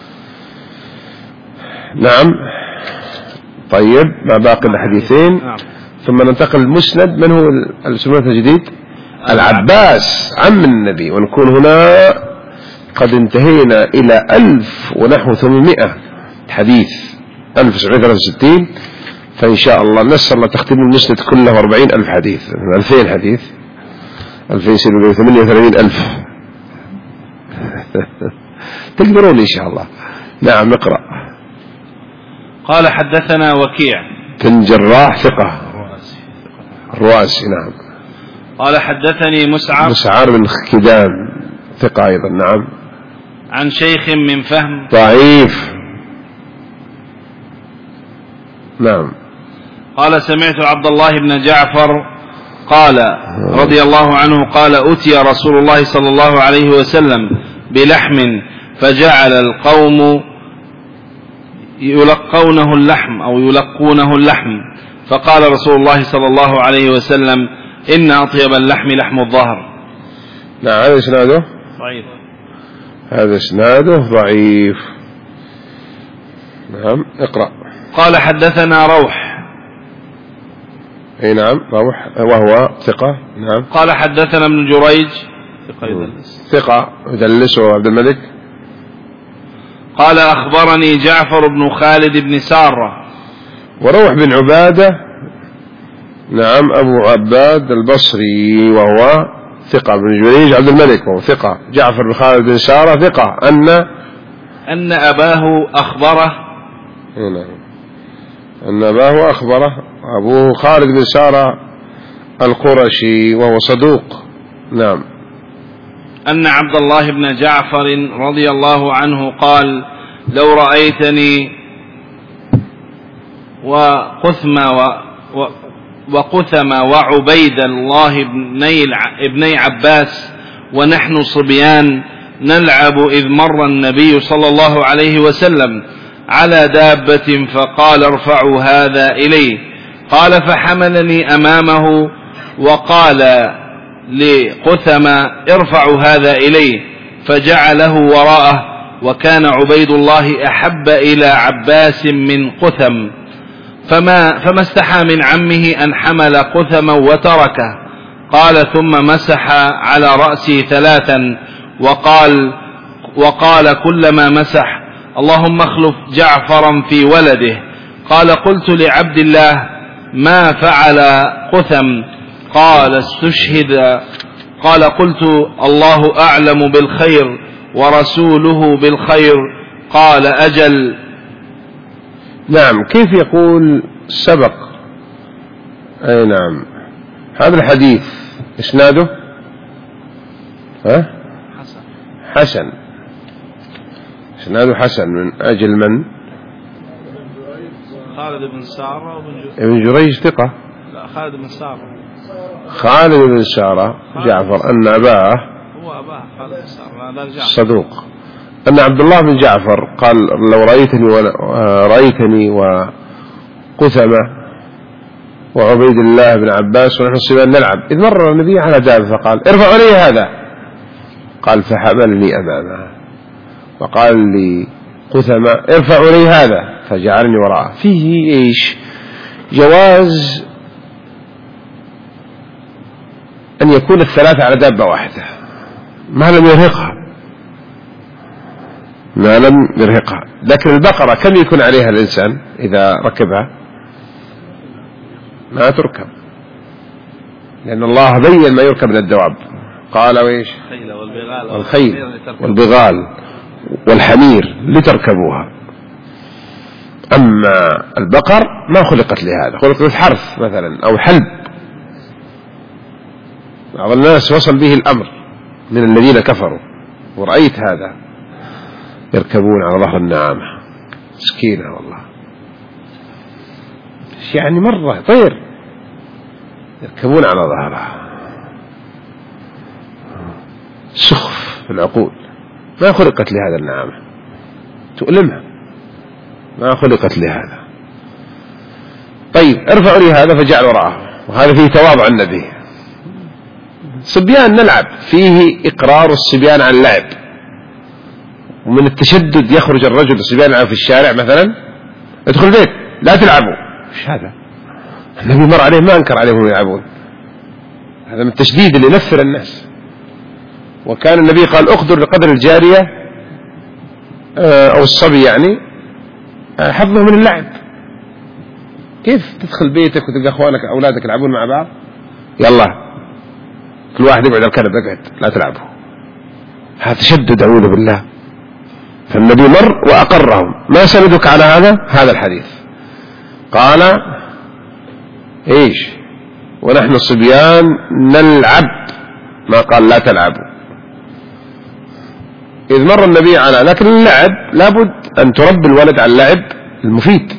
نعم. طيب، ما باقي الحديثين ثم ننتقل المسند. من هو المسند الجديد؟ العباس عم النبي، ونكون هنا قد انتهينا إلى ألف ونحو ثمانمائة حديث، ألف وسبعمائة وثلاثة وستين، فإن شاء الله نسأل الله تختم المسند كله أربعين ألف حديث، ألفين حديث، ألفين سبعمائة وثمانية وثلاثين ألف تقدرون إن شاء الله. نعم، نقرأ. قال حدثنا وكيع بن جراح ثقة الرواسي. نعم. قال حدثني مسعر مسعر بن كدام ثقة أيضا. نعم. عن شيخ من فهم ضعيف. نعم. قال سمعت عبد الله بن جعفر قال رضي الله عنه قال أتي رسول الله صلى الله عليه وسلم بلحم فجعل القوم يلقونه اللحم أو يلقونه اللحم، فقال رسول الله صلى الله عليه وسلم إن أطيب اللحم لحم الظهر. نعم. هذا إسناده ضعيف. هذا إسناده ضعيف. نعم. اقرأ. قال حدثنا روح. اي نعم، روح وهو ثقة. نعم. قال حدثنا ابن جريج ثقة يدلس عبد الملك. قال أخبرني جعفر بن خالد بن سارة. وروح بن عبادة. نعم، أبو عباد البصري وهو ثقة. بن جريج عبد الملك وهو ثقة. جعفر بن خالد بن سارة ثقة. أن أن أباه أخبره. نعم. أن أباه أخبره أبوه خالد بن سارة القرشي وهو صدوق. نعم. أن عبد الله بن جعفر رضي الله عنه قال لو رأيتني وقثم وقثم وعبيد الله ابني عباس ونحن صبيان نلعب إذ مر النبي صلى الله عليه وسلم على دابة فقال ارفعوا هذا إليه، قال فحملني أمامه وقال لقثم ارفعوا هذا إليه فجعله وراءه، وكان عبيد الله أحب إلى عباس من قثم، فما, فما استحى من عمه أن حمل قثما وتركه. قال ثم مسح على رأسي ثلاثا وقال, وقال كلما مسح اللهم اخلف جعفرا في ولده. قال قلت لعبد الله ما فعل قثم؟ قال استشهد. قال قلت الله أعلم بالخير ورسوله بالخير. قال أجل. نعم. كيف يقول سبق؟ أي نعم. هذا الحديث إسناده ها؟ حسن. حسن. إسناده حسن من أجل من؟ خالد بن سارة ابن جريج ثقة. لا، خالد بن سارة. خالد بن سارة جعفر أن أباه هو أباه خالد بن سارة لا جعفر صدوق. أن عبد الله بن جعفر قال لو رأيتني رأيتني وقثمة وعبيد الله بن عباس ونحن صبيان نلعب إذ مر النبي على دابة فقال ارفع علي هذا، قال فحملني أمامه وقال لي قثمة ارفع علي هذا فجعلني وراءه. فيه إيش؟ جواز أن يكون الثلاثة على دابة واحدة ما لم يرهقها ما لم يرهقها لكن البقرة كم يكون عليها الإنسان إذا ركبها؟ ما تركب، لأن الله بين ما يركب من الدواب، قال وإيش؟ والخيل والبغال والحمير لتركبوها، أما البقر ما خلقت لهذا، خلقت للحرث مثلا أو حلب. بعض الناس وصل به الأمر من الذين كفروا، ورأيت هذا يركبون على ظهر النعامة، مسكينة والله، يعني مرة طير يركبون على ظهرها. سخف في العقول، ما خلقت لهذا النعامة، تؤلمها، ما خلقت لهذا. طيب ارفعوا لي هذا فجعل وراءه، وهذا فيه تواضع النبي. صبيان نلعب، فيه إقرار الصبيان عن اللعب، ومن التشدد يخرج الرجل الصبيان يلعب في الشارع مثلا، ادخل البيت لا تلعبوا، ايش هذا؟ النبي مر عليه ما انكر عليهم يلعبون، هذا من التشديد اللي ينفر الناس. وكان النبي قال اقدر لقدر الجارية او الصبي يعني حظه من اللعب. كيف تدخل بيتك وتلقى اخوانك اولادك يلعبون مع بعض؟ يلا كل واحد يقعد على الكنبه، اقعد لا تلعبوا، هذا تشدد اعوذ بالله. فالنبي مر واقرهم. ما سندك على هذا؟ هذا الحديث قال ايش؟ ونحن صبيان نلعب، ما قال لا تلعبوا. إذ مر النبي على، لكن اللعب لابد أن تربي الولد على اللعب المفيد،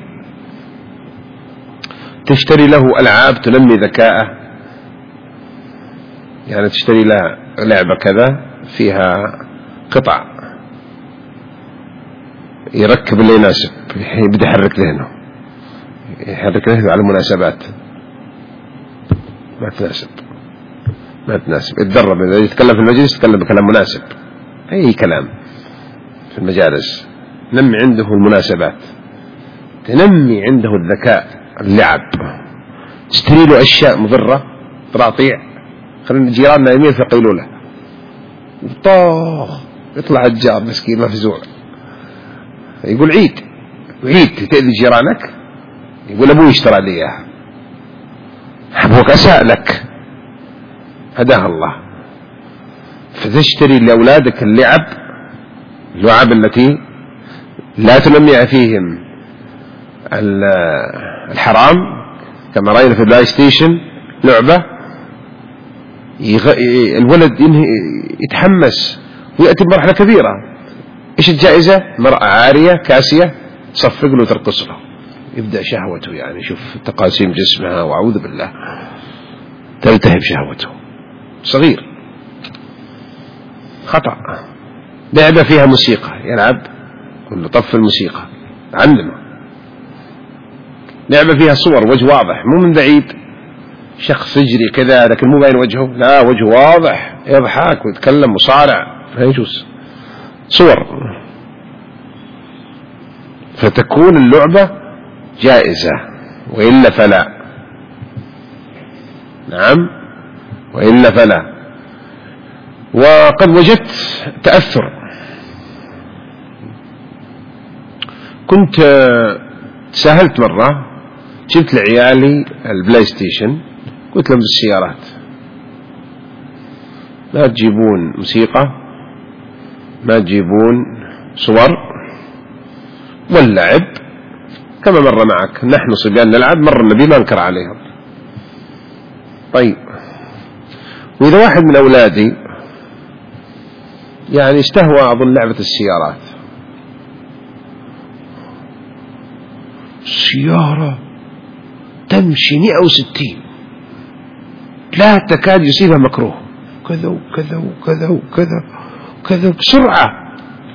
تشتري له ألعاب تنمي ذكاءه، يعني تشتري له لعبة كذا فيها قطع يركب اللي يناسب، يبدأ يحرك ذهنه، يحرك ذهنه على المناسبات، ما تناسب ما تناسب يتدرب، إذا يتكلم في المجلس يتكلم بكلام مناسب، أي كلام في المجالس، نمي عنده المناسبات، تنمي عنده الذكاء، اللعب. تشتري له أشياء مضرة، طراطيع، خلينا الجيران نايمين في قيلولة، وطاخ يطلع الجار مسكين مفزوع، يقول عيد عيد تأذي جيرانك، يقول أبوي اشترى لي إياها، أبوك أساء لك، هداها الله. فتشتري لأولادك اللعب، اللعب التي لا تنمي فيهم الحرام، كما رأينا في البلاي ستيشن لعبة يغ... الولد يتحمس ويأتي بمرحلة كبيرة، إيش الجائزة؟ مرأة عارية كاسية تصفق له وترقص له، يبدأ شهوته، يعني شوف تقاسيم جسمها، وأعوذ بالله تلتهب شهوته، صغير، خطأ. لعبة فيها موسيقى يلعب، كل طف الموسيقى علمه. لعبة فيها صور، وجه واضح مو من بعيد، شخص يجري كذا لكن مو باين وجهه، لا وجه واضح يضحك ويتكلم مصارع، لا يجوز. صور، فتكون اللعبة جائزة، وإلا فلا. نعم، وإلا فلا. وقد وجدت تأثر، كنت ساهلت مرة، جبت لعيالي البلاي ستيشن، قلت لهم بالسيارات لا تجيبون موسيقى، ما تجيبون صور واللعب، كما مر معك نحن صبيان نلعب، مر النبي ما انكر عليهم. طيب، وإذا واحد من أولادي يعني استهوى أظن لعبة السيارات، سيارة تمشي مئة وستين لا تكاد يصيبها مكروه، كذا وكذا وكذا وكذا وكذا بسرعة،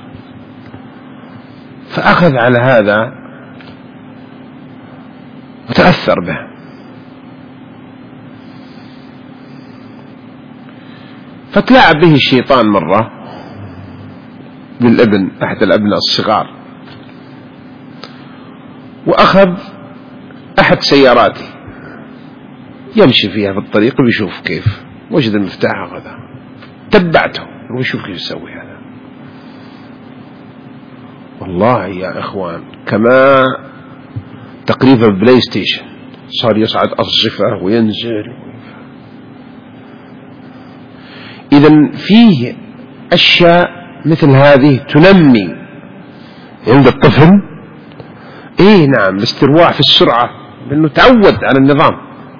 فأخذ على هذا وتأثر به. فتلاعب به الشيطان مرة بالابن، أحد الأبناء الصغار، وأخذ أحد سياراتي يمشي فيها في الطريق ويشوف كيف، وجد المفتاح أخذها، تبعته ويشوف كيف يسوي هذا. والله يا إخوان كما تقريبا بلاي ستيشن، صار يصعد أرصفة وينزل. إذن فيه أشياء مثل هذه تنمي عند الطفل ايه نعم الاسترواع في السرعة، لأنه تعود على النظام.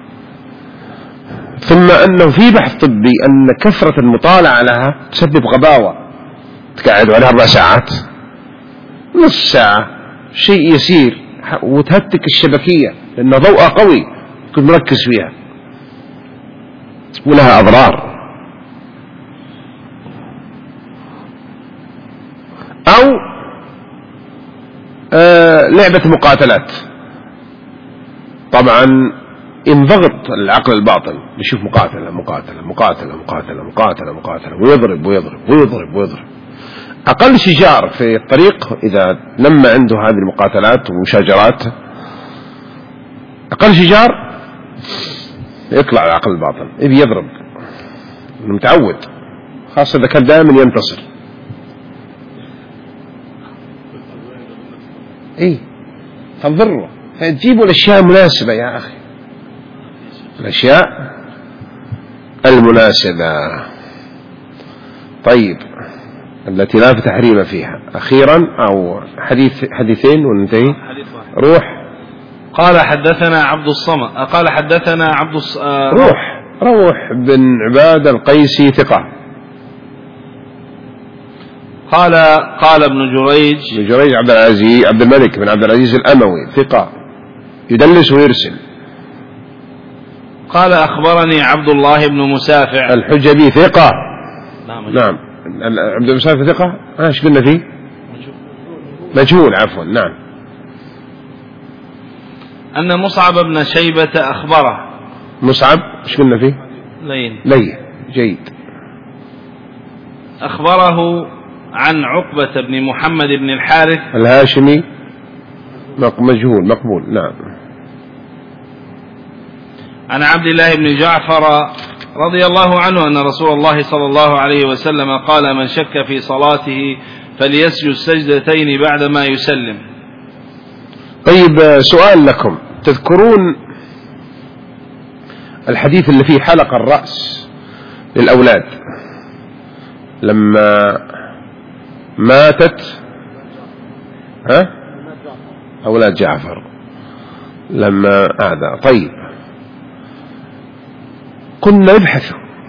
ثم أنه في بحث طبي أن كثرة المطالعة لها تسبب غباوة، تقعد عليها أربع ساعات نص ساعة شيء يسير وتهتك الشبكية لأن ضوءها قوي كنت مركز فيها ولها أضرار. أو آه لعبة مقاتلات، طبعا انضغط العقل الباطن يشوف مقاتلة مقاتلة مقاتلة مقاتلة مقاتلة مقاتلة ويضرب ويضرب ويضرب ويضرب. أقل شجار في الطريق إذا لما عنده هذه المقاتلات ومشاجرات، أقل شجار يطلع العقل الباطن يبي يضرب، متعود، خاصة إذا كان دائما ينتصر. إيه تنظره، فتجيبوا الأشياء المناسبة يا أخي، الأشياء المناسبة. طيب التي لا تحريم فيها. أخيرا أو حديث حديثين وننتهي. روح. قال حدثنا عبد الصمد قال حدثنا عبد الص... روح روح بن عباد القيسي ثقة. قال قال ابن جريج ابن جريج عبد العزيز عبد الملك بن عبد العزيز الأموي ثقة يدلس ويرسل. قال أخبرني عبد الله بن مسافع الحجبي ثقة. نعم, نعم. عبد المسافع ثقة. ايش قلنا فيه؟ مجهول عفوا. نعم. أن مصعب بن شيبة أخبره. مصعب ايش قلنا فيه؟ لين لين جيد. أخبره عن عقبة بن محمد بن الحارث الهاشمي مجهول مقبول. نعم. عن عبد الله بن جعفر رضي الله عنه أن رسول الله صلى الله عليه وسلم قال: من شك في صلاته فليسجد سجدتين بعدما يسلم. طيب سؤال لكم، تذكرون الحديث اللي فيه حلق الرأس للأولاد لما ماتت ها أولاد جعفر لما أعدى؟ طيب كنا نبحث،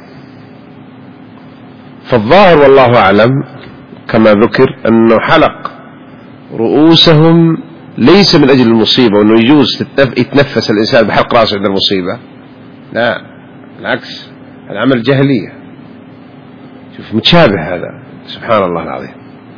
فالظاهر والله أعلم كما ذكر أنه حلق رؤوسهم ليس من أجل المصيبة، وأنه يجوز يتنفس الإنسان بحلق رأسه عند المصيبة، لا بالعكس، العمل جاهلية. شوف متشابه هذا، سبحان الله العظيم.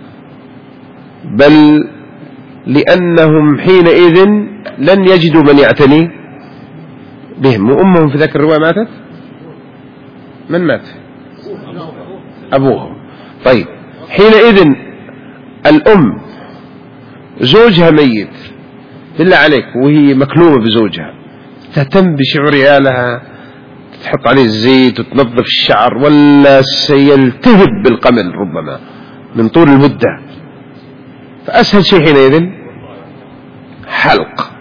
بل لأنهم حينئذ لن يجدوا من يعتني بهم، وأمهم في ذاك الرواية ماتت. من مات؟ أبوهم. طيب حينئذ الأم زوجها ميت بالله عليك وهي مكلومة بزوجها، تهتم بشعر عيالها، تحط عليه الزيت وتنظف الشعر، ولا سيلتهب بالقمل ربما من طول المدة. فأسهل شيء حينئذ حلق.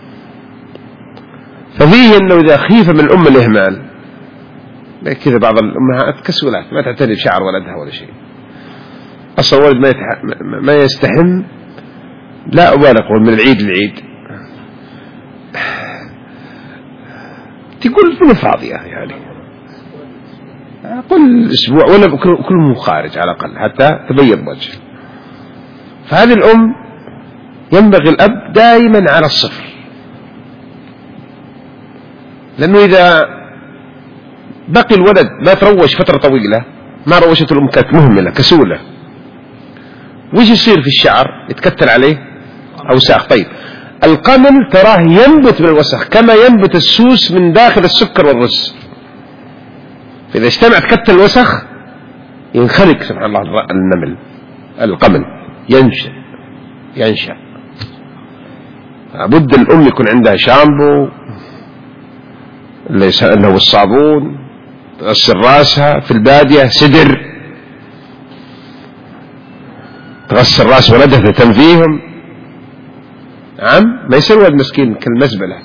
ففيه أنه إذا خيف من الأم الإهمال، كذا بعض الأمهات كسولات ما تعتني بشعر ولدها ولا شيء، أصلا ولد ما, يتح... ما يستحم، لا أبالغ من العيد للعيد تقول كل فاضية يعني، كل أسبوع ولا كل خارج على الأقل حتى تبيض وجه. فهذه الأم ينبغي الأب دائما على الصفر، لأنه إذا بقي الولد ما تروش فترة طويلة، ما روشت الأم كانت مهملة كسولة، وش يصير في الشعر؟ يتكتل عليه أوساخ. طيب القمل تراه ينبت من الوسخ كما ينبت السوس من داخل السكر والرز، فإذا اجتمع تكتل الوسخ ينخلق سبحان الله النمل القمل ينشأ ينشأ. لابد الأم يكون عندها شامبو اللي هو الصابون، تغسل راسها، في البادية سدر، تغسل راس ولدها تنفيهم. نعم ما يصير ولد مسكين كالمزبلة،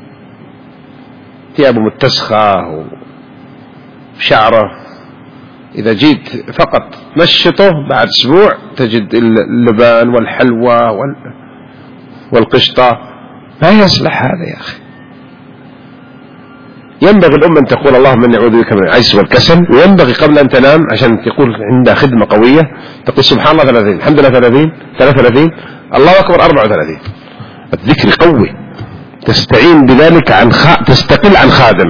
ثيابه متسخة وشعره إذا جيت فقط نشطه بعد أسبوع تجد اللبان والحلوى والقشطة، ما يصلح هذا يا أخي. ينبغي الأمة أن تقول اللهم إني أعوذ بك من العجز والكسل، وينبغي قبل أن تنام عشان تقول عندها خدمة قوية تقول سبحان الله ثلاثين، الحمد لله ثلاثين، ثلاثة وثلاثين، الله أكبر أربعة وثلاثين. الذكر قوي، تستعين بذلك عن خ... تستقل عن خادم.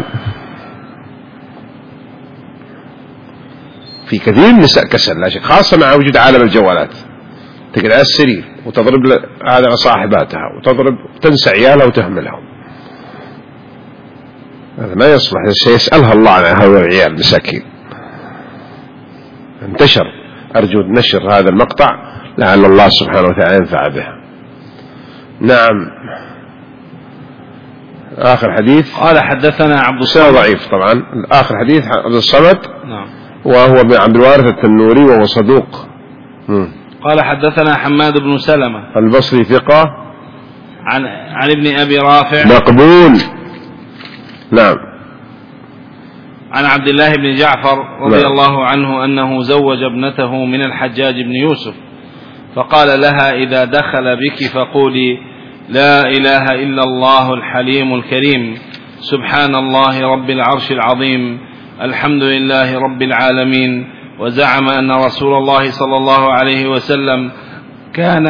في كثير من النساء كسل لا شك، خاصة مع وجود عالم الجوالات، تقعد على السرير وتضرب على صاحباتها وتضرب تنسى عيالها وتهملهم. هذا ما يصلح، سيسألها الله عن هؤلاء العيال مساكين. انتشر، أرجو نشر هذا المقطع لعل الله سبحانه وتعالى ينفع به. نعم. آخر حديث قال حدثنا عبد الصمد، ضعيف طبعا. آخر حديث عبد الصمد، نعم، وهو ابن عبد الوارث التنوري وهو صدوق. م. قال حدثنا حماد بن سلمة البصري ثقة، عن عن ابن أبي رافع مقبول. نعم. عن عبد الله بن جعفر رضي نعم. الله عنه أنه زوج ابنته من الحجاج بن يوسف، فقال لها إذا دخل بك فقولي لا إله إلا الله الحليم الكريم، سبحان الله رب العرش العظيم، الحمد لله رب العالمين. وزعم أن رسول الله صلى الله عليه وسلم كان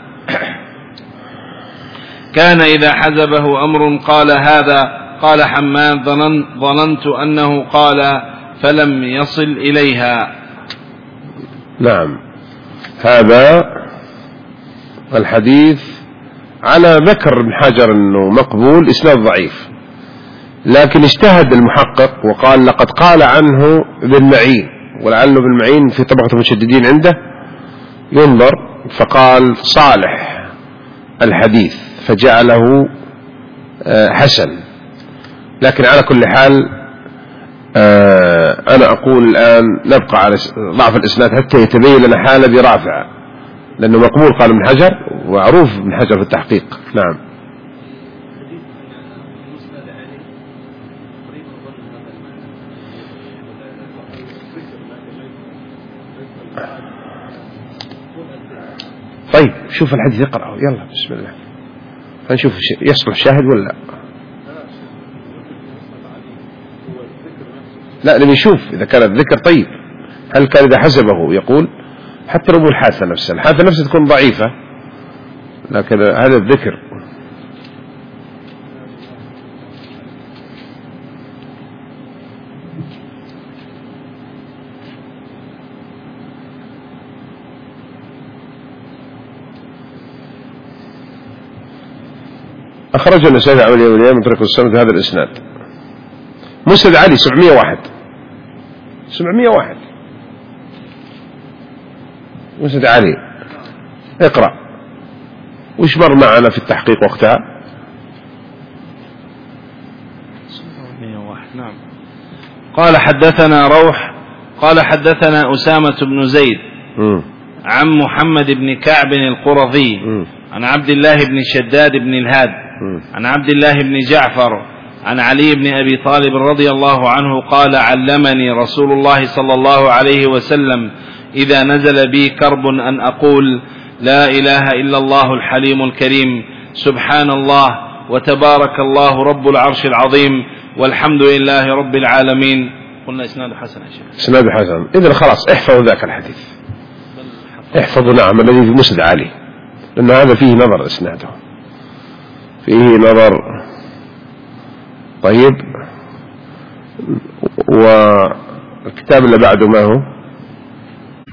كان إذا حزبه أمر قال هذا. قال حماد ظننت أنه قال فلم يصل إليها. نعم. هذا الحديث على ذكر ابن حجر أنه مقبول، إسناد ضعيف، لكن اجتهد المحقق وقال لقد قال عنه ابن معين، ولعله ابن معين في طبقة المشددين عنده ينظر، فقال صالح الحديث فجعله حسن. لكن على كل حال أنا أقول الآن نبقى على ضعف الإسناد حتى يتبين لنا حالة برافع، لأنه مقبول قال ابن حجر ومعروف ابن حجر في التحقيق. نعم. طيب شوف الحديث اقرأه يلا بسم الله، هنشوف يصلح شاهد ولا لا. لا لم يشوف إذا كان الذكر طيب، هل كان إذا حسبه يقول حتى لو الحادثة نفسها، الحادثة نفسها تكون ضعيفة، لكن هذا الذكر. أخرج النسائي عن ابي هريرة من طريق السند هذا الإسناد. مسند علي سبعمائة وواحد، سبعمائة وواحد مسند علي. اقرأ وش مر معنا في التحقيق وقتها. نعم. قال حدثنا روح قال حدثنا أسامة بن زيد م. عن محمد بن كعب القرظي م. عن عبد الله بن شداد بن الهاد م. عن عبد الله بن جعفر عن علي بن أبي طالب رضي الله عنه قال علمني رسول الله صلى الله عليه وسلم إذا نزل بي كرب أن أقول لا إله إلا الله الحليم الكريم، سبحان الله وتبارك الله رب العرش العظيم، والحمد لله رب العالمين. قلنا إسناد حسن يا شيخ. إسناد حسن. إذن خلاص احفظوا ذاك الحديث، احفظوا نعم الذي في مسند علي، لأن هذا فيه نظر إسناده، فيه نظر. طيب والكتاب اللي بعده ما هو؟